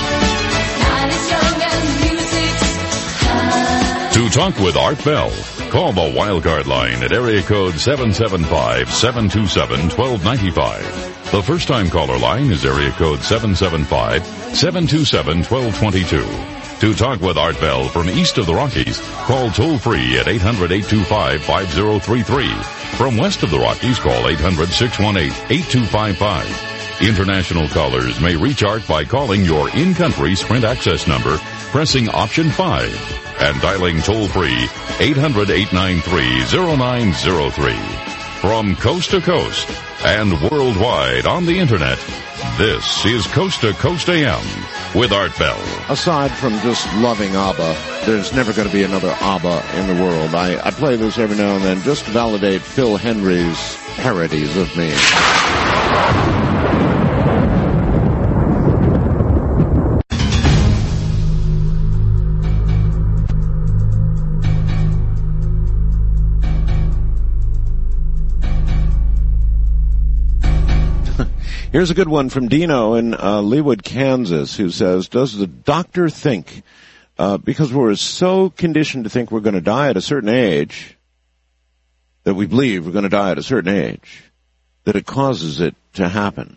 Talk with Art Bell. Call the Wildcard line at area code seven seven five, seven two seven, one two nine five. The first-time caller line is area code seven seven five, seven two seven, one two two two. To talk with Art Bell from east of the Rockies, call toll-free at eight hundred, eight two five, five zero three three. From west of the Rockies, call eight hundred, six one eight, eight two five five. International callers may reach Art by calling your in-country Sprint access number, pressing option five, and dialing toll-free eight hundred, eight nine three, zero nine zero three. From coast to coast and worldwide on the Internet, this is Coast to Coast A M with Art Bell. Aside from just loving ABBA, there's never going to be another ABBA in the world. I, I play this every now and then just to validate Phil Hendry's parodies of me. Here's a good one from Dino in uh, Leawood, Kansas, who says, does the doctor think, uh, because we're so conditioned to think we're going to die at a certain age, that we believe we're going to die at a certain age, that it causes it to happen?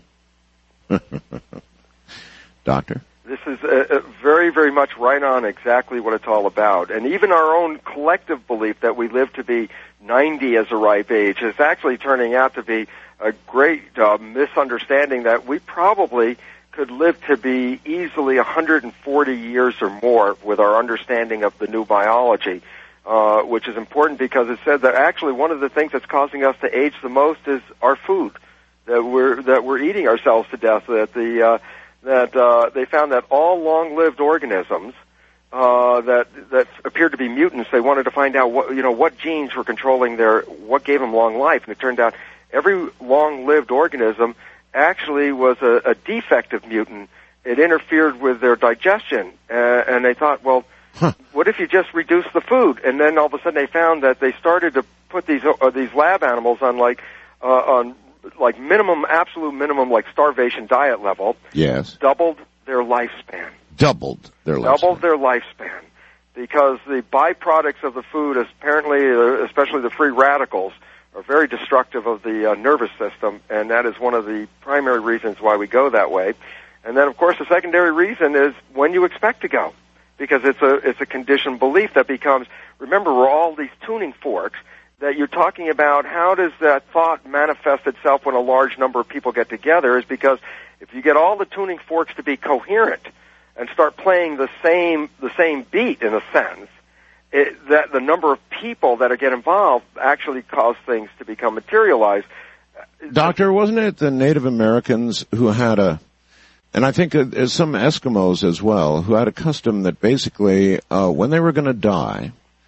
Doctor? This is uh, very, very much right on exactly what it's all about. And even our own collective belief that we live to be ninety as a ripe age is actually turning out to be a great uh, misunderstanding that we probably could live to be easily one hundred forty years or more with our understanding of the new biology, uh, which is important because it said that actually one of the things that's causing us to age the most is our food, that we're that we're eating ourselves to death. That the uh, that uh, they found that all long-lived organisms uh, that that appeared to be mutants, they wanted to find out what you know what genes were controlling their what gave them long life, and it turned out every long-lived organism actually was a, a defective mutant. It interfered with their digestion, uh, and they thought, well, huh. what if you just reduce the food? And then all of a sudden they found that they started to put these uh, these lab animals on like uh, on like minimum, absolute minimum, like starvation diet level. Yes. Doubled their lifespan. Doubled their lifespan. Doubled their lifespan. Because the byproducts of the food, apparently, uh, especially the free radicals, are very destructive of the uh, nervous system, and that is one of the primary reasons why we go that way. And then, of course, the secondary reason is when you expect to go, because it's a it's a conditioned belief that becomes, remember, we're all these tuning forks, that you're talking about how does that thought manifest itself when a large number of people get together is because if you get all the tuning forks to be coherent and start playing the same the same beat in a sense, it, that the number of people that get involved actually cause things to become materialized. Doctor, wasn't it the Native Americans who had a, and I think uh, some Eskimos as well, who had a custom that basically uh, when they were going to die,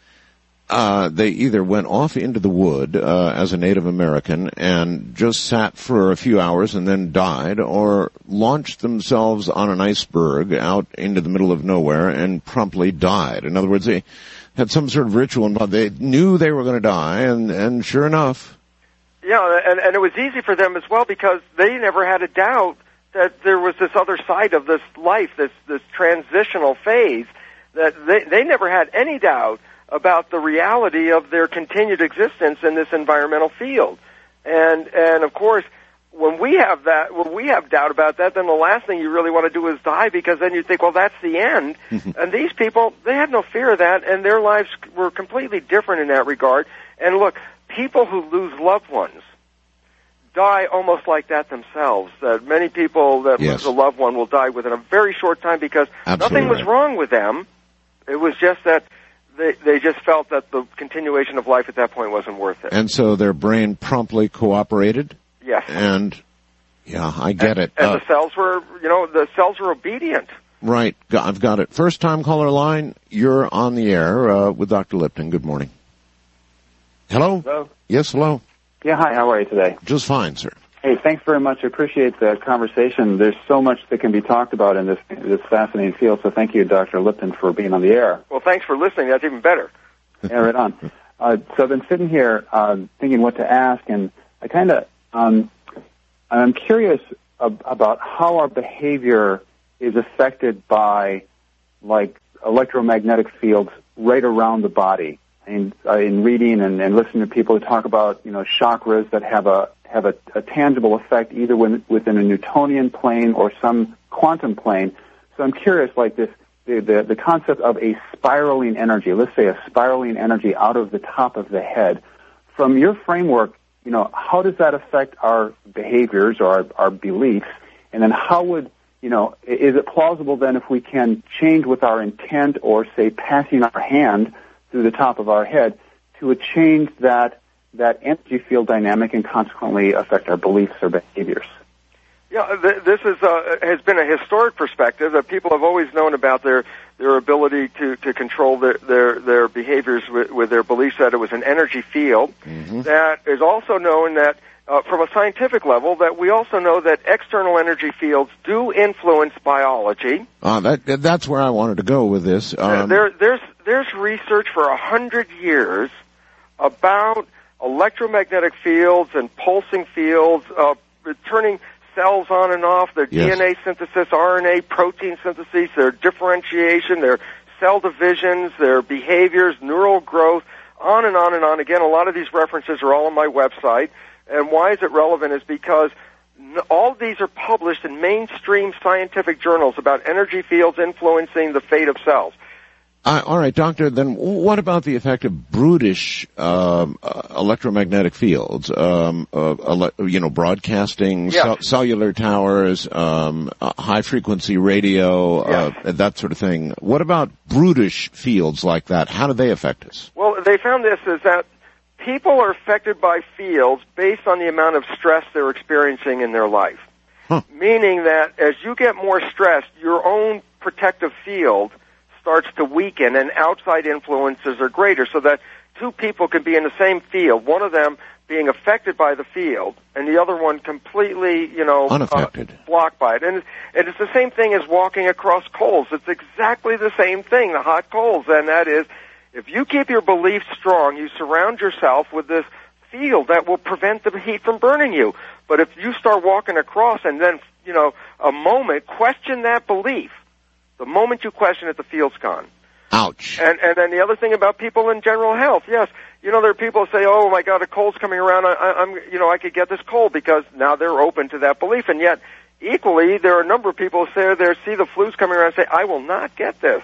Uh, they either went off into the wood uh, as a Native American and just sat for a few hours and then died, or launched themselves on an iceberg out into the middle of nowhere and promptly died. In other words, they had some sort of ritual involved. They knew they were going to die, and, and sure enough. Yeah, and, and it was easy for them as well because they never had a doubt that there was this other side of this life, this, this transitional phase, that they, they never had any doubt about the reality of their continued existence in this environmental field. And, and of course, when we have that, when we have doubt about that, then the last thing you really want to do is die, because then you think, well, that's the end. And these people, they had no fear of that, and their lives were completely different in that regard. And look, people who lose loved ones die almost like that themselves. That many people that yes. lose a loved one will die within a very short time because Absolutely nothing was right. wrong with them. It was just that They, they just felt that the continuation of life at that point wasn't worth it. And so their brain promptly cooperated? Yes. And, yeah, I get and, it. And uh, the cells were, you know, the cells were obedient. Right. I've got it. First time caller line, you're on the air uh, with Doctor Lipton. Good morning. Hello? Hello? Yes, hello. Yeah, hi, how are you today? Just fine, sir. Hey, thanks very much. I appreciate the conversation. There's so much that can be talked about in this this fascinating field, so thank you, Doctor Lipton, for being on the air. Well, thanks for listening. That's even better. Yeah, right on. Uh, so I've been sitting here uh, thinking what to ask, and I kind of, um, I'm curious ab- about how our behavior is affected by, like, electromagnetic fields right around the body. in, uh, in reading and, and listening to people talk about, you know, chakras that have a have a, a tangible effect either when, within a Newtonian plane or some quantum plane. So I'm curious, like this, the, the the concept of a spiraling energy. Let's say a spiraling energy out of the top of the head. From your framework, you know, how does that affect our behaviors or our, our beliefs? And then how would, you know, is it plausible then if we can change with our intent or, say, passing our hand through the top of our head to change that that energy field dynamic and consequently affect our beliefs or behaviors? Yeah, th- this is uh, has been a historic perspective that people have always known about their their ability to, to control their their, their behaviors with, with their beliefs, that it was an energy field. Mm-hmm. That is also known that uh, from a scientific level, that we also know that external energy fields do influence biology. Uh, that that's where I wanted to go with this. Um, there there's there's research for a hundred years about electromagnetic fields and pulsing fields, uh, turning cells on and off, their yes. D N A synthesis, R N A, protein synthesis, their differentiation, their cell divisions, their behaviors, neural growth, on and on and on. Again, a lot of these references are all on my website. And why is it relevant is because all of these are published in mainstream scientific journals about energy fields influencing the fate of cells. Uh, all right, Doctor, then what about the effect of brutish um, uh, electromagnetic fields, um, uh, ele- you know, broadcasting, yes. cell- cellular towers, um, uh, high-frequency radio, yes. uh, that sort of thing? What about brutish fields like that? How do they affect us? Well, they found this is that people are affected by fields based on the amount of stress they're experiencing in their life. Huh. Meaning that as you get more stressed, your own protective field starts to weaken and outside influences are greater, so that two people can be in the same field, one of them being affected by the field and the other one completely, you know, unaffected, uh, blocked by it. And, and it's the same thing as walking across coals. It's exactly the same thing, the hot coals, and that is, if you keep your beliefs strong, you surround yourself with this field that will prevent the heat from burning you. But if you start walking across and then, you know, a moment, question that belief, the moment you question it, the field's gone. Ouch. And and then the other thing about people in general health, yes, you know, there are people who say, "Oh my God, a cold's coming around. I, I, I'm, you know, I could get this cold," because now they're open to that belief. And yet, equally, there are a number of people who say they see the flu's coming around and say, "I will not get this.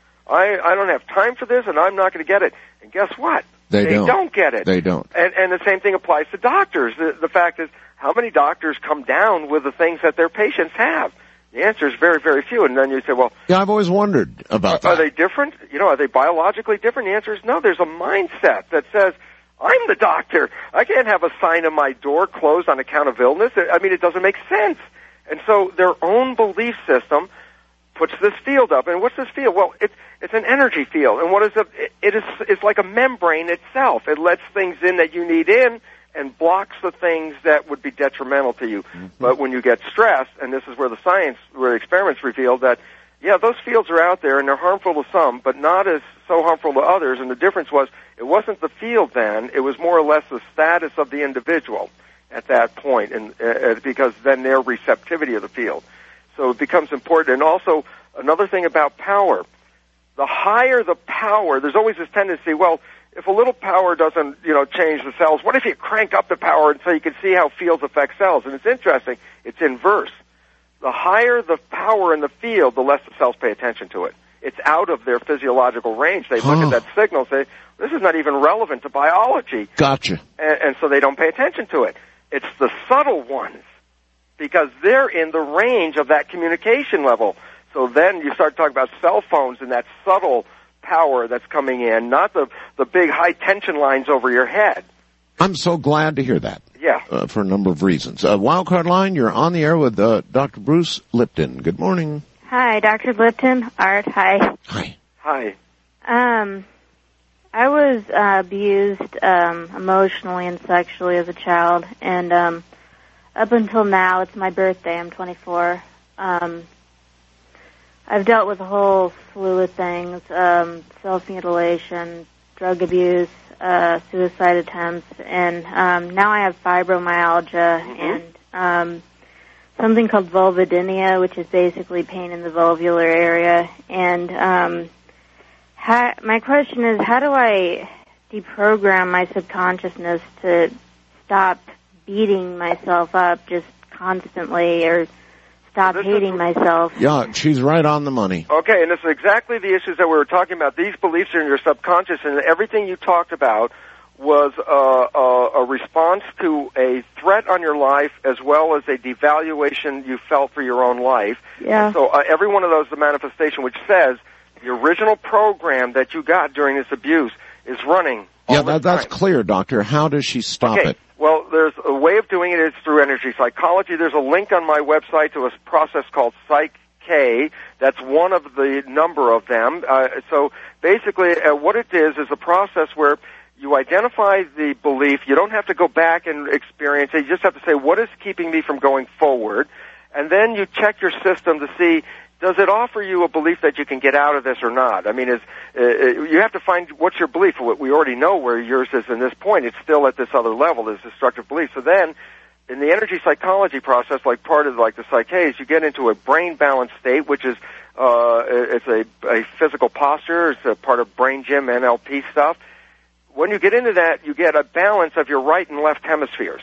I I don't have time for this, and I'm not going to get it." And guess what? They, they don't. don't get it. They don't. And and the same thing applies to doctors. The, the fact is, how many doctors come down with the things that their patients have? The answer is very, very few. And then you say, well... Yeah, I've always wondered about are, that. Are they different? You know, are they biologically different? The answer is no. There's a mindset that says, I'm the doctor. I can't have a sign on my door closed on account of illness. I mean, it doesn't make sense. And so their own belief system puts this field up. And what's this field? Well, it's it's an energy field. And what is it? It is it's like a membrane itself. It lets things in that you need in and blocks the things that would be detrimental to you. Mm-hmm. But when you get stressed, and this is where the science, where the experiments revealed that, yeah, those fields are out there and they're harmful to some, but not as so harmful to others. And the difference was, it wasn't the field then, it was more or less the status of the individual at that point, and uh, because then their receptivity of the field. So it becomes important. And also, another thing about power, the higher the power, there's always this tendency, well, if a little power doesn't, you know, change the cells, what if you crank up the power so you can see how fields affect cells? And it's interesting. It's inverse. The higher the power in the field, the less the cells pay attention to it. It's out of their physiological range. They look at that signal and say, this is not even relevant to biology. Gotcha. And, and so they don't pay attention to it. It's the subtle ones, because they're in the range of that communication level. So then you start talking about cell phones and that subtle power that's coming in, not the the big high tension lines over your head. I'm so glad to hear that. Yeah. Uh, for a number of reasons. Uh, Wildcard Line, you're on the air with uh, Doctor Bruce Lipton. Good morning. Hi, Doctor Lipton. Art, hi. Hi. Hi. Um, I was uh, abused um, emotionally and sexually as a child, and um, up until now, it's my birthday. I'm twenty-four. Um, I've dealt with a whole slew of things, um, self-mutilation, drug abuse, uh, suicide attempts, and um, now I have fibromyalgia mm-hmm. and um, something called vulvodynia, which is basically pain in the vulvular area. And um, how, my question is, how do I deprogram my subconsciousness to stop beating myself up just constantly, or stop hating myself. Yeah, she's right on the money. Okay, and this is exactly the issues that we were talking about. These beliefs are in your subconscious, and everything you talked about was uh, a, a response to a threat on your life as well as a devaluation you felt for your own life. Yeah. So uh, every one of those is a manifestation, which says the original program that you got during this abuse is running. Yeah, that, that's clear, Doctor. How does she stop okay. it? Well, there's a way of doing it is through energy psychology. There's a link on my website to a process called Psych-K. That's one of the number of them. Uh, so basically uh, what it is is a process where you identify the belief. You don't have to go back and experience it. You just have to say, what is keeping me from going forward? And then you check your system to see, does it offer you a belief that you can get out of this or not? I mean, is, uh, you have to find what's your belief. We already know where yours is in this point. It's still at this other level, this destructive belief. So then, in the energy psychology process, like part of like the Psych-K, you get into a brain balance state, which is uh, it's a, a physical posture. It's a part of brain gym, N L P stuff. When you get into that, you get a balance of your right and left hemispheres.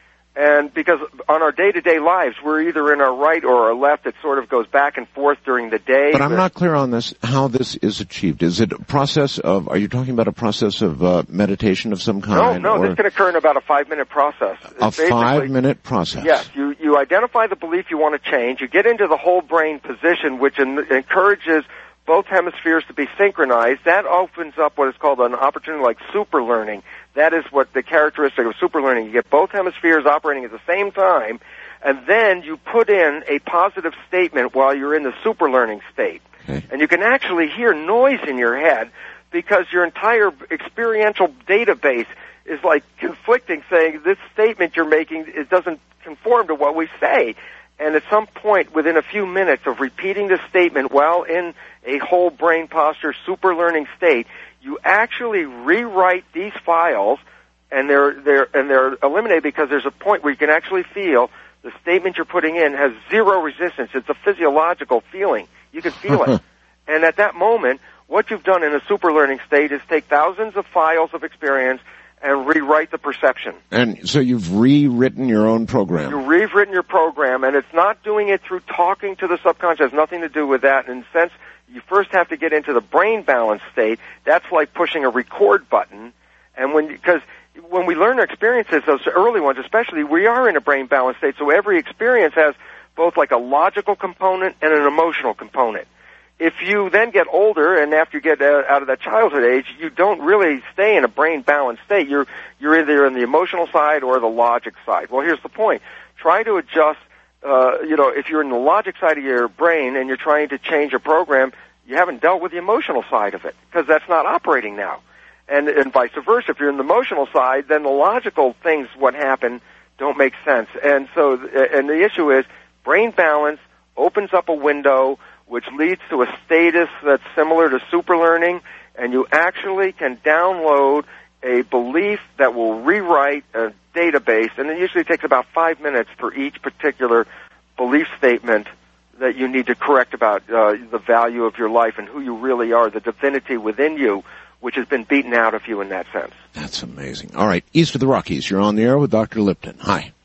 And because on our day-to-day lives, we're either in our right or our left. It sort of goes back and forth during the day. But I'm not clear on this, how this is achieved. Is it a process of, are you talking about a process of uh, meditation of some kind? No, no, or this can occur in about a five-minute process. A five-minute process? Yes, you, you identify the belief you want to change. You get into the whole brain position, which en- encourages both hemispheres to be synchronized. That opens up what is called an opportunity like super learning. That is what the characteristic of super learning. You get both hemispheres operating at the same time, and then you put in a positive statement while you're in the super learning state. Okay. And you can actually hear noise in your head because your entire experiential database is like conflicting, saying this statement you're making, it doesn't conform to what we say. And at some point, within a few minutes of repeating the statement while in a whole brain posture, super learning state, you actually rewrite these files, and they're they're and they're eliminated because there's a point where you can actually feel the statement you're putting in has zero resistance. It's a physiological feeling. You can feel it. And at that moment, what you've done in a super learning state is take thousands of files of experience and rewrite the perception. And so you've rewritten your own program. You've rewritten your program, and it's not doing it through talking to the subconscious. It has nothing to do with that. In a sense, you first have to get into the brain balance state. That's like pushing a record button. And when, because when we learn our experiences, those early ones especially, we are in a brain balance state. So every experience has both like a logical component and an emotional component. If you then get older, and after you get out of that childhood age, you don't really stay in a brain balanced state. You're you're either in the emotional side or the logic side. Well, here's the point: try to adjust. Uh, you know, if you're in the logic side of your brain and you're trying to change a program, you haven't dealt with the emotional side of it because that's not operating now. And and vice versa. If you're in the emotional side, then the logical things what happen don't make sense. And so, and the issue is brain balance opens up a window which leads to a status that's similar to super learning, and you actually can download a belief that will rewrite a database, and it usually takes about five minutes for each particular belief statement that you need to correct about uh, the value of your life and who you really are, the divinity within you, which has been beaten out of you in that sense. That's amazing. All right, east of the Rockies, you're on the air with Doctor Lipton. Hi.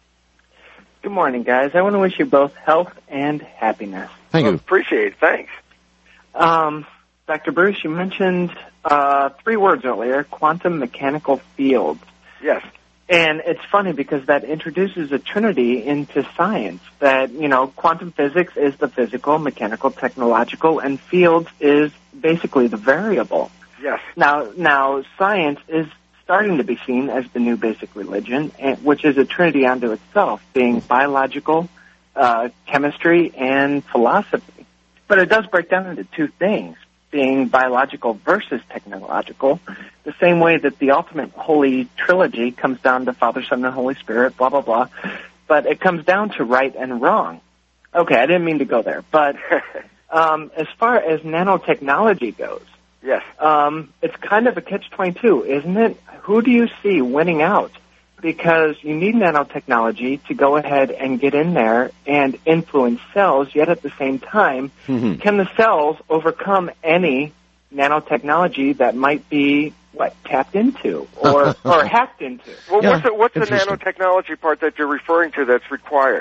Good morning, guys. I want to wish you both health and happiness. Thank you. Oh, appreciate it. Thanks. Um, Doctor Bruce, you mentioned uh, three words earlier, quantum mechanical fields. Yes. And it's funny because that introduces a trinity into science, that, you know, quantum physics is the physical, mechanical, technological, and fields is basically the variable. Yes. Now, now science is starting to be seen as the new basic religion, which is a trinity unto itself, being biological, uh, chemistry, and philosophy. But it does break down into two things, being biological versus technological, the same way that the ultimate holy trilogy comes down to Father, Son, and Holy Spirit, blah, blah, blah. But it comes down to right and wrong. Okay, I didn't mean to go there. But um, as far as nanotechnology goes, yes, um, it's kind of a catch twenty-two, isn't it? Who do you see winning out? Because you need nanotechnology to go ahead and get in there and influence cells, yet at the same time, mm-hmm. can the cells overcome any nanotechnology that might be what tapped into or or hacked into. Well, Yeah, what's the, what's the interesting. nanotechnology part that you're referring to that's required?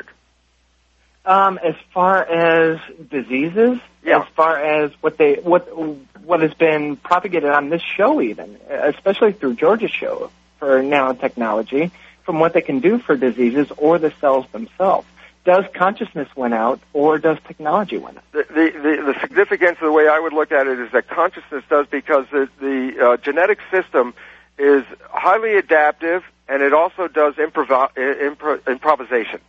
Um, as far as diseases, Yeah. as far as what they what what has been propagated on this show, even especially through George's show for nanotechnology, from what they can do for diseases or the cells themselves. Does consciousness win out, or does technology win out? The, the, the, the significance of the way I would look at it is that consciousness does, because the, the uh, genetic system is highly adaptive, and it also does improv- impro- improvisation.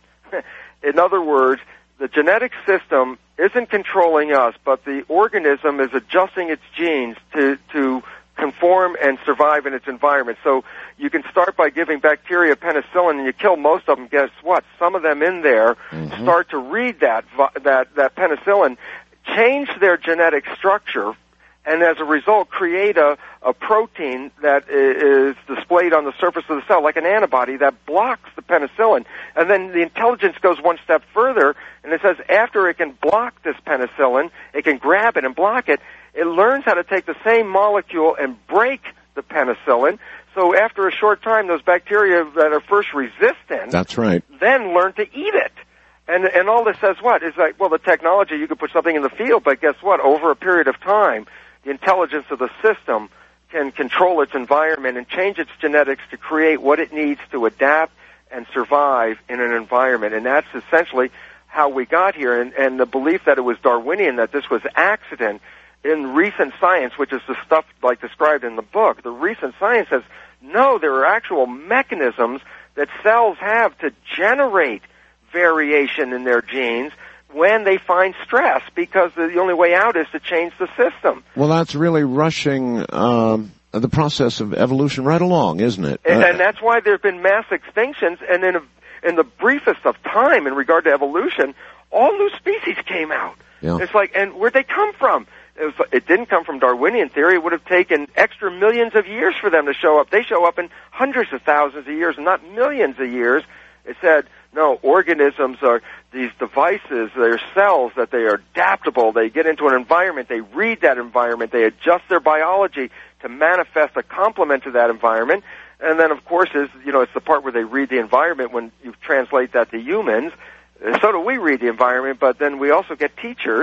In other words, the genetic system isn't controlling us, but the organism is adjusting its genes to, to conform and survive in its environment. So you can start by giving bacteria penicillin, and you kill most of them. Guess what? Some of them in there mm-hmm. start to read that that that penicillin, change their genetic structure, and as a result create a, a protein that is displayed on the surface of the cell, like an antibody that blocks the penicillin. And then the intelligence goes one step further, and it says after it can block this penicillin, it can grab it and block it, it learns how to take the same molecule and break the penicillin. So after a short time, those bacteria that are first resistant, that's right, then learn to eat it. And and all this says what? Is like, well, the technology, you could put something in the field, but guess what? Over a period of time, the intelligence of the system can control its environment and change its genetics to create what it needs to adapt and survive in an environment. And that's essentially how we got here. And, and the belief that it was Darwinian, that this was accident, in recent science, which is the stuff like described in the book, the recent science says, no, there are actual mechanisms that cells have to generate variation in their genes when they find stress, because the only way out is to change the system. Well, that's really rushing um, the process of evolution right along, isn't it? And, uh, and that's why there have been mass extinctions, and in, a, in the briefest of time in regard to evolution, all new species came out. Yeah. It's like, and where'd they come from? It, was, it didn't come from Darwinian theory. It would have taken extra millions of years for them to show up. They show up in hundreds of thousands of years, not millions of years. It said, no, organisms are these devices, they're cells, that they are adaptable. They get into an environment, they read that environment, they adjust their biology to manifest a complement to that environment. And then, of course, is you know, it's the part where they read the environment when you translate that to humans. So do we read the environment, but then we also get teachers,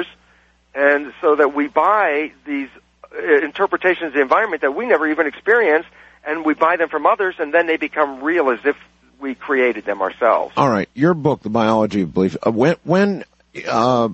and so that we buy these interpretations of the environment that we never even experienced, and we buy them from others, and then they become real as if we created them ourselves. All right, your book, The Biology of Belief. Uh, when when uh,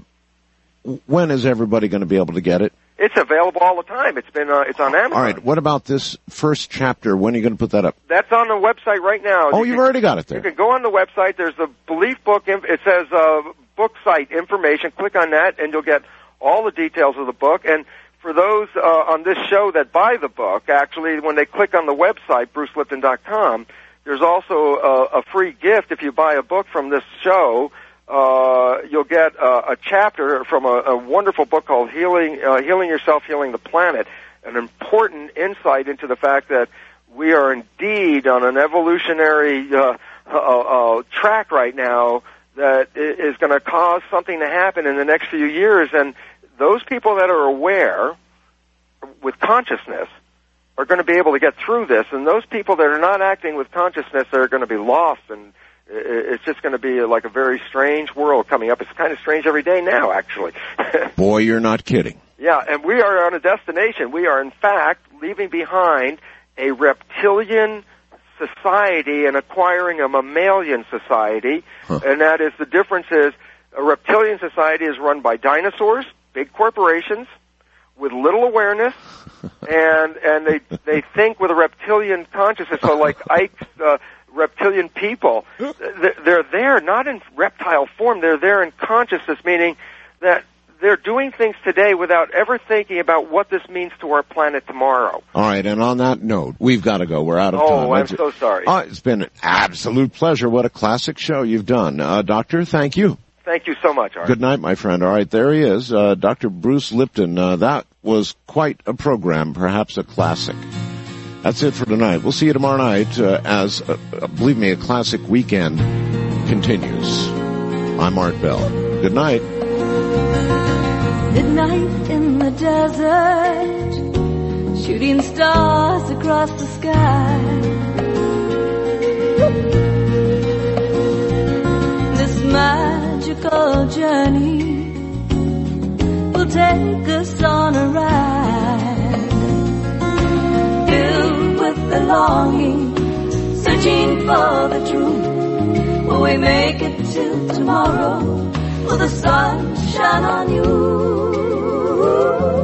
when is everybody going to be able to get it? It's available all the time. It's been uh, it's on Amazon. All right. What about this first chapter? When are you going to put that up? That's on the website right now. Oh, you you've can, already got it there. You can go on the website. There's a Belief book. It says uh, book site information. Click on that, and you'll get all the details of the book. And for those uh, on this show that buy the book, actually, when they click on the website, bruce lipton dot com, there's also a, a free gift if you buy a book from this show. Uh, you'll get uh, a chapter from a, a wonderful book called Healing, uh, Healing Yourself, Healing the Planet, an important insight into the fact that we are indeed on an evolutionary uh, uh, uh, track right now that is going to cause something to happen in the next few years. And those people that are aware with consciousness are going to be able to get through this, and those people that are not acting with consciousness are going to be lost, and it's just going to be like a very strange world coming up. It's kind of strange every day now, actually. Boy, you're not kidding. Yeah, and we are on a destination. We are, in fact, leaving behind a reptilian society and acquiring a mammalian society, huh. and that is, the difference is a reptilian society is run by dinosaurs, big corporations, with little awareness, and and they they think with a reptilian consciousness. So like Ike's uh, reptilian people, they're there not in reptile form. They're there in consciousness, meaning that they're doing things today without ever thinking about what this means to our planet tomorrow. All right, and on that note, we've got to go. We're out of oh, time. Oh, I'm so sorry. Uh, it's been an absolute pleasure. What a classic show you've done. Uh, Doctor, thank you. Thank you so much, Art. Good night, my friend. All right, there he is, uh, Doctor Bruce Lipton. Uh, that was quite a program, perhaps a classic. That's it for tonight. We'll see you tomorrow night uh, as, uh, believe me, a classic weekend continues. I'm Art Bell. Good night. Midnight in the desert, shooting stars across the sky. This magical journey will take us on a ride, filled with the longing, searching for the truth. Will we make it to tomorrow? Will the sun shine on you?